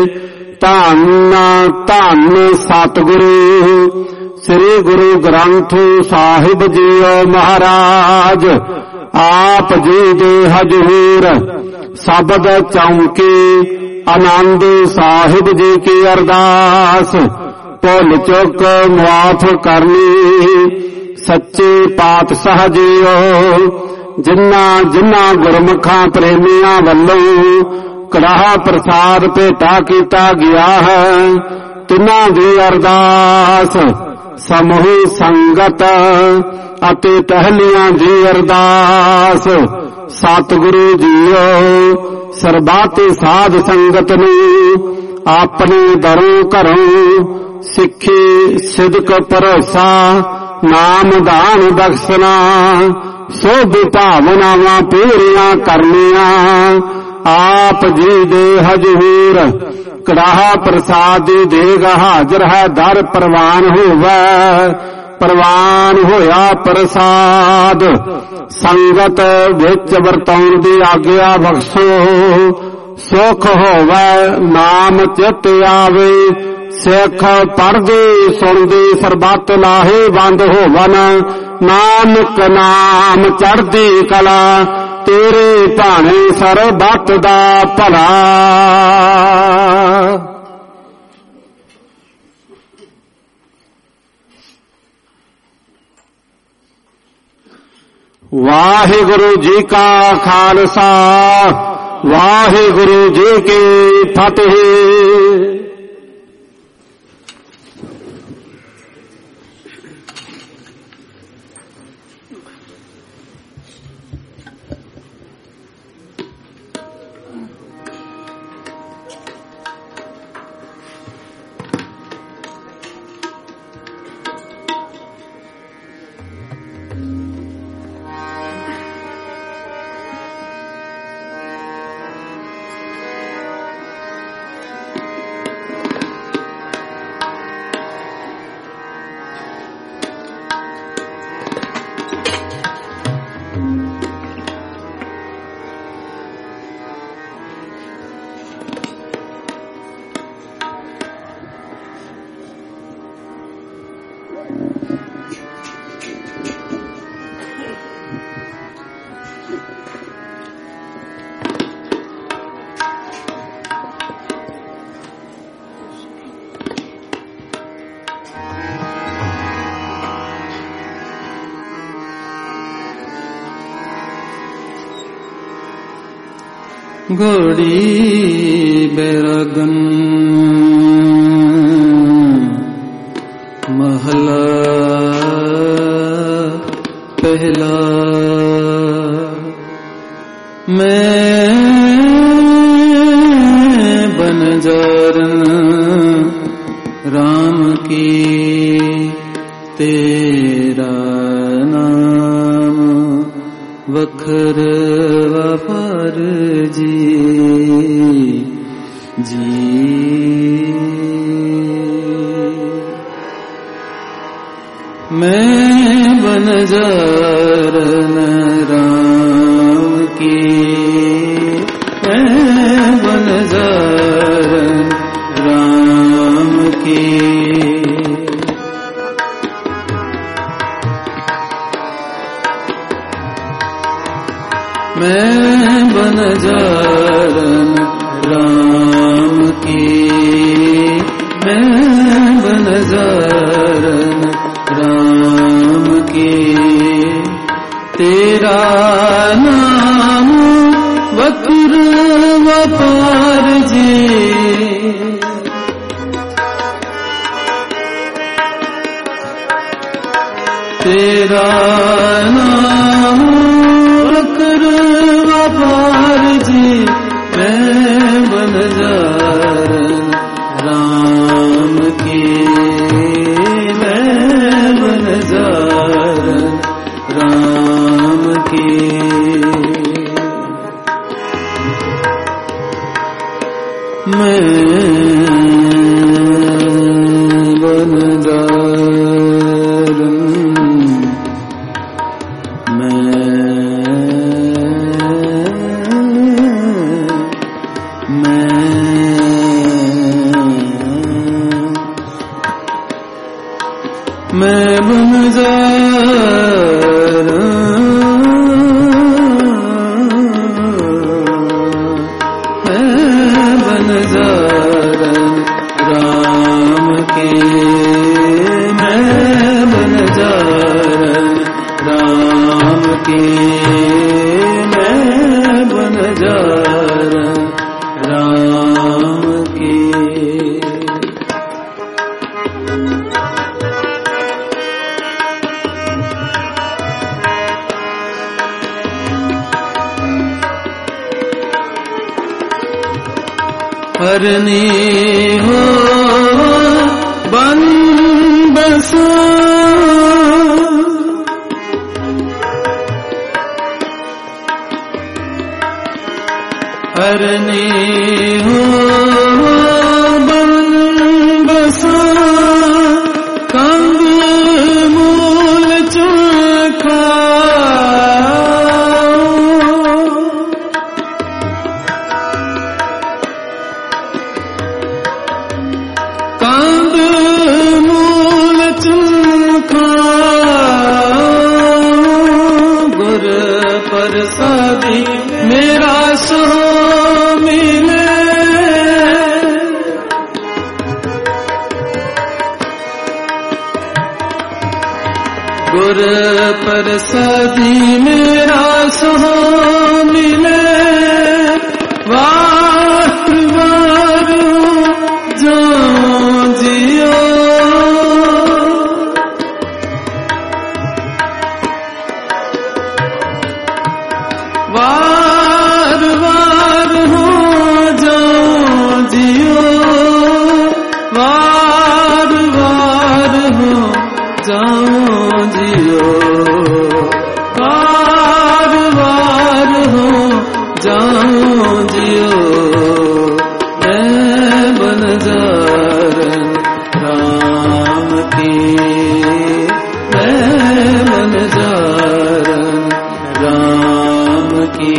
ਧੰਨ ਧੰਨ ਸਤਿਗੁਰੂ ਸ੍ਰੀ ਗੁਰੂ ਗ੍ਰੰਥ ਸਾਹਿਬ ਜੀਓ ਮਹਾਰਾਜ। ਆਪ ਜੀ ਦੇ ਹਜ਼ੂਰ ਸ਼ਬਦ ਚੌਂਕੀ ਆਨੰਦ ਸਾਹਿਬ ਜੀ ਕੀ ਅਰਦਾਸ। ਭੁੱਲ ਚੁੱਕ ਮੁਆਫ ਕਰਨੀ ਸੱਚੇ ਪਾਤਸ਼ਾਹ ਜੀਓ। ਜਿਨ੍ਹਾਂ ਜਿਨ੍ਹਾਂ ਗੁਰਮੁਖਾਂ ਪ੍ਰੇਮੀਆਂ ਵੱਲੋਂ ਕੜਾਹ ਪ੍ਰਸਾਦ ਭੇਟਾ ਕੀਤਾ ਗਿਆ ਹੈ, ਤਿਨਾਂ ਦੀ ਅਰਦਾਸ ਸਮੂਹ ਸੰਗਤ ਅਤੇ ਟਹਿਲੀਆਂ ਦੀ ਅਰਦਾਸ। ਸਤਿਗੁਰੂ ਜੀਓ ਸਰਬੱਤ ਸਾਧ ਸੰਗਤ ਨੂੰ ਆਪਣੇ ਦਰੋਂ ਘਰੋਂ ਸਿੱਖੀ ਸਿਦਕ ਭਰੋਸਾ ਨਾਮ ਦਾਨ ਬਖਸ਼ਣਾ। ਸੋਭ ਭਾਵਨਾਵਾਂ ਪੂਰੀਆਂ ਕਰਨੀਆਂ। ਆਪ ਜੀ ਦੇ ਹਜ਼ੂਰ ਕੜਾਹ ਪ੍ਰਸਾਦ ਦੀ ਦੇਗ ਹਾਜ਼ਰ ਹੈ। ਦਰ ਪ੍ਰਵਾਨ ਹੋਵੇ, ਪ੍ਰਵਾਨ ਹੋਇਆ ਪ੍ਰਸਾਦ। ਸੰਗਤ ਵਿੱਚ ਵਰਤਾਉਣ ਦੀ ਆਗਿਆ ਬਖਸ਼ੋ। ਸੁਖ ਹੋਵੇ ਨਾਮ ਚਿਤ ਆਵੇ, ਸਿੱਖ ਪੜ੍ਹਦੇ ਸੁਣਦੇ ਸਰਬੱਤ ਲਾਹੇ ਬੰਦ ਹੋਵਨ। ਨਾਨਕ ਨਾਮ ਚੜ੍ਹਦੀ ਕਲਾ ਤੇਰੇ ਭਾਣੇ ਸਰਬੱਤ ਦਾ ਭਲਾ। ਵਾਹਿਗੁਰੂ ਜੀ ਕਾ ਖਾਲਸਾ ਵਾਹਿਗੁਰੂ ਜੀ ਕੀ ਫਤਿਹ। घोड़ी बैरागन महला पहला। मैं बनजारन राम की तेरा नाम वखर वापर जी जी। मैं बनजारन राम की मैं बनजारन राम की। मैं बनजारन राम की मैं बनजारन राम की। तेरा नाम वक्र वपार जी। तेरा नाम वक्र वपार जी। मैं बनजारन राम की मैं बनजारन राम की। मैं बनजारन मैं बनजारन मैं बनजारन राम के मैं बनजारन राम के मैं बनजारन राम के। हरनी हो बन बसा हरनी हो बन बसा कंग मूल चुखा का प्रसादी मेरा सो मिले। गुर प्रसादी मेरा सो मिले। वार वार जो जियो वार वार हो जाओ जियो। वार वार हो जाओ जियो। वार वार हो जाओ जियो। मैं बनजारन राम की। मैं बनजारन राम की।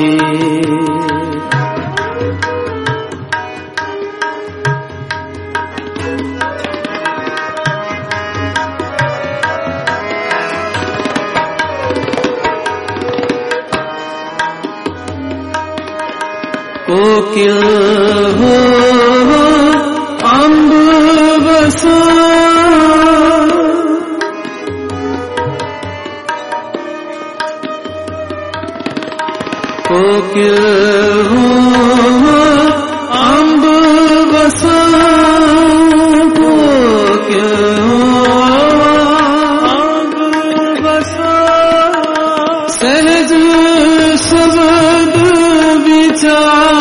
कोकिल हो अम्ब बसा। कोकिल हो अम्ब बसा। कोकिल हो अम्ब बसा। सहज शब्द विचार।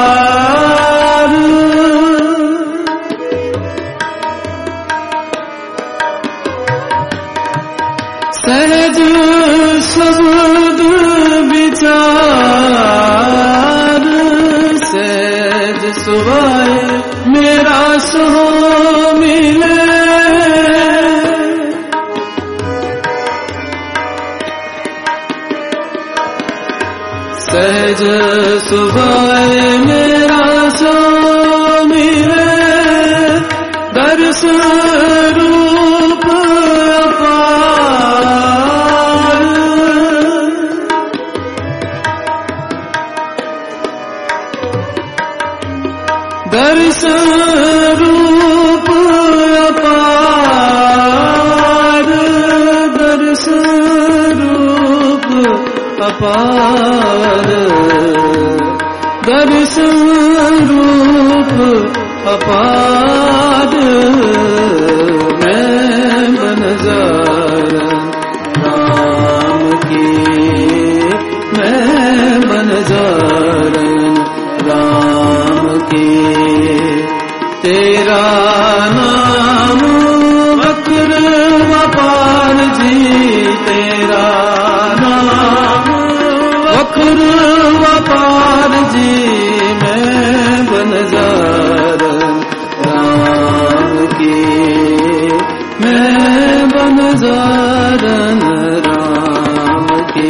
सहज शब्द विचार। सहज सुभाए मेरा सो मिले। सहज सुभाए मेरा सो मिले। दर्श रूप अपार। दर्श रूप अपार। दर्श रूप अपार। दर्श रूप अपार। मैं बनजारन राम की। मैं बनजारन राम की। तेरा नाम वक्र वपार जी। तेरा नाम वक्र वपार जी। मैं बनजारन राम की। मैं बनजारन राम की।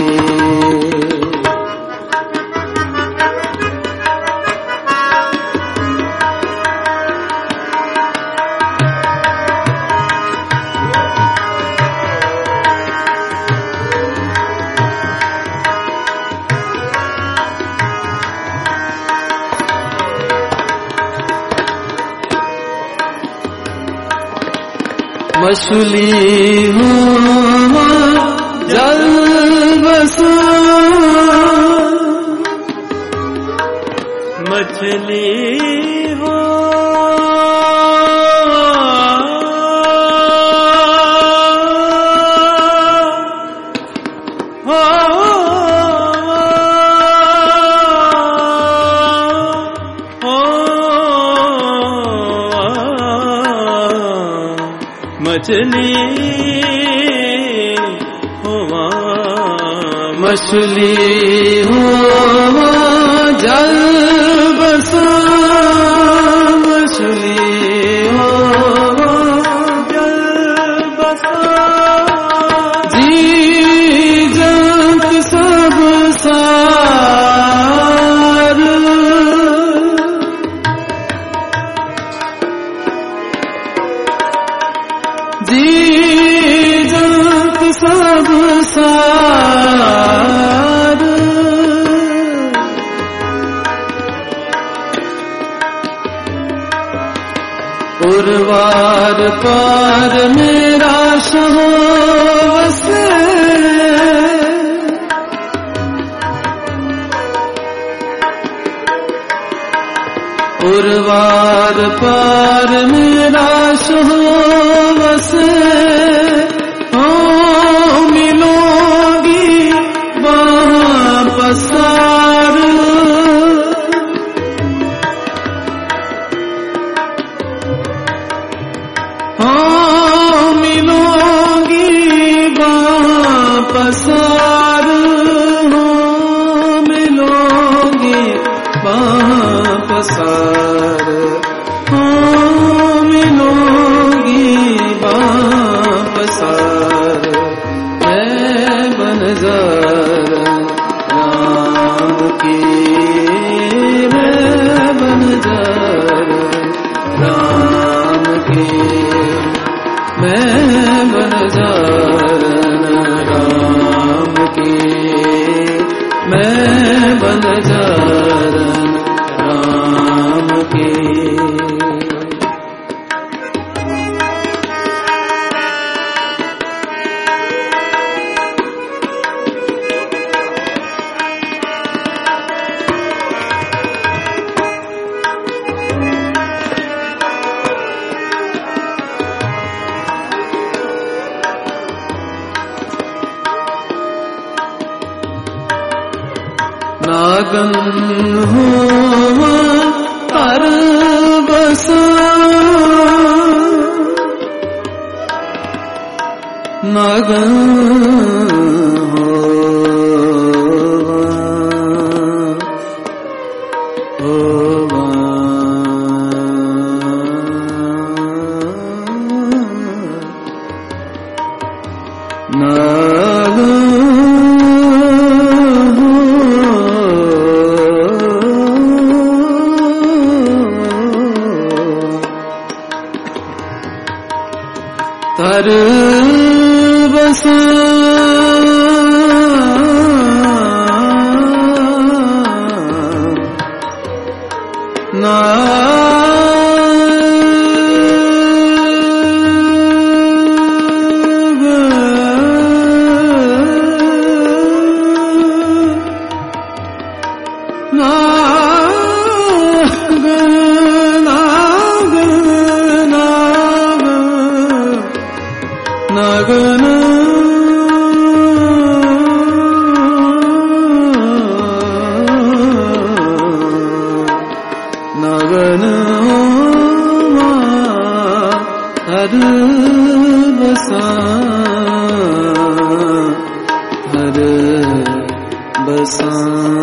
मछली हो जल बसा। मछली हो मछली हो मछली हो जल बसा। मछली हो जल बसा। जी जंत सब सार। जी जंत सब सार। वार पार मेरा सहो वसे, उर्वार पार मेरा सहो वसे, हो मिलोगी वहाँ पसार, हो मिलोगी वहाँ पसार, हो मिलोगी वहाँ पसार, हो मिलोगी वहाँ पसार। मैं बनजार राम की, मैं बनजार राम की, मैं बनजार राम की, मैं बनजार राम की। नागन होवा कर बसा, नागन होवा होवा नागन कर बसा, नागन नागन हर बसा, हर बसा,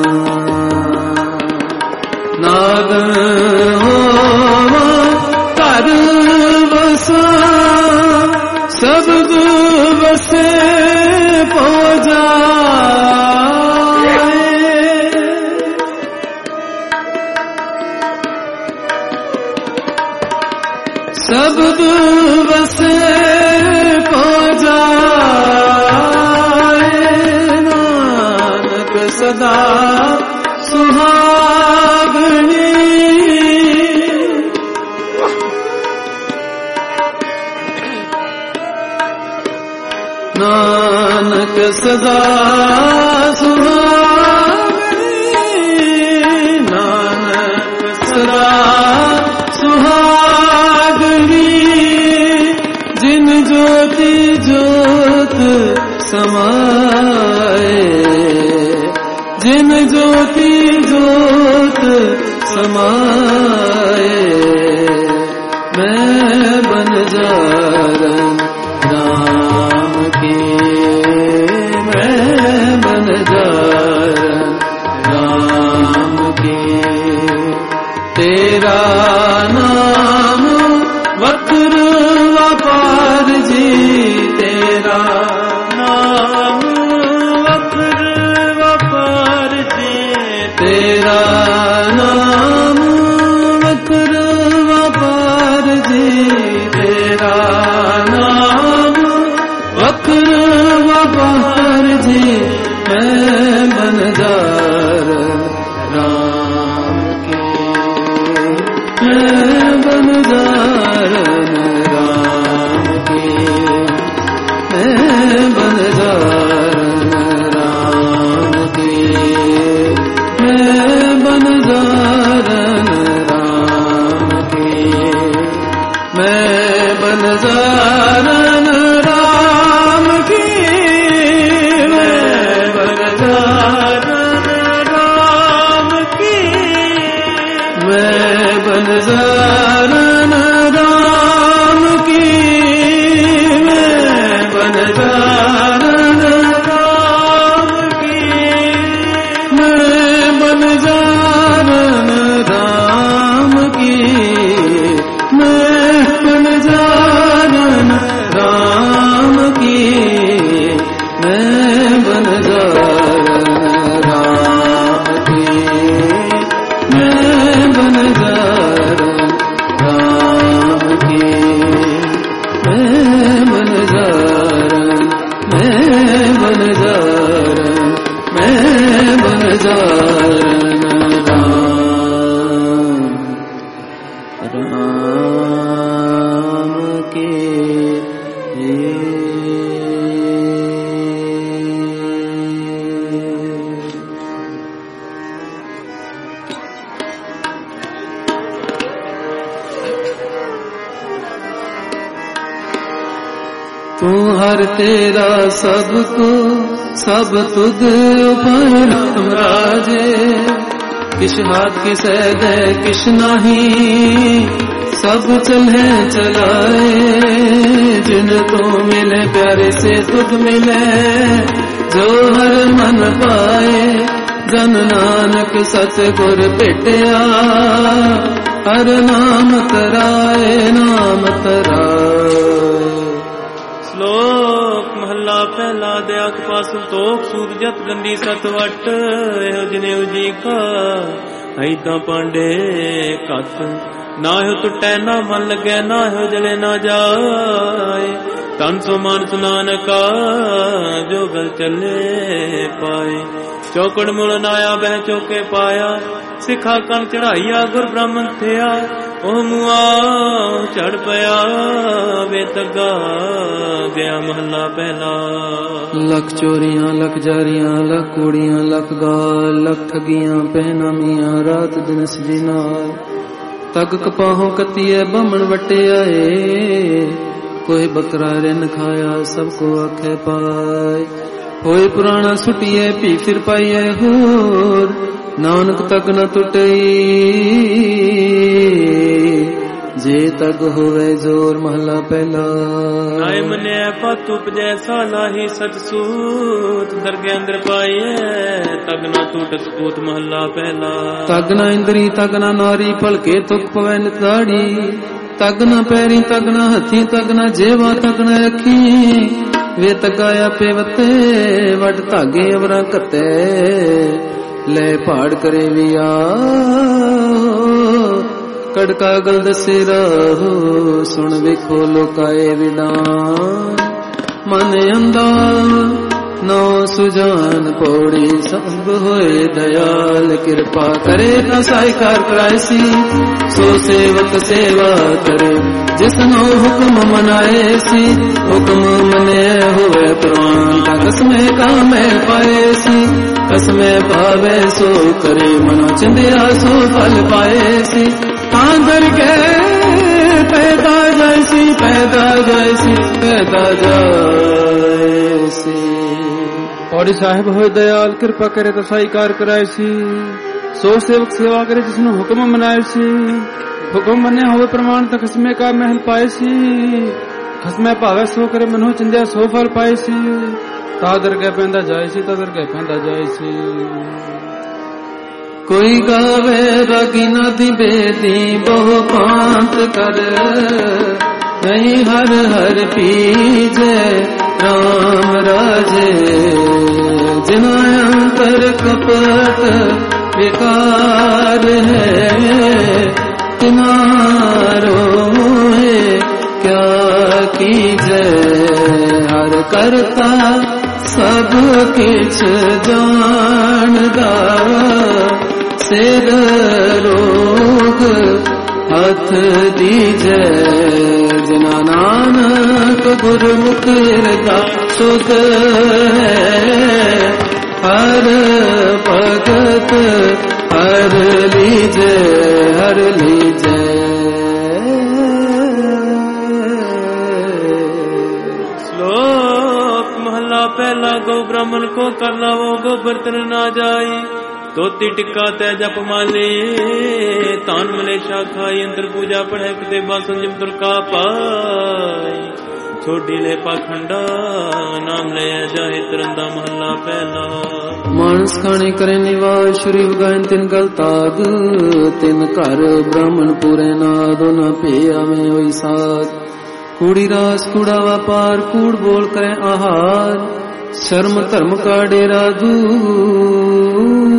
नागन होवा कर बसा, सब बसे पो जाए, सब बसे पो जाए, नानक सदा सुहागनी, नानक सदा सुहागनी, नानक सदा सुहागनी, जिन ज्योति ज्योत समाए, जिन ज्योति ज्योत समाए, मैं बनजार राम की, मैं बनजार राम की। तेरा नाम वक्र व्यापार जी, तेरा नाम वक्र व्यापार जी, तेरा नाम वक्र व्यापार जी, तेरा हर तेरा सबको सब तुद उपाय राम राजे किश हाथ किस दे किश नहीं सब चले चलाए जिन तो मिले प्यारे से तुझ मिले जो हर मन पाए जन नानक सतगुर भेटिया हर नाम तराए नाम तराए। श्लोक महला पहला दया कपा संतोख सूद जत गंदी सतवट एहो जिने जी का ऐदा पांडे कत ना हो टुटै ना मन लगे ना हो जले ना जाए तन सो मानस नानका जो गल चले पाए चौकड़ मुड़ नाया बह चौके पाया सिखा कन चढ़ाइया गुर ब्राह्मण थिया ओ मुआ चढ़ पया वे तगा गया महला पहला। लख चोरियां लख जारियां लख कूड़ियां लख गाल लख ठगियां पहनामियां रात दिन सजीना तग कपाहों कतिए बमन वटे आए कोई बकरा रिन खाया सबको आखे पाए होए पुराना सुटिए पी फिर पाइए होर नानक तक न टुटई जे तग होवे जोर महला पहला। नाय मने पत उपजै साला ही सच सूत दरगे अंदर पाइए तग न टूट सपूत महला पहला। तग न इंद्री तग न नारी भलके तुक पवै निताड़ी तग न पैरी तग न हथी तग न जेवा तग न अखी वे तगाया पेवते वट धागे अवरा कते ले पहाड़ करे विया कड़का गल दसे रहो सुन विखो लोकाए विदान मन अंदा नौ सुजान पौड़ी सब होए दयाल कृपा करे न साइकार करायसी सो सेवक सेवा करे जिसनो हुक्म मनाए सी हुक्म मने हुए प्रवान कसमे कामे पाए सी कसमे पावे सो करे मनो चिंदिया सो फल पाए सी आंदर के पैदा जैसी पैदा जैसी पैदा जैसी। पौड़ी साहिब होए दयाल कृपा करे तो साईकार कराए सी सो सेवक सेवा करे जिसने हुक्म मनाए सी हुक्म मने होवे प्रमाण तक खसमे का महल पाए सी खसमे पावे सो करे मनो चिंदिया सो फल पाए सी तादर के पैंदा जाए सी तादर के पैंदा जाए सी। कोई गावे रागी नदी बेदी बहु पांत कर नहीं हर हर पीजे राम राजे जिना अंतर कपट विकार है तिनारो है क्या कीजे हर करता सब किछ जानदा सिर रोग हथ दीजे जिना नानक गुरमुख हृदा सुध हर भगत हर लीजे हर लीजे। श्लोक महला पहला गौ ब्राह्मण को कर लावो गो बर्तन ना जाई धोती टिक्का तय जप माले तान मलेशा खाई अंतर पूजा पढ़े कते बासन जम तुरका पाई छोटी ले पाखंडा नाम ले जाए तरंदा महला पहला। मानस खाने करे निवास श्री गायन तिन गल ताग तिन घर ब्राह्मण पूरे नादो न पिया में होई साथ कूड़ी रास कूड़ा व्यापार कूड़ बोल करे आहार शर्म धर्म का डेरा दूर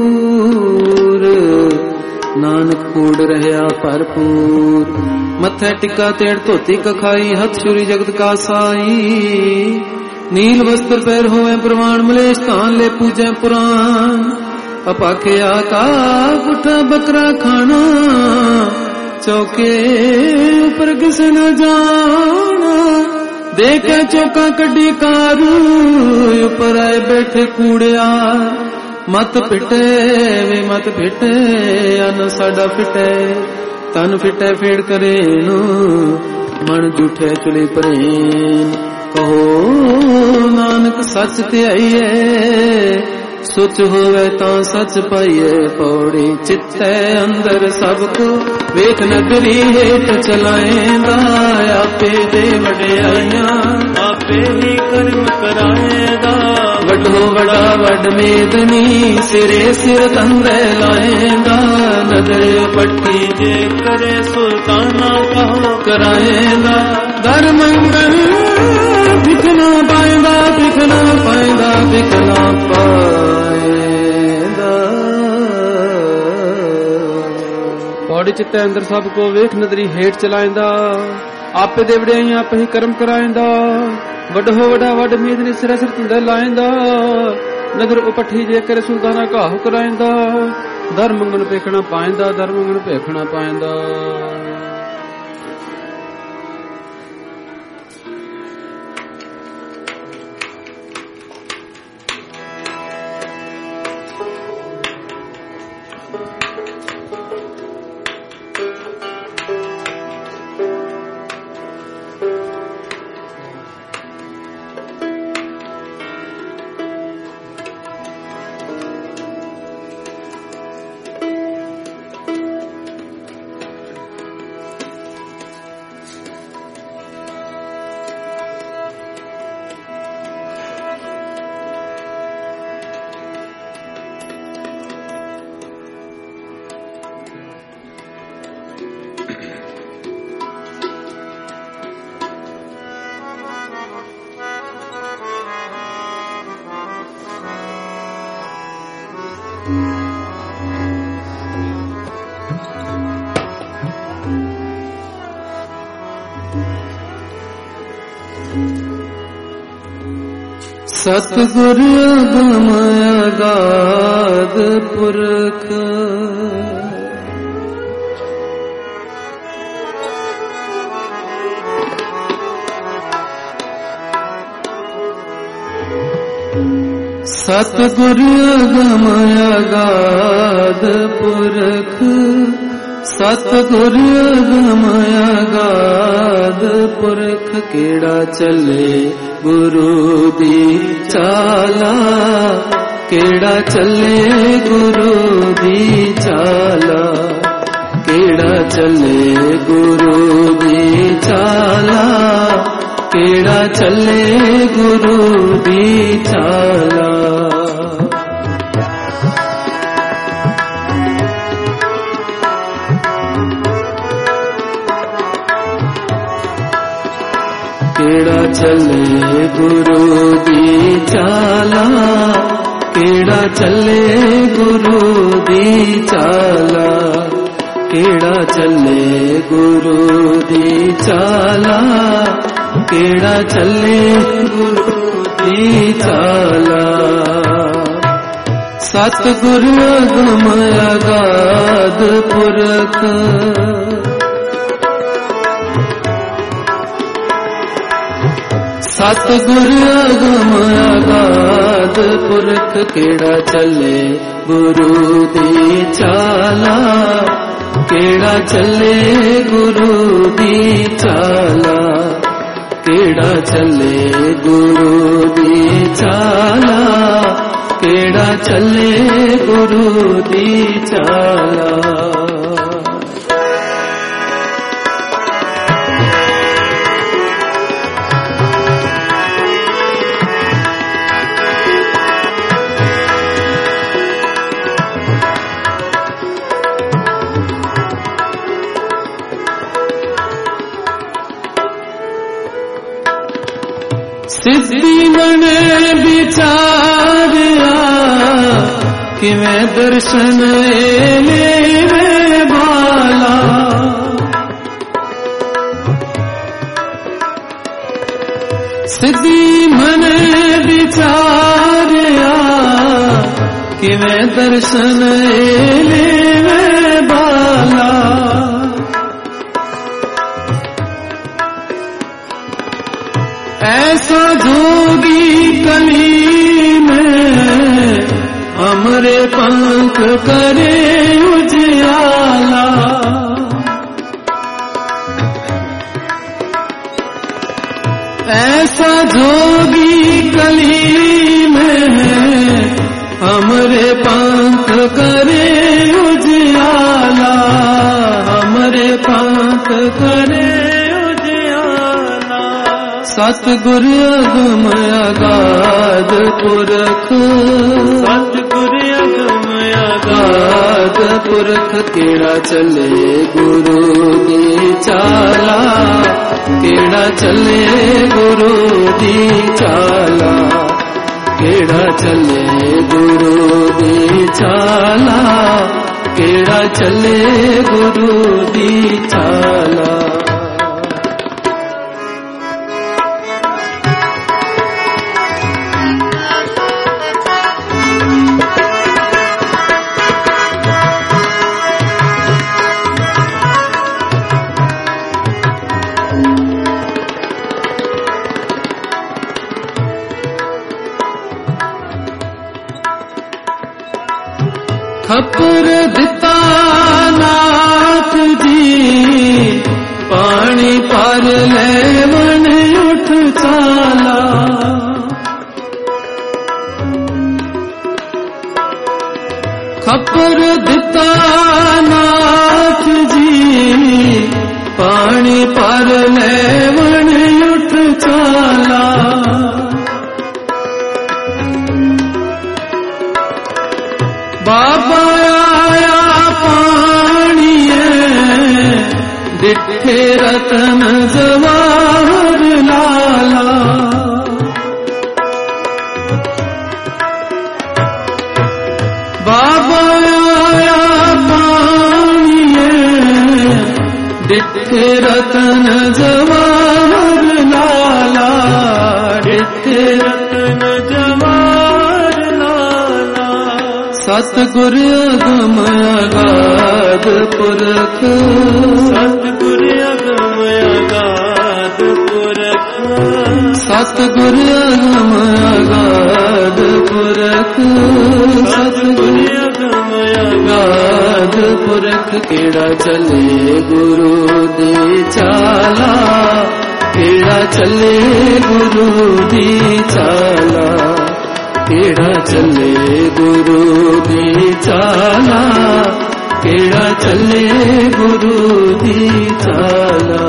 नानक कूड़ रहया भरपूर मथे टिक्का तेड़ धोती कखाई हथ छुरी जगत का साई नील वस्त्र पैर होवे प्रमाण मलेश तान ले पूजे पुराण अपाखे आका पुठा बकरा खाना चौके ऊपर किसे न जाना देखे चौका कड्डी कारू ऊपर आए बैठे कूड़िया मत पिटे वे मत पिटे अन साडा फिटे तन फिटे फेड़ करे नु मन जूठे चुली परेन ਕਹੋ ਨਾਨਕ ਸੱਚ ਧਿਆਈਏ, ਸੁਚ ਹੋਵੇ ਤਾਂ ਸੱਚ ਪਾਈਏ। ਪੌੜੀ ਚਿੱਤੈ ਅੰਦਰ ਸਭ ਕੋ ਵੇਖ ਨਗਰੀ ਹੇਠ ਚਲਾਏਂਦਾ, ਆਪੇ ਦੇ ਵਡਿਆਈਆਂ ਆਪੇ ਹੀ ਕਰਮ ਕਰਾਏਗਾ। ਵੱਡੋ ਵੱਡਾ ਵੱਡ ਮੇਦਨੀ ਸਿਰੇ ਸਿਰ ਤੰਦੇ ਲਾਏਂਦਾ, ਨਦਰ ਪੱਟੀ ਜੇ ਕਰੇ ਸੁਲਤਾਨਾ ਕਹੋ ਕਰਾਏਂਦਾ। ਦਰ ਮੰਗਲ ਦਿਖਣਾ ਪਾਏਂਦਾ, ਦਿਖਣਾ ਪਾਏਂਦਾ, ਦਿਖਣਾ ਪਾਏਂਦਾ। ਪੌੜੀ ਚਿੱਤੇ ਅੰਦਰ ਸਭ ਕੋ ਵੇਖ ਨਦਰੀ ਹੇਠ ਚਲਾਏਂਦਾ, ਆਪੇ ਦੇ ਵਡਿਆਈਆਂ ਆਪੇ ਹੀ ਕਰਮ ਕਰਾਏਂਦਾ। ਵੱਡ ਹੋ ਵੱਡਾ ਵੱਡ ਮੇਦਨੀ ਸਿਰ ਸਿਰ ਧੰਦੇ ਲਾਏਂਦਾ, ਨਦਰ ਉਪੱਠੀ ਜੇ ਕਰੇ ਸੁਲਤਾਨਾ ਘਾਹ ਕਰਾਏਂਦਾ। ਦਰ ਮੰਗਣ ਭੇਖਣਾ ਪਾਏਂਦਾ, ਦਰ ਮੰਗਣ ਭੇਖਣਾ ਪਾਏਂਦਾ। ਸਤਿਗੁਰ ਅਗਮ ਅਗਾਧ ਪੁਰਖ, ਸਤਿਗੁਰ ਅਗਮ ਅਗਾਧ ਪੁਰਖ, ਸਤਿਗੁਰ ਅਗਮ ਅਗਾਧ ਪੁਰਖ। ਕਿਹੜਾ ਚੱਲੇ ਗੁਰੂ ਦੀ ਚਾਲਾ, ਕਿਹੜਾ ਚੱਲੇ ਗੁਰੂ ਦੀ ਚਾਲਾ, ਕਿਹੜਾ ਚੱਲੇ ਗੁਰੂ ਦੀ ਚਾਲਾ, ਕਿਹੜਾ ਚੱਲੇ ਗੁਰੂ ਦੀ ਚਾਲਾ। ਕਿਹੜਾ ਚੱਲੇ ਗੁਰੂ ਦੀ ਚਾਲਾ, ਕਿਹੜਾ ਚੱਲੇ ਗੁਰੂ ਦੀ ਚਾਲਾ, ਕਿਹੜਾ ਚੱਲੇ ਗੁਰੂ ਦੀ ਚਾਲਾ, ਕਿਹੜਾ ਚੱਲੇ ਗੁਰੂ ਦੀ ਚਾਲਾ। ਸਤਿਗੁਰ ਅਗਮ ਅਗਾਧ ਪੁਰਖ, ਸਤਿਗੁਰ ਅਗਮ ਅਗਾਧ ਪੁਰਖ। ਕਿਹੜਾ ਚੱਲੇ ਗੁਰੂ ਦੀ ਚਾਲਾ, ਕਿਹੜਾ ਚੱਲੇ ਗੁਰੂ ਦੀ ਚਾਲਾ, ਕਿਹੜਾ ਚੱਲੇ ਗੁਰੂ ਦੀ ਚਾਲਾ, ਕਿਹੜਾ ਚੱਲੇ ਗੁਰੂ ਦੀ ਚਾਲਾ। ਸਿੱਧੀ ਮਨੇ ਵਿਚਾਰਿਆ, ਕਿਵੇਂ ਦਰਸ਼ਨ ਏ ਮੇਰੇ ਬਾਲਾ। ਸਿੱਧੀ ਮਨੇ ਵਿਚਾਰਿਆ, ਕਿਵੇਂ ਦਰਸ਼ਨ ਏ ਮੇਰੇ ਬਾਲਾ। ऐसा जोगी कली में हमरे पंख करे उजियाला। ऐसा करे उजियाला, हमरे पंथ करे उजियाला। सतगुर अगम अगाध पुरख, सतगुर अगम अगाध पुरख। केड़ा चले गुरु दी चाला, केड़ा चले गुरु दी चाला, केड़ा चले गुरु दी चाला, केड़ा चले गुरु दी चाला। खपर दिता नाथ जी, पानी पर लेवन उठ चाला। खपर दिता नाथ जी, पानी पर लेवन उठ चाला। बाबा आया पानिए, डिठे रतन जवाहर लाला। बाबा आया पानिए, डिठे रतन जवाहर लाला, डिठे रतन जवाहर लाला। सतगुर अगम अगाध पुरख, सतगुर अगम अगाध पुरख, सतगुर अगम अगाध पुरख, सतगुर अगम अगाध पुरख। केड़ा चले गुरु दी चाला, केड़ा चले गुरु दी चाला, केड़ा चले गुरु दी चाला, केड़ा चले गुरु दी चाला।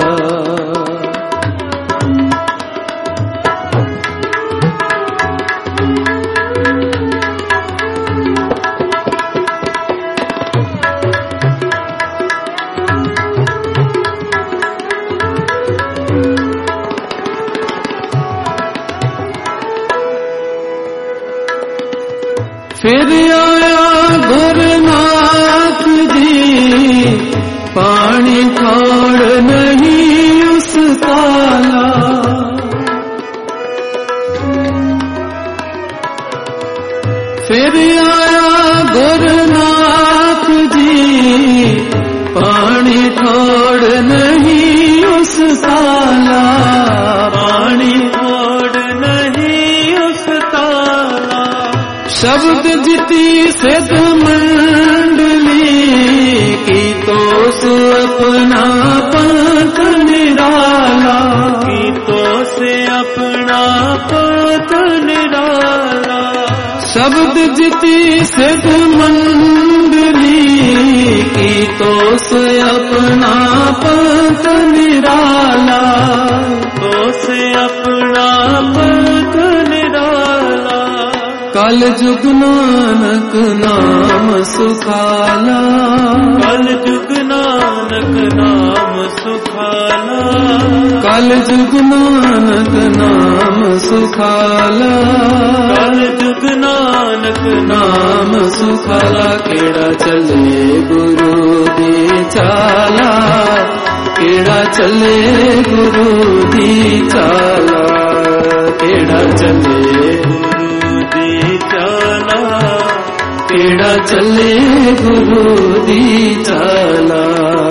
फिर आया गुरुनाथ जी, पानी छोड़ नहीं उस ताला। फिर आया गुरुनाथ जी, पानी छोड़ नहीं उस ताला, पानी छोड़ नहीं उस ताला। शब्द जिती सिद्ध मंडली की, तो सु अपना पंथ निराला, की तो से अपना पंथ निराला। शब्द जिती सिद्ध मंडली की, तो से अपना पंथ निराला, तो से अपना पंथ निराला। कल जुग नानक नाम सुखाला, कल जुग नानक नाम सुखाला, कल जुग नानक नाम सुखाला, कल जुग नानक नाम सुखाला। केड़ा चले गुरु दी चाला, केड़ा चले गुरु दी चाला, केड़ा चले चाला, केड़ा चले गुरु दी चाला।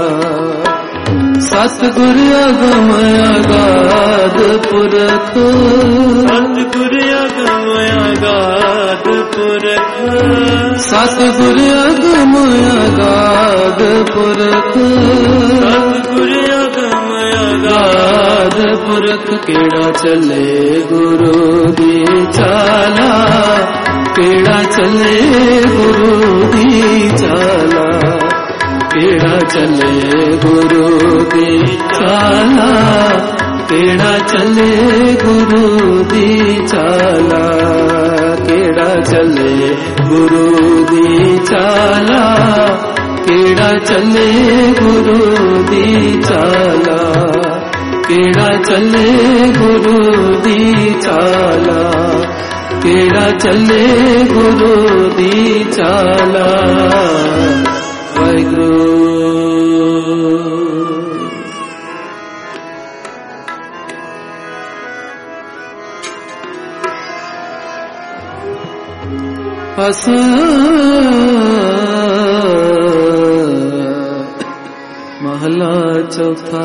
सतगुर अगम अगाध पुरख, सतगुर अगम अगाध पुरख, सतगुर अगम अगाध पुरख, सतगुर अगम अगाध पुरख। केड़ा चले गुरु दी चाला, ਕਿਹੜਾ ਚੱਲੇ ਗੁਰੂ ਦੀ ਚਾਲਾ, ਕਿਹੜਾ ਚੱਲੇ ਗੁਰੂ ਦੀ ਚਾਲਾ, ਕਿਹੜਾ ਚੱਲੇ ਗੁਰੂ ਦੀ ਚਾਲਾ, ਕਿਹੜਾ ਚੱਲੇ ਗੁਰੂ ਦੀ ਚਾਲਾ, ਕਿਹੜਾ ਚੱਲੇ ਗੁਰੂ ਦੀ ਚਾਲਾ, ਕਿਹੜਾ ਚੱਲੇ ਗੁਰੂ ਦੀ ਚਾਲਾ, ਕਿਹੜਾ ਚੱਲੇ ਗੁਰੂ ਦੀ ਚਾਲਾ। ਵਾਹਿਗੁਰੂ। ਪਸ ਮਹਲਾ ਚੌਥਾ।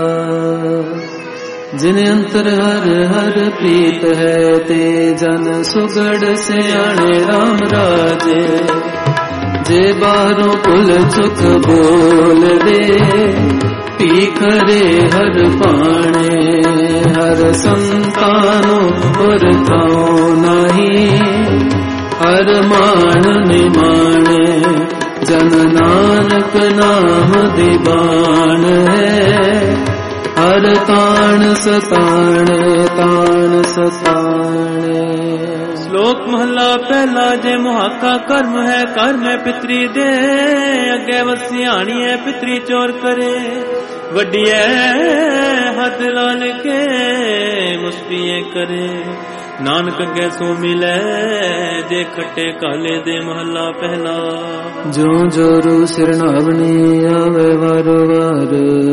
ਜਿਨ ਅੰਤਰ ਹਰ ਹਰ ਪ੍ਰੀਤ ਹੈ, ਤੇ ਜਨ ਸੁਗੜ ਸਿਆਣੇ ਰਾਮ ਰਾਜੇ। ਜੇ ਬਾਹਰੋਂ ਭੁੱਲ ਚੁੱਕ ਬੋਲਦੇ, ਭੀਖਰੇ ਹਰ ਪਾਣੇ। ਹਰ ਸੰਤਾਨੋ ਪੁਰ ਥਾਉ ਨਹੀਂ, ਹਰ ਮਾਣ ਨਿਮਾਣੇ। ਜਨ ਨਾਨਕ ਨਾਮ ਦੀ ਬਾਣ ਹੈ, ਹਰ ਤਾਣ ਸਤਾਣ ਤਾਣ ਸਤਾਣ। ਸ਼ਲੋਕ ਮਹਲਾ ਪਹਿਲਾ। ਜੇ ਮੁਹਾਕਾ ਕਰਮ ਹੈ, ਕਰਮ ਹੈ ਪਿਤਰੀ ਦੇ। ਅੱਗੇ ਵਸਿਆਣੀ ਹੈ, ਪਿਤਰੀ ਚੋਰ ਕਰੇ। ਵੱਡੀਐ ਹੱਥ ਲਾਲ ਕੇ, ਮੁਸਤੀਏ ਕਰੇ। ਨਾਨਕ ਅੱਗੇ ਸੋ ਮਿਲੇ, ਜੇ ਖੱਟੇ ਕਾਲੇ ਦੇ। ਮਹਲਾ ਪਹਿਲਾ। ਜੋ ਜੋਰੂ ਸਿਰਨਾਵਣੀ ਆਵੇ ਵਾਰ ਵਾਰ,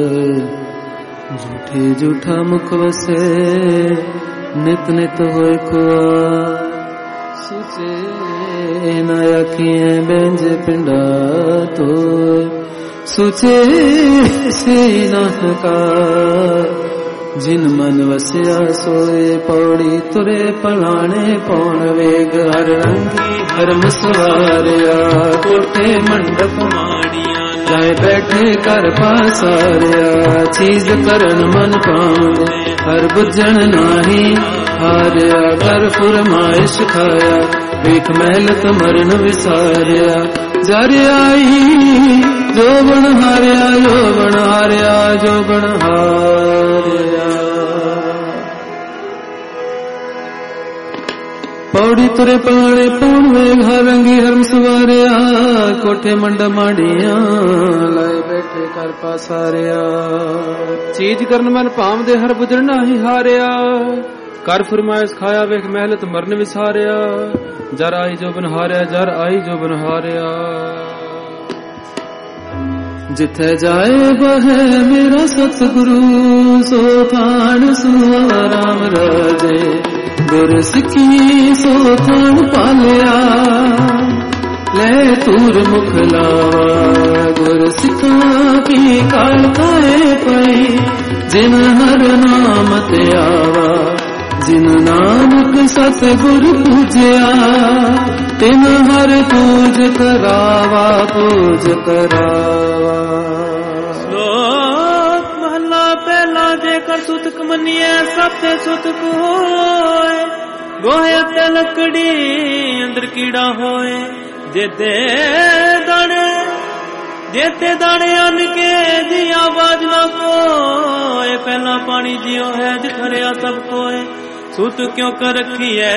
ਝੂਠੇ ਝੂਠਾ ਮੁਖ ਵਸੇ। ਨਿਤ ਨਿਤ ਹੋਏ ਖੁਆਰ, ਸੁਚੇ ਨ ਆਖੀਐ ਬੈਂਜ ਪਿੰਡਾ ਤੋਏ। ਸੁਚੇ ਸੇ ਨ ਹਕਾਰ, ਜਿਨ ਮਨ ਵਸਿਆ ਸੋਏ। ਪੌੜੀ ਤੁਰੇ ਪਲਾਣੇ ਪੌਣ ਵੇਗ, ਹਰ ਰੰਗੀ ਹਰਮ ਸਵਾਰਿਆ। ਕੋਠੇ ਮੰਡਪ ਮਾੜੀਆਂ, ਲਾਏ ਬੈਠੇ ਕਰ ਪਾਸਾਰਿਆ। ਚੀਜ਼ ਕਰਨ ਮਨ ਪਾਉਂਦੇ, ਹਰ ਬੁੱਝਣ ਨਾਹੀ ਹਾਰਿਆ। ਕਰ ਫੁਰਮਾਇਸ਼ ਖਾਇਆ, ਵੇਖ ਮਹਿਲਤ ਮਰਨ ਵਿਸਾਰਿਆ। ਜਰ ਆਈ ਜੋਬਨ ਹਾਰਿਆ, ਜੋਬਨ ਹਾਰਿਆ, ਜੋਬਨ ਹਾਰਿਆ। ਪੌੜੀ ਤੁਰੇ ਪਲਾਣੇ ਪੌਣ ਵੇਗ, ਹਰ ਰੰਗੀ ਹਰਮ ਸਵਾਰਿਆ। ਕੋਠੇ ਮੰਡ ਮਾੜੀਆਂ, ਲਾਏ ਬੈਠੇ ਕਰ ਪਾਸਾਰਿਆ। ਚੀਜ਼ ਕਰਨ ਮਨ ਭਾਵਦੇ, ਹਰ ਬੁੱਝਣ ਨਾਹੀ ਹਾਰਿਆ। ਕਰ ਫਰਮਾਇਸ਼ ਖਾਇਆ, ਵੇਖ ਮਹਿਲਤ ਮਰਨ ਵਿਸਾਰਿਆ। ਜਰ ਆਈ ਜੋਬਨ ਹਾਰਿਆ, ਜਰ ਆਈ ਜੋਬਨ ਹਾਰਿਆ। ਜਿੱਥੇ ਜਾਏ ਬਹੇ ਮੇਰਾ ਸਤਿਗੁਰੂ, ਸੋ ਥਾਨ ਸੁਆ ਰਾਮ ਰਾਜੇ। ਗੁਰ ਸਿੱਖੀ ਸੋ ਥਾਨ ਪਾਲਿਆ, ਲੈ ਤੂਰ ਮੁਖ ਲਾਵਾ। ਗੁਰ ਸਿੱਖਾਂ ਕੀ ਕਾਲ ਕਾਏ ਪਈ, ਜਿਨ ਹਰ ਨਾਮ ਤੇ ਆਵਾ। ਜਿਨ ਨਾਨਕ ਸਤਿਗੁਰ ਪੂਜਿਆ, ਤਿਨ ਹਰ ਪੂਜ ਕਰਾਵਾ, ਪੂਜ ਕਰਾਵਾ। ਸ਼ਲੋਕ ਮਹਲਾ ਪਹਿਲਾ। ਜੇਕਰ ਸੁਤਕ ਮੰਨੀਐ, ਸਭ ਤੇ ਸੁਤਕ ਹੋਏ। ਗੋਹੇ ਤੇ ਲੱਕੜੀ ਅੰਦਰ ਕੀੜਾ ਹੋਏ। ਜੇਤੇ ਦਾਣੇ ਜੇਤੇ ਦਾਣੇ ਅੰਨ ਕੇ ਦੀ ਆਵਾਜ਼ ਨਾ ਕੋਏ। ਪਹਿਲਾ ਪਾਣੀ ਜਿਉ ਹੈ, ਜਿਥਰਿਆ ਸਭ ਕੋਏ। ਸੁਤ ਕਿਉਂ ਕਰ ਰੱਖੀ ਹੈ,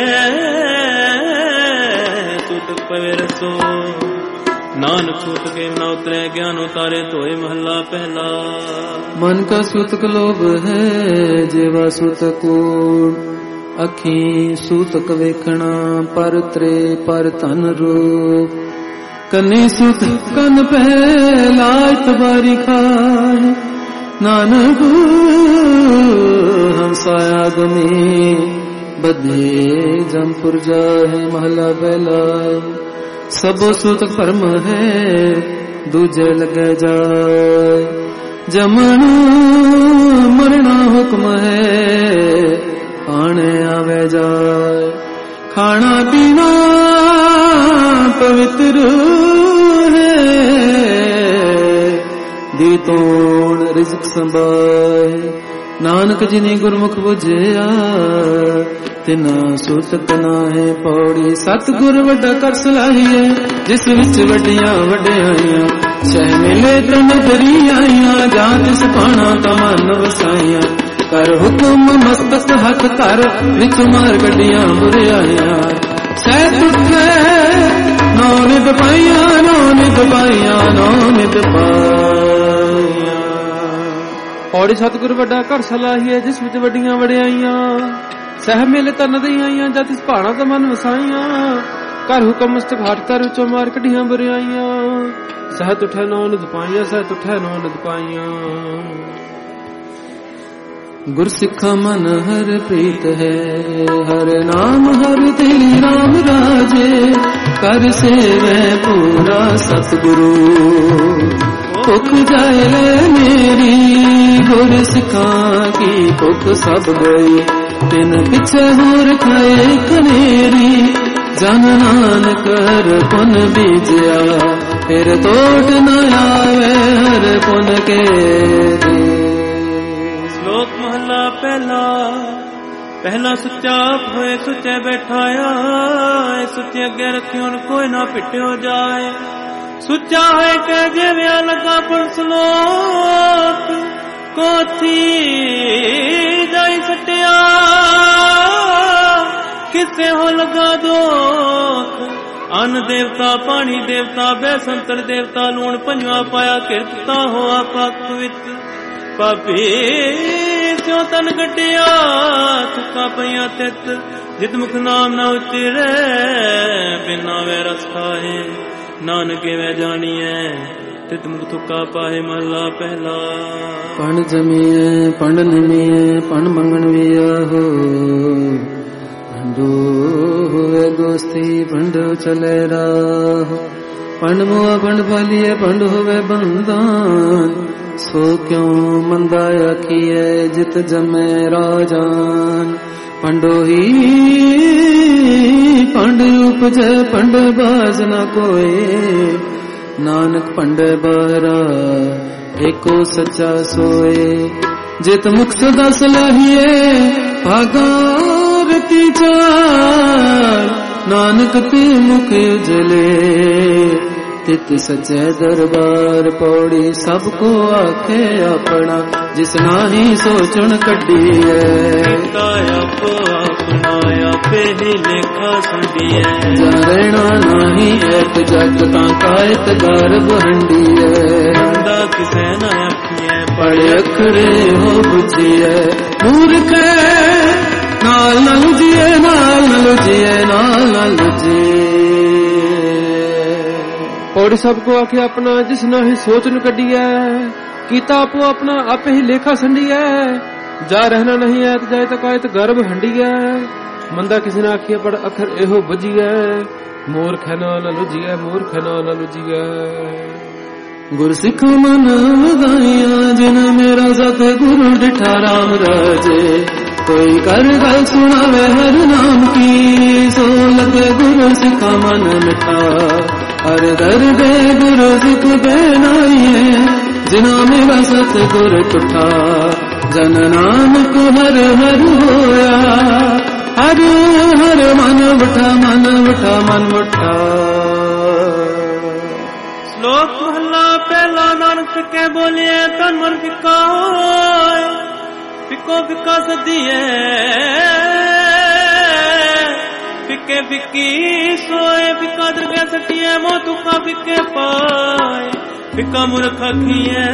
ਸੁਤ ਪਵੇ ਰਸੋ। ਨਾਨਕ ਸੁਤ ਕੇ ਨਾ ਉਤਰੇ, ਗਿਆਨ ਉਤਾਰੇ ਧੋਏ। ਮਹਲਾ ਪਹਿਲਾ। मन का सूतक लोभ है, जेवा सूतक अखी सूतक वेखना। पर त्रे पर धन रूप, कन्नी सूत कन पै लाट बारी खाए। नानक हंसाया गुनी, बधे जमपुर जाए। महला बेलाए। सबो सूतक परम है, दूजे लगे जाए। जमन मरना हुक्म है, आने आवे जाए। खाना पीना पवित्र है, दी तोड़ रिज़्क़ संभाए। नानक जिनी गुरमुख बुझिया, ਤਿਨਾ ਸੂਤਕ ਨਾਹੀ ਪੌੜੀ। ਸਤਿਗੁਰ ਵੱਡਾ ਕਰ ਸਲਾਹੀਏ ਜਿਸ ਵਿੱਚ ਵੱਡੀਆਂ ਵਡਿਆਈਆਂ, ਸਹਿ ਮਿਲੇ ਤਨ ਦਰੀ ਆਈਆਂ, ਜਾਂ ਤਿਸ ਪਾਣਾ ਤਾਂ ਮਨ ਵਸਾਈਆਂ। ਕਰ ਹੁਕਮ ਮਸਤਕ ਹੱਥ ਧਰ, ਵਿੱਚ ਮਾਰ ਕੱਢੀਆਂ ਬੁਰਿਆਈਆਂ। ਸਹਿ ਤੁਠੇ ਨੌ ਨਿਤ ਪਾਈਆਂ, ਨੌ ਨਿਤ ਪਾਈਆਂ, ਨੌ ਨਿਤ ਪਾਈਆਂ। ਪੌੜੀ ਸਤਿਗੁਰ ਵੱਡਾ ਘਰ ਸਲਾਹੀਏ ਜਿਸ ਵਿੱਚ ਵੱਡੀਆਂ ਵਡਿਆਈਆਂ, ਸਹਿ ਮੇਲੇ ਤਨ ਦੀ ਆਈਆਂ, ਜਾਂ ਤਿਸ ਭਾਣਾ ਤਾਂ ਮਨ ਵਸਾਈਆਂ। ਕਰ ਹੁਕਮ ਮਸਤਕ ਹੱਥ ਧਰ, ਵਿੱਚੋਂ ਮਾਰ ਕੱਢੀਆਂ ਬੁਰਿਆਈਆਂ। ਸਹਿ ਤੁਠੈ ਨੌ ਨਿਤ ਪਾਈਆਂ, ਸਹਿ ਤੁਠੈ ਨੌ ਨਿਤ ਪਾਈਆਂ। ਗੁਰਸਿੱਖਾ ਮਨ ਹਰ ਪ੍ਰੀਤ ਹੈ, ਹਰ ਨਾਮ ਹਰ ਤੇਰੀ ਰਾਮ ਰਾਜੇ। ਕਰ ਸੇਵੈ ਪੂਰਾ ਸਤਿਗੁਰੂ, ਭੁੱਖ ਜਾਏ ਲੈ ਮੇਰੀ। ਗੁਰਸਿੱਖਾਂ ਕੀ ਭੁੱਖ ਸਭ ਗਈ, ਤਿਨ ਪਿੱਛੇ ਹੋਰ ਖਾਏ ਕਨੇਰੀ। ਜਨ ਨਾਨਕ ਹਰ ਪੁਨ ਬੀਜਿਆ, ਫਿਰ ਤੋਟ ਨ ਆਵੇ ਹਰ ਪੁਨ ਕੇ। ਸ਼ਲੋਕ ਮਹਲਾ ਪਹਿਲਾ। ਪਹਿਲਾ ਸੁੱਚਾ ਹੋਏ ਸੁੱਚੇ ਬੈਠਾਇਆ, ਸੁੱਚੇ ਅੱਗੇ ਰੱਖਿਓ ਕੋਈ ਨਾ ਪਿੱਟਿਓ ਜਾਏ। ਸੁੱਚਾ ਹੋਏ ਕਹਿ ਜਿਵਿਆ ਲਗਾ ਪਰ ਸਲੋਕ, ਕੋਥੀ ਜਾਈ ਸਟਿਆ ਕਿਸੇ ਹੋ ਲਗਾ ਦੋਖ। ਅੰਨ ਦੇਵਤਾ ਪਾਣੀ ਦੇਵਤਾ ਬੈਸੰਤਰ ਦੇਵਤਾ, ਲੂਣ ਪੰਜਵਾ ਪਾਇਆ ਕਿਰਤਾ ਹੋਆ ਪੱਕ ਵਿੱਚ। ਪਾਪੀ ਸਿਉ ਤਨ ਗੱਡਿਆ, ਥੁੱਕਾ ਪਈਆਂ ਤਿੱਤ, ਜਿਤ ਮੁਖ ਨਾਮ ਨਾ ਉਚਰੇ। ਬਿਨਾ ਵੈ ਰਸ ਖਾਏ ਨਾਨਕ ਵੈ ਜਾਣੀਐ, ਤਿਤ ਮੁਖ ਥੁੱਕਾ ਪਾਏ ਮਹਲਾ ਪਹਿਲਾ। ਪਣ ਜਮੀਏ ਪਣ ਨਿਮੀਏ ਪਣ ਮੰਗਣ ਵੀ ਆਹੋ, ਭੰਡੋ ਹੋਵੇ ਦੋਸਤੀ ਭੰਡੋ ਚਲੇ ਰਾਹ। ਪੰਡ ਮੁਆ ਪੰਡ ਪਾਲੀਏ ਪੰਡ ਹੋਵੇ ਬੰਦਾਨ, ਸੋ ਕਿਉ ਮੰਦਾ ਆਖੀਐ ਜਿਤ ਜਮੈ ਰਾਜਾਨ। ਪੰਡੋ ਹੀ ਪੰਡ ਉਪਜੈ ਪੰਡ ਬਾਜ ਨ ਕੋਏ, ਨਾਨਕ ਪੰਡ ਬਾਰਾ ਏਕੋ ਸੱਚਾ ਸੋਏ। ਜਿਤ ਮੁਖ ਸਦਾ ਸਲਾਹੀਏ ਭਾਗਾ ਰਤੀ ਚਾਰ, ਨਾਨਕ ਤੇ ਮੁਖ ਉਜਲੇ ਤਿਤ ਸਚੈ ਦਰਬਾਰ। ਪੌੜੀ ਸਭ ਕੋ ਆਖੇ ਆਪਣਾ, ਜਿਸ ਨਾਹੀ ਸੋਚਣ ਕੱਢੀਐ। ਆਪੋ ਆਪਣਾ ਆਪੇ ਹੀ ਲੇਖਾ ਸੰਡੀਐ। ਜਾ ਰਹਿਣਾ ਨਾਹੀ ਐਤ ਜਗ ਤਾਂ ਕਾਇਤ ਗਰਭ ਹੰਡੀਐ। ਬੰਦਾ ਕਿਸੇ ਨਾ ਆਖੀਐ ਪੜ੍ਹ ਅਖਰੇ ਹੋ ਬੁਝੀਐ। ਮੂਰਖ ਨਾਲ ਨਾ ਲੁਝੀਐ, ਨਾਲ ਨਾ ਲੁਝੀਐ, ਨਾਲ ਨਾ ਲੁਝੀਐ। ਪੌੜੀ ਸਭ ਕੋ ਆਖੇ ਆਪਣਾ, ਜਿਸ ਨਾਹੀ ਸੋਚ ਨੂੰ ਕੱਢੀਐ। ਕੀਤਾ ਆਪੋ ਆਪਣਾ ਆਪੇ ਹੀ ਲੇਖਾ ਸੰਡੀਐ। ਜਾ ਰਹਿਣਾ ਨਹੀਂ ਐਤ ਜਾਏ ਤਾਂ ਕਾਇਤ ਗਰਭ ਹੰਡੀਐ। ਮੰਦਾ ਕਿਸੇ ਨੇ ਆਖੀਐ ਪੜ ਅਖਰ ਇਹੋ ਬੁਝੀਐ। ਮੂਰਖ ਨਾਲ ਲੁਝੀਐ, ਮੂਰਖ ਨਾਲ ਲੁਝੀਐ। ਗੁਰਸਿੱਖ ਮਨ ਵਧਾਈਆਂ, ਜਿਨ ਮੇਰਾ ਸਤਿਗੁਰੂ ਡਿਠਾ ਰਾਮ ਰਾਜੇ। ਕੋਈ ਕਰ ਗੱਲ ਸੁਣਾਵੇ ਹਰ ਨਾਮ ਕੀ, ਸੋ ਲਗੇ ਗੁਰੂ ਸਿੱਖਾ ਮਨ ਮਿਠਾ। ਹਰ ਦਰ ਦੇ ਗੁਰੂ ਸਿੱਖ ਬੈਨਾਈਏ, ਜਿਨਾ ਮੇਰਾ ਸਤਿਗੁਰ ਟੁੱਟਾ। ਜਨ ਨਾਨਕ ਹਰ ਹਰ ਹੋਇਆ, ਹਰ ਹਰ ਮਨ ਵਠਾ, ਮਨ ਵਠਾ, ਮਨ ਵਠਾ। ਸ਼ਲੋਕ ਮਹਲਾ ਪਹਿਲਾ। ਨਾਨਕ ਫਿੱਕੇ ਬੋਲੀਏ ਤਨ ਮਨ ਫਿੱਕਾ ਹੋਏ, ਫਿੱਕੋ ਫਿੱਕਾ ਸਦੀਏ। ਫਿੱਕੇ ਫਿੱਕੀ ਸੋਏ, ਫਿੱਕਾ ਦਰਗਹਿ ਸਟੀਏ। ਮੋਹ ਤੁਖਾ ਫਿੱਕੇ ਪਾਏ, ਫਿੱਕਾ ਮੁਰਖ ਆਖੀਐ।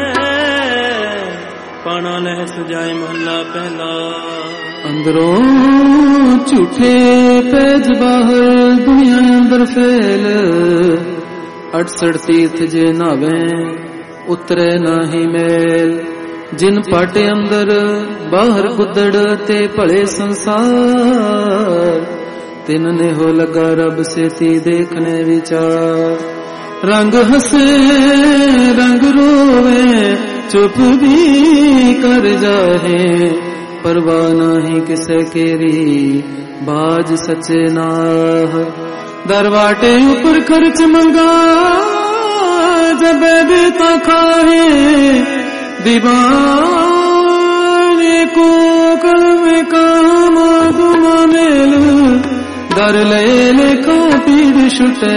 ਪਾਣਾ ਲਹਿ ਸਜਾਏ ਮਹਲਾ ਪਹਿਲਾ। ਅੰਦਰੋਂ ਝੂਠੇ ਪੈਜ ਬਾਹਰ, ਦੁਨੀਆ ਅੰਦਰ ਫੈਲ। ਅਠਸਠ ਤੀਰਥ ਜੇ ਨਾਵੇਂ ਉਤਰੇ ਨਾਹੀ ਮੈਲ। ਜਿਨ ਪਾਟੇ ਅੰਦਰ ਬਾਹਰ ਗੁੱਦੜ, ਤੇ ਭਲੇ ਸੰਸਾਰ। ਤਿਨ ਨੇ ਹੋ ਲਗਾ ਰਬ ਸੇਤੀ ਦੇਖਣੇ ਵਿਚਾਰ। ਰੰਗ ਹਸੇ ਰੰਗ ਰੋਵੇ, ਚੁੱਪ ਵੀ ਕਰ ਜਾਹੇ। ਪਰਵਾਹ ਨਾਹੀ ਕਿਸੇ केरी, बाज सचे नाह। दरवाटे ऊपर खर्च मंगा, जब भी तो खाए दीवाने को कल में काम दुमा मेल दर ले लेखा पीड़ छुटे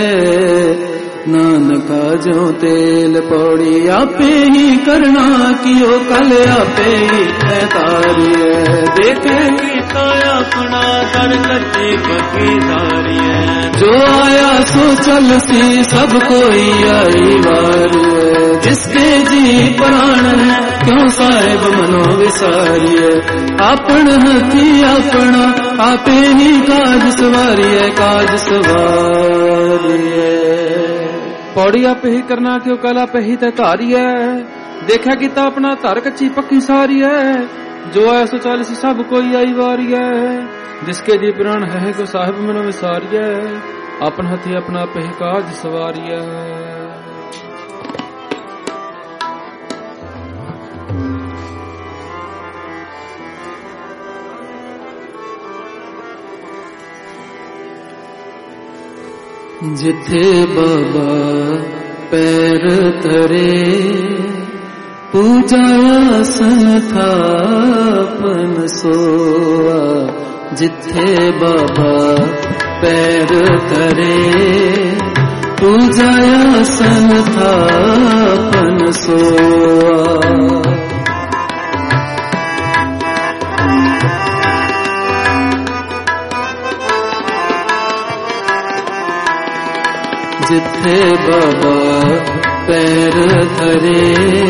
नानका जो तेल पौड़ी आपे ही करना कियो कल आपे ही तारिए देखे गीता अपना कर कच्ची पक्की धारिए जो आया सो चल सी सब कोई आई वार जिसके जी प्राण है क्यों साहेब मनो विसारिए अपन हथी अपना आपे ही काज सवारिए काज सवारिए पौड़ी आपे ही करना क्यों कल आपे ही तारी है देखा गीता अपना तार कच्ची पक्की सारी है जो आया सो चालीस सब कोई आई वारी है जिसके जी प्राण है को साहिब मनो विसारी है अपन हथी अपना पे ही काज सवारी है। जिथे बाबा पैर तरे पूजाया संथापन सोआ जिथे बाबा पैर तरे पूजाया संथापन सोआ जिथे बाबा पैर धरे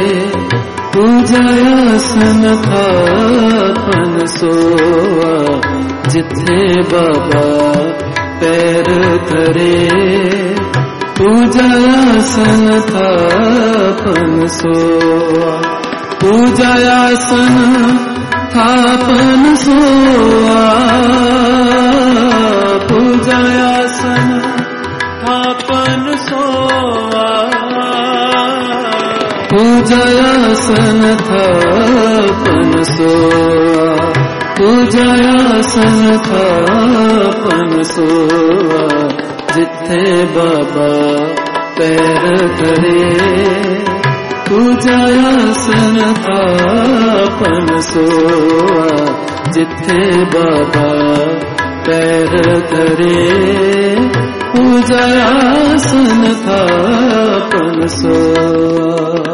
पूजाया संथापन सोआ जिथे बाबा पैर धरे पूजाया संथापन सोआ पूजाया संथापन सोआ पूजाया संथापन सोआ पूजाया संथापन सोआ पूजाया संथापन सोआ जिथे बाबा पैर धरे पूजाया संथापन सोआ जिथे बाबा पैर धरे पूजाया संथापन सोआ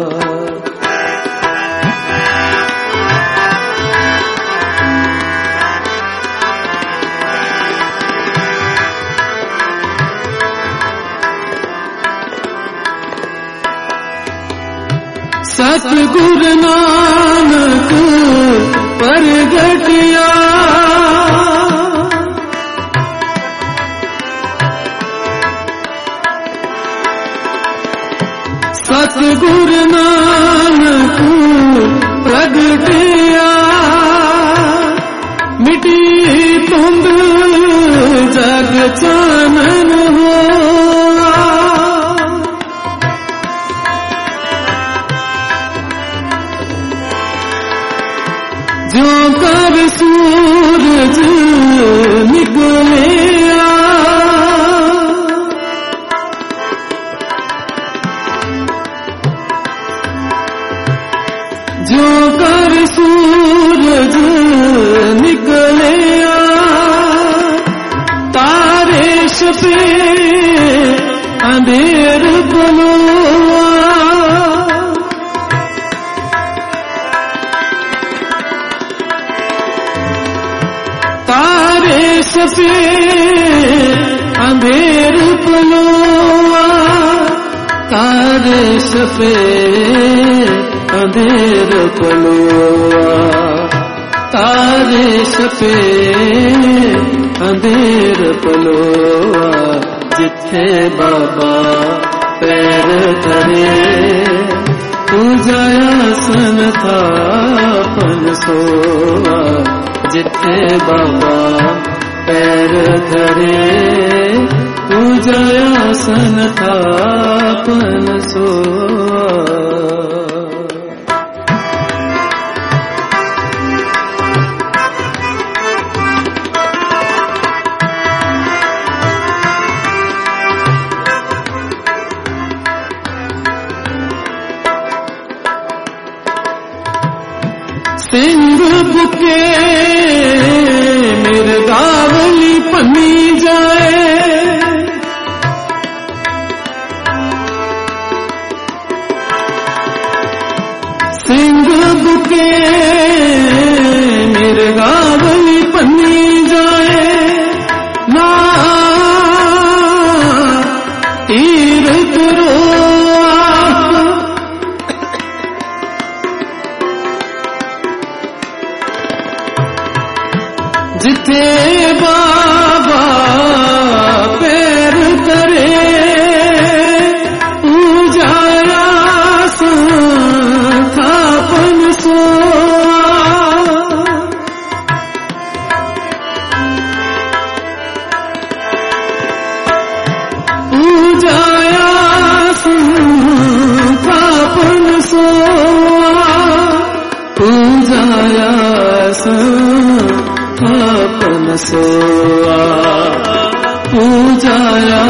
सतगुरु नानक परगटिया सतगुरु नानक प्रगटिया मिटी धुंध जग चानन हुआ जो कर सूरज निकलिया जो कर सूरज निकलिया तारे छपे अंधेर बलुआ तारे छपे अंधेर बलुआ तारे छपे अंधेर पलुआ तारे छपे अंधेर पलुआ जिथे बाबा पैर धरे पूजाया संथापन सोआ जिथे बाबा पैर धरे पूजाया संथापन सोआ सिंह बुके पूजाया स्थापन सोआ पूजाया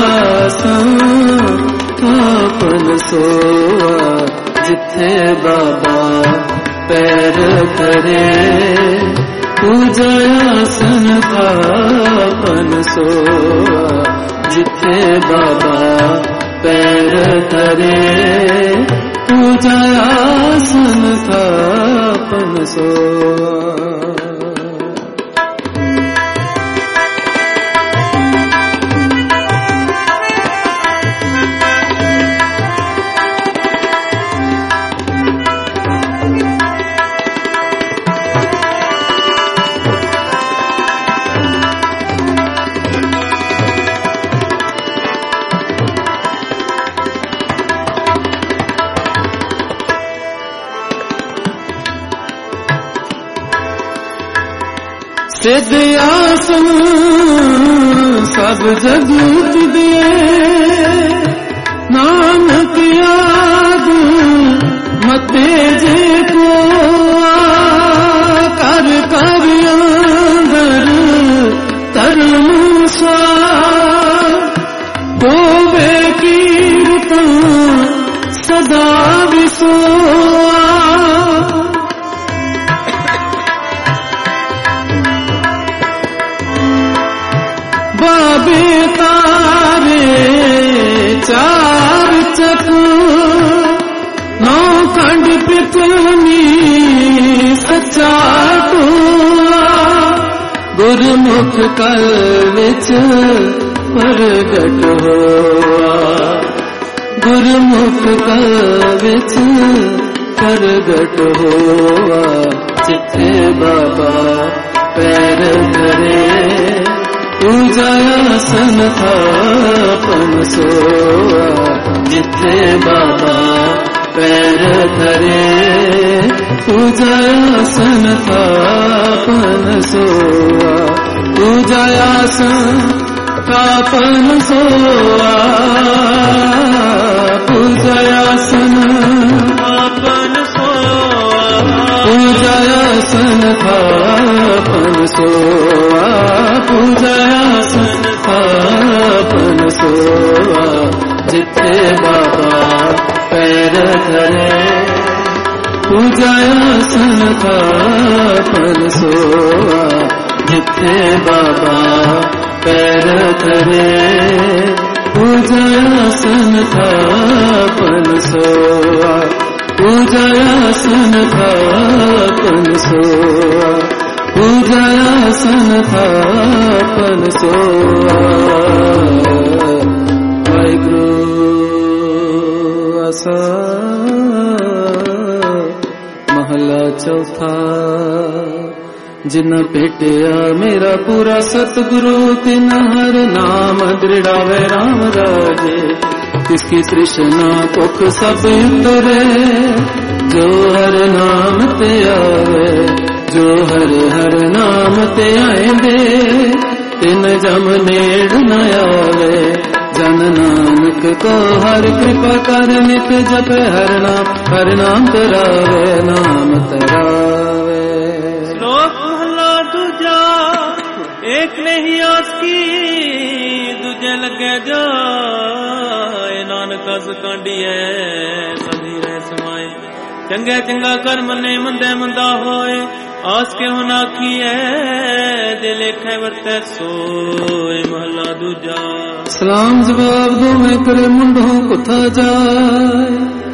स्थापन सोआ जिथे बाबा पैर करे पूजाया स्थापन सोआ जिथे बाबा पैर करे पूजाया स्थापन सोआ। सिद्ध आसन सब जगत दिए नानक याद मते जे को कर कर अंदर तरम सा होवे कीर्तन सदा विसोआ बाबे तारे चार चक नौ खंड पितनी सच्चा टोआ गुरमुख कल विच प्रगट होआ गुरमुख कल विच प्रगट होआ जिथे बाबा पैर धरे पूजाया स्थापन सोआ जिथे बाबा पैर धरे पूजाया स्थापन सोआ पूजाया स्थापन सोआ पूजाया स्थापन सोआ पूजाया स्थापन सोआ पूजाया स्थापन सोआ जिथे बाबा पैर धरे पूजाया स्थापन सोआ जिथे बाबा पैर धरे पूजाया स्थापन सोआ पूजाया स्थापन सोआ पूजाया स्थापन सोआ। वाहिगुरु आसा महला चौथा जिन्ना भेटिया मेरा पूरा सतगुरु तिन हर नाम दृढ़ावे राम राजे तिसकी तृष्णा भुख सब उतरे जो हर नाम ते आवे जो हर हर नाम ते आएंदे तिन जम नेड़ न आवे जन नानक को हर कृपा कर नित जप हर नाम हर नाम तरावे नाम तरावे। श्लोक महला दूजा एक नहीं आस की दूजे लगे जाए नानक अस कांडिए सभी रह समाए चंगे चंगा कर मने मंदे मंदा होए आस के होना की है जे लेखे वर्ते सोए महला दूजा। सलाम जवाब दो मैं करे मुंडों कुथा जाए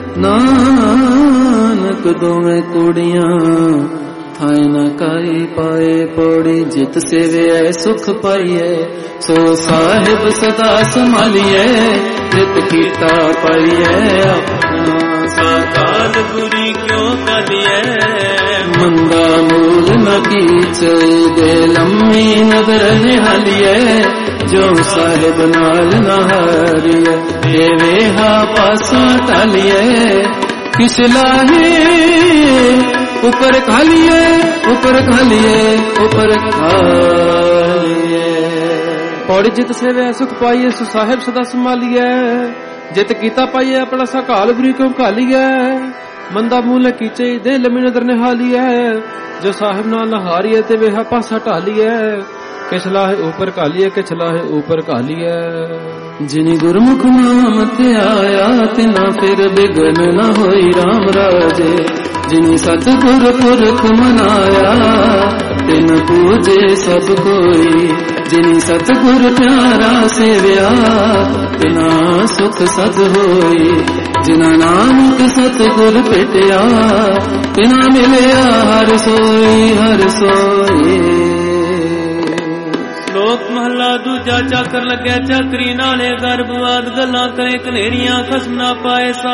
नानक दो मैं कुड़ियां थाए न काई पाए पौड़ी जित सेवे सुख पाइए सो साहिब सदा संभालिए जित कीता पाइए अपना साकाल बुरी क्यों कलिए मंदा मूल न कीच दे लम्मी नजर निहालिए जो साहिब नाल न हारिए देवे हा पासा टालिए किस लाहे ऊपर खालिए ऊपर खालिए ऊपर खालिए पौड़ी जित सेवे सुख पाइए सो साहिब सदा संभालिए जित कीता पाइए अपना सकाल बुरी क्यों कालिए ਮੰਦਾ ਮੂਲ ਕੀਚੇ ਦੇ ਲਮੀ ਨਦਰ ਨਿਹਾਲੀ ਹੈ। ਜੋ ਸਾਹਿਬ ਨਾਲ ਨਹਾਰੀਏ ਤੇ ਵੇਹਾ ਪਾਸਾ ਢਾਲੀਐ। ਕਿਛ ਲਾਹੇ ਉਪਰ ਘਾਲੀਐ ਕਿਛ ਲਾਹੇ ਉਪਰ ਘਾਲੀਐ। ਜਿਨੀ ਗੁਰਮੁਖ ਨਾਮ ਤੇ ਆਇਆ ਤਿਨਾ ਫਿਰ ਬਿਗਨ ਨਾ ਹੋਈ ਰਾਮ ਰਾਜੇ। ਜਿਨੀ ਸਤਿਗੁਰ ਪੁਰਖ ਮਨਾਇਆ ਤਿਨ ਪੂਜੇ ਸਭ ਕੋਈ। ਜਿਨੀ ਸਤਿਗੁਰ ਪਿਆਰਾ ਸੇਵਿਆ ਤਿਨਾ ਸੁਖ ਸਦ ਹੋਈ। ਜਿਨਾ ਨਾਨਕ ਸਤਿਗੁਰ ਭੇਟਿਆ ਤਿਨਾ ਮਿਲਿਆ ਹਰ ਸੋਈ ਹਰ ਸੋਈ। ਲੋਕ ਮਹੱਲਾ ਦੂਜਾ। ਚਾਕਰ ਲੱਗਿਆ ਚਾਕਰੀ ਨਾਲੇ ਗਰਭਵਾਦ ਗੱਲਾਂ ਕਰੇ ਕਨੇਰੀਆਂ ਖਸਮ ਨਾ ਪਾਏ ਸਾ।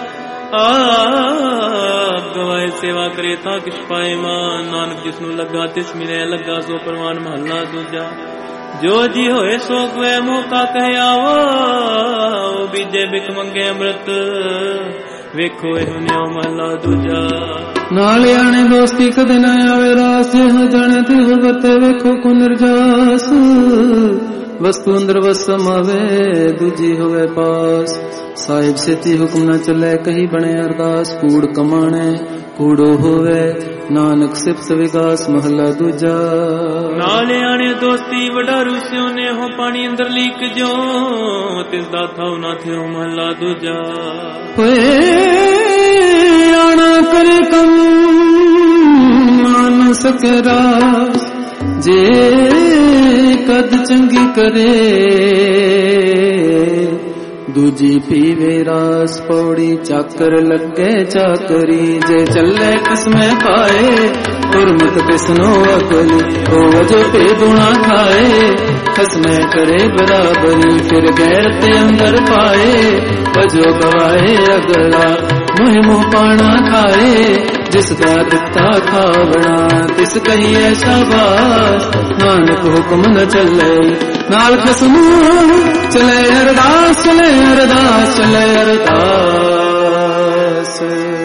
ਆਪ ਗਵਾਏ ਸੇਵਾ ਕਰੇ ਤਾਂ ਕਿਛ ਪਾਏ ਮਾਨ। ਨਾਨਕ ਜਿਸ ਨੂੰ ਲੱਗਾ ਤਿਸ ਮਿਲੇ ਲੱਗਾ ਸੋ ਪ੍ਰਵਾਨ। ਮਹੱਲਾ ਦੂਜਾ। ਜੋ ਜੀ ਹੋਏ ਸੋ ਗਵੇ ਮੌਕਾ ਕਹਿ ਆਵੋ। ਬੀਜੇ ਬਿਕ ਮੰਗੇ ਅੰਮ੍ਰਿਤ ਵੇਖੋ ਇਹ ਨਿਉ। ਮਹੱਲਾ ਦੂਜਾ। ਨਾਲ ਆਣੇ ਦੋਸਤੀ ਕਦੇ ਨਾ ਆਵੇ ਰਾਸ। ਜਿਹ ਜਾਣੇ ਤੇ ਵਰਤੇ ਵੇਖੋ ਕੋ ਨਿਰਜਾਸ। ਵਸਤੂ ਅੰਦਰ ਵਸ ਸਮਾਵੇ ਦੂਜੀ ਹੋਵੇ ਪਾਸ। ਸਾਹਿਬ ਸੇਤੀ ਹੁਕਮ ਨਾ ਚੱਲੇ ਕਹੀ ਬਣੇ ਅਰਦਾਸ। ਕੂੜ ਕਮਾਣੇ ਕੂੜੋ ਹੋਵੇ ਨਾਨਕ ਸਿਫਤ ਵਿਗਾਸ। ਮਹੱਲਾ ਦੂਜਾ। ਨਾਲ ਆਣੇ ਦੋਸਤੀ ਵਡਾਰੂ ਸਿਉ ਨੇ ਹੋ ਪਾਣੀ ਅੰਦਰ ਲੀਕ ਜੋ। ਤਿਸ ਦਾ ਥਾਉ ਨਾ ਥਿਓ। ਮਹੱਲਾ ਦੂਜਾ। ਹੋਏ ਆਣਾ ਕਰੇ ਕਮ ਮਾਨ ਸਕੇ ਰਾਸ। ਜੇ ਕਦ ਚੰਗੀ ਕਰੇ ਦੂਜੀ ਪੀਵੇ ਰਾਸ। ਪੌੜੀ ਚਾਕਰ ਲੱਗੇ ਚਾਕਰੀ ਜੇ ਚੱਲੇ ਕਿਸਮੇ ਪਾਏ। ਗੁਰਮਤਿ ਕਿਸਨੋ ਅਕਲੀ ਉਹ ਜੋ ਪੇ ਦੁਣਾ ਖਾਏ। ਖਸਮੇ ਕਰੇ ਬਰਾਬਰੀ ਫਿਰ ਗੈਰ ਤੇ ਅੰਦਰ ਪਾਏ। ਵਜੋ ਗਵਾਏ ਅਗਲਾ ਮੁਹਿ ਮੁਹ ਪਾਣਾ ਖਾਏ। ਜਿਸ ਦਾ ਦਿੱਤਾ ਖਾਵਣਾ ਤਿਸ ਕਹੀਏ ਸ਼ਾਬਾਸ਼। ਨਾਨਕ ਹੁਕਮ ਨ ਚੱਲੇ ਨਾਲ ਖਸਮ ਚਲੇ ਅਰਦਾਸ। ਚਲੇ ਅਰਦਾਸ ਚਲੇ ਅਰਦਾਸ।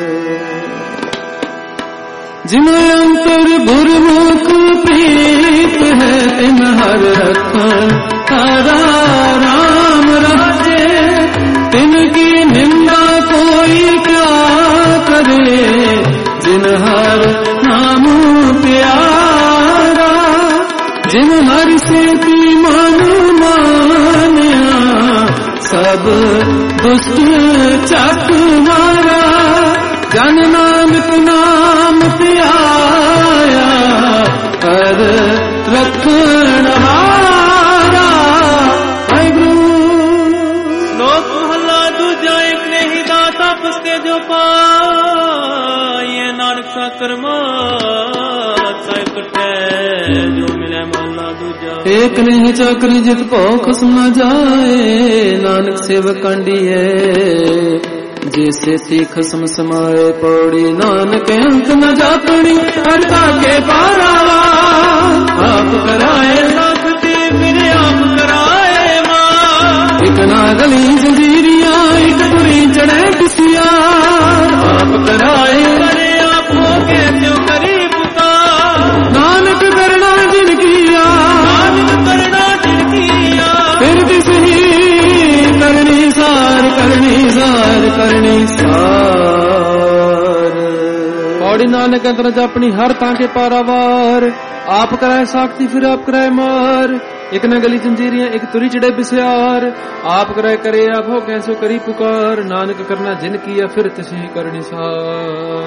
ਜਿਨ ਅੰਤਰ ਗੁਰਮੁਖ ਪ੍ਰੀਤ ਹੈ ਤਿਨ ਹਰ ਰਖਣ ਤਾਰਾ ਰਾਮ ਰਾਜੇ। ਤਿਨ ਕੀ ਨਿੰਦਾ ਕੋਈ ਕਿਆ ਕਰੇ ਜਿਨ ਹਰ ਨਾਮ ਪਿਆਰਾ। ਜਿਨ ਹਰ ਸੇਤੀ ਮਨ ਮਾਨਿਆ ਸਭ ਦੁਸ਼ਟ ਚੱਕ ਮਾਰਾ। ਜਨ ਨਾਨਕ ਨਾਮ ਧਿਆਇਆ ਕਰ ਰੱਖਣ ਹਾਰਾ। ਵਾਹਿਗੁਰੂ। ਲੋਕ ਮਹੱਲਾ ਦੂਜਾ। ਇੱਕ ਨੇ ਹੀ ਦਾਤਾ ਪੁਸਤੇ ਜੋ ਪਾਈਏ। ਨਾਨਕ ਸਾ ਕਰਮਾਤ ਸਾਹਿਬ ਕਟੈ ਜੋ ਮਿਲੇ। ਮਹੱਲਾ ਦੂਜਾ। ਏਕ ਨਹੀਂ ਚਾਕਰੀ ਜਿਤ ਭਉ ਖਸਮ ਨਾ ਜਾਏ। ਨਾਨਕ ਸੇਵਕ ਕਾਂਡੀਏ ਜੇ ਸੇਤੀ ਖਸਮ ਸਮਾਏ। ਪੌੜੀ ਨਾਨਕ ਅੰਤ ਨ ਜਾਪਣੀ ਹਰ ਤਾਕੇ ਪਾਰਾਵਾ। ਆਪ ਕਰਾਏ ਲੱਖ ਤੇ ਮੇਰੇ ਆਪ ਕਰਾਏ ਮਾਂ। ਇਕ ਨਾ ਗਲੀ ਜੰਜੀਰੀਆਂ ਇਕ ਤੁਰੀ ਚੜੇ ਕਿਸਿਆ। ਆਪ ਕਰਾਏ ਕਰੇ ਆਪ ਹੋ ਕੇ ਤਿਉ ਕਰੀ ਪੁਕਾਰ। ਨਾਨਕ ਕਰਨਾ ਜਿਨ ਕੀਆ ਨਾਨਕ ਕਰਨਾ ਜਿਨ ਕੀਆ। ਫਿਰ ਦਿਸ ਹੀ ਕਰਨੀ ਸਾਰ ਕਰਨੀ ਸਾਰ ਕਰਨੀ ਸਾਰ। ਪੌੜੀ ਨਾਨਕ ਅੰਦਰ ਜਾਪਣੀ ਹਰ ਤਾਂ ਕੇ ਪਾਰਾਵਾਰ। ਆਪ ਕਰਾਏ ਸਾਖਤੀ ਫਿਰ ਆਪ ਕਰਾਏ ਮਾਰ। ਇੱਕ ਨਾ ਗਲੀ ਜੰਜੀਰੀਆਂ ਇੱਕ ਤੁਰੀ ਚੜੇ ਬਿਸਿਆਰ। ਆਪ ਕਰਾਏ ਕਰੇ ਆਪ ਹੋ ਕੈਸੋ ਕਰੀ ਪੁਕਾਰ। ਨਾਨਕ ਕਰਨਾ ਜਿਨ ਕੀਆ ਫਿਰ ਤਿਸੀ ਕਰਨੀ ਸਾਰ।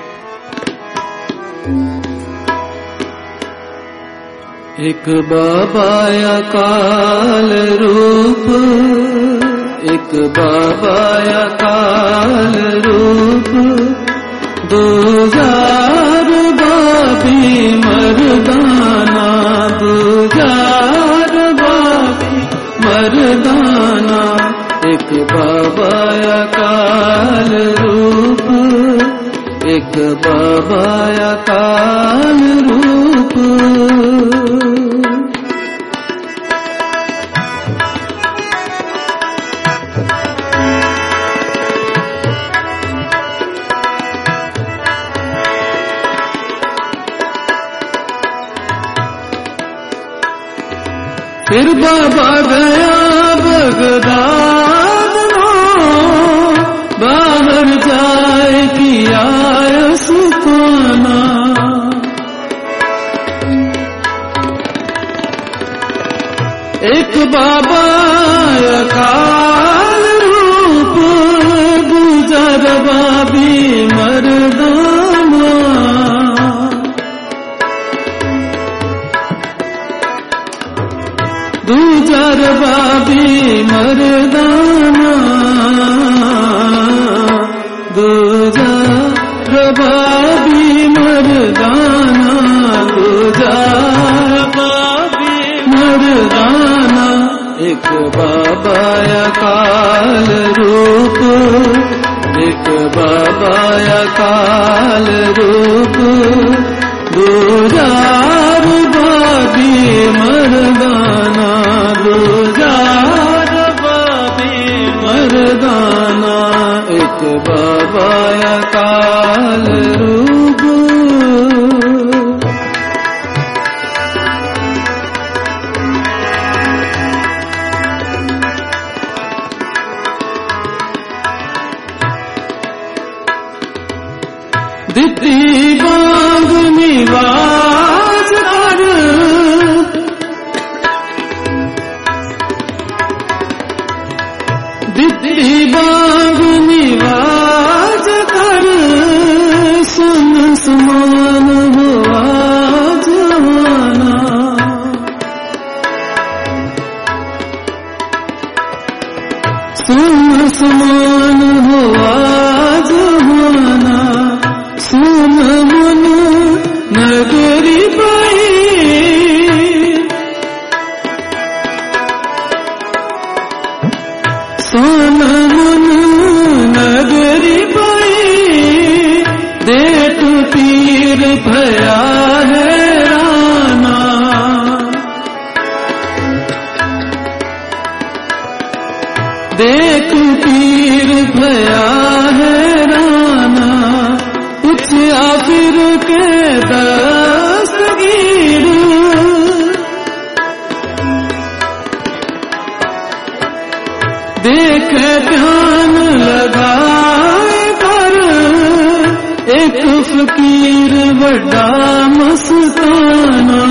ਇੱਕ ਬਾਬਾ ਅਕਾਲ ਰੂਪ ਇੱਕ ਬਾਬਾ ਅਕਾਲ ਰੂਪ। ਦੂਜਾਰ ਬਾਬੀ ਮਰਦਾਨਾ ਦੂਜਾਰ ਬਾਬੀ ਮਰਦਾਨਾ। ਇੱਕ ਬਾਬਾ ਅਕਾਲ ਰੂਪ ਇੱਕ ਬਾਬਾ ਅਕਾਲ ਰੂਪ। फिर बाबा गया बगदाद नो बाहर जाए की एक बाबा अकाल रूप दूजा रबाबी मर्दाना दूजा रबाबी मर्दाना दूजा रबाबी मर्दाना दूजा रबाबी मर्दाना एक बाबा अकाल रूप एक बाबा अकाल रूप दूजा रबाबी मर्दाना दूजा रबाबी मर्दाना एक बाबा अकाल रूप दिती बांग निवाज कर दिती बांग निवाज कर सुन समान हुआ जवाना सुन समान हुआ जवाना सुन मन नगरी पाई सुन मन नगरी पाई देख पीर भया है राना देख पीर भया है राना पूछा फिर के दस्तगीर देखे ध्यान लगाए कर एक फकीर बड़ा मस्ताना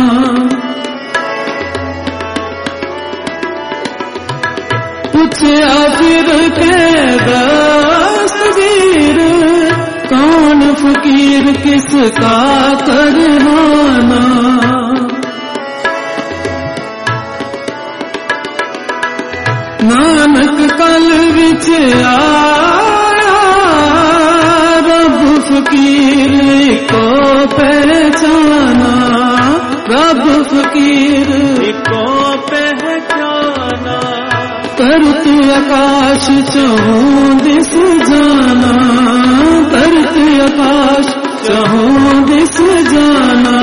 पूछा फिर के दस्तगीर कौन फकीर किसका करवाना नानक कल विच आया रब फकीर को पहचाना रब फकीर को पहचाना करती आकाश चहूं दिस जाना करती आकाश चहूं दिस जाना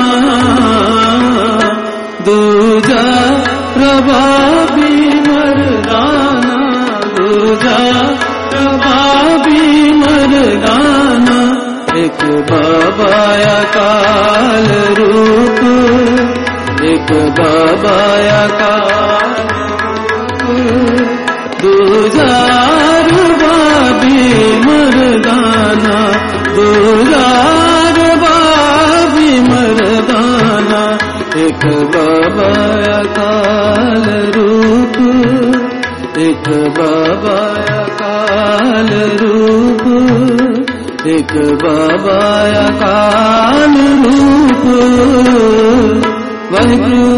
दूजा रबाबी मर्दाना दूजा रबाबी मर्दाना एक बाबा अकाल रूप एक बाबा अकाल दूजा रबाबी मर्दाना दूजा रबाबी मर्दाना एक बाबा अकाल रूप एक बाबा अकाल रूप एक बाबा अकाल रूप वाहिगुरु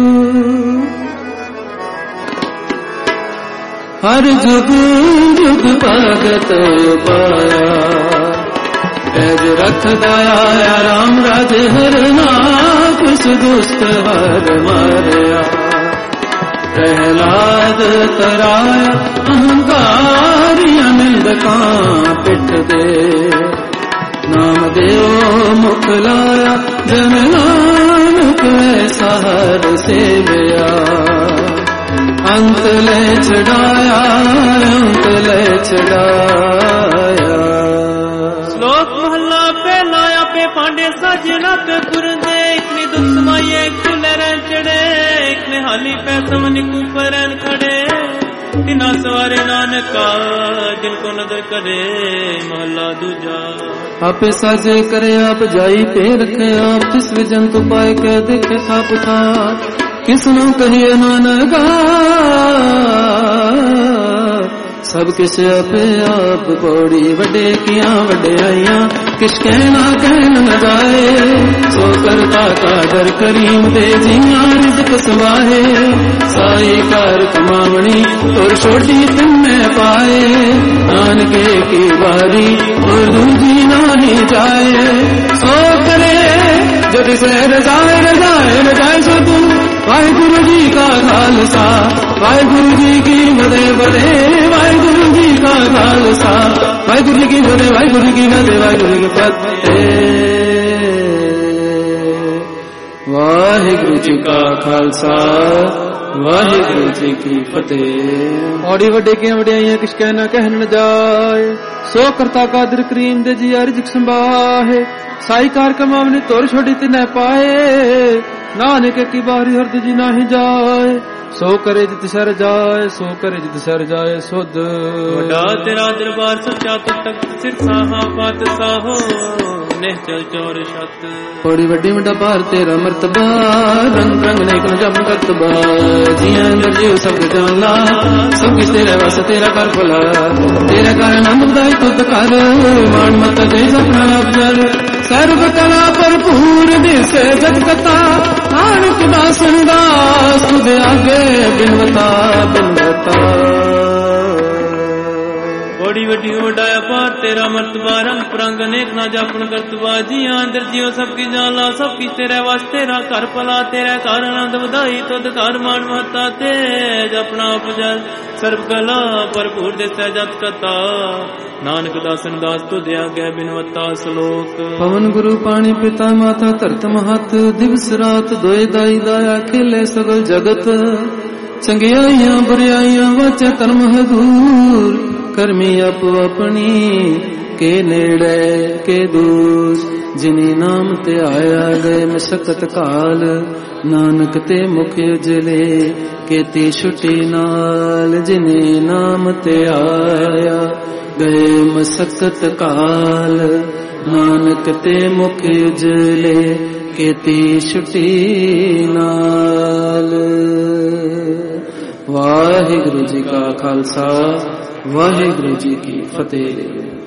हर जुग जुग भगत पाया ऐज रख दया राम राज हर नाथ दुष्ट हर मारया प्रहलाद तराया अहंकारी अनिंद का पिठ दे नाम देव मुख लाया जन नानक ऐसा हर सेवया अंत ले चढ़ाया अंत ले चढ़ाया श्लोक महला पहला पे पांडे साजना पे पुरदे इतनी दुख समाये खुलरन चढ़े इतने हाली पे समनि कुपरन खड़े तिना सवारे नानका जिनको नजर करे महला दूजा आपे साजे करे आप जाई पे रखे आप जिस विजन तो पाए के देखे था पुकार किसनु कहिए नानका सब किस अपे आप पौड़ी वडे किया वड्याइयां किस कहना कहन न जाए सो करता का डर करीम दे जिया रिज़्क़ समाए साई कार कमावणी और छोटी तुम में पाए नानके की बारी और दूजी नहीं जाए सो करे जब से रजाए रजाए रजाए सो तुम वाहिगुरु जी का खालसा वाहिगुरु जी की मदे बड़े वाहिगुरु जी का खालसा वाहिगुरु जी की मदे वाहिगुरु की मदे वाहिगुरु की फतेह वाहिगुरु जी का खालसा वाहिगुरु जी की फतेह। औड़ी वड्डे की वड्याइयां किस कहना कहन न जाए सो करता कादिर करीम दे जी रिज़्क़ संभाहे साई कार कमावनी तोर छोड़ी तिन्ह पाए नानक की बारी हर जी नाही जाए सो करे जित सर जाए सो करे जित सर जाए सुध वड्डा तेरा दरबार सच्चा तख्त सिर साहा पात साहो निश्चल चौर शत बड़ी वड्डी वड्डा पार तेरा मर्तबा रंग रंग नेक न जब करतबा जिया अंदर जीव सब जानला सब किस तेरे वास्ते तेरा कर भला तेरा कर नाम बधाई खुद कर मान मत दे अपना अफजल सर्व कला भरपूर दिसे जग कथा नानक दासन दास तुझ आगे बिनवता बिनवता बड़ी वड्डी वड्डाया पार तेरा मर्तबा रंग परंग अनेक ना जापन करतबा जिया अंदर जियो सबकी जाला सबकी तेरे वास्ते तेरा घर भला तेरा घर आनंद बधाई तुद घर मान महता तेज अपना उपजल सर्व कला भरपूर दिसे जग कथा नानक दासन दास तुझ आगे बिनवता श्लोक पवन गुरु पानी पिता माता धरत महत दिवस रात दोए दाई दाया खेले सगल जगत चंगियाइयां बुराइयां वाचे धर्म हदूर करमी आप अपनी के नेड़े के दूर जिनी नाम ते आया गए मशक्कत काल नानक ते मुख उजले केती छुट्टी नाल जिनी नाम ते आया गए मशक्कत काल नानक ते मुख उजले केती छुट्टी नाल। वाहिगुरु जी का खालसा वाहिगुरु जी की फतेह।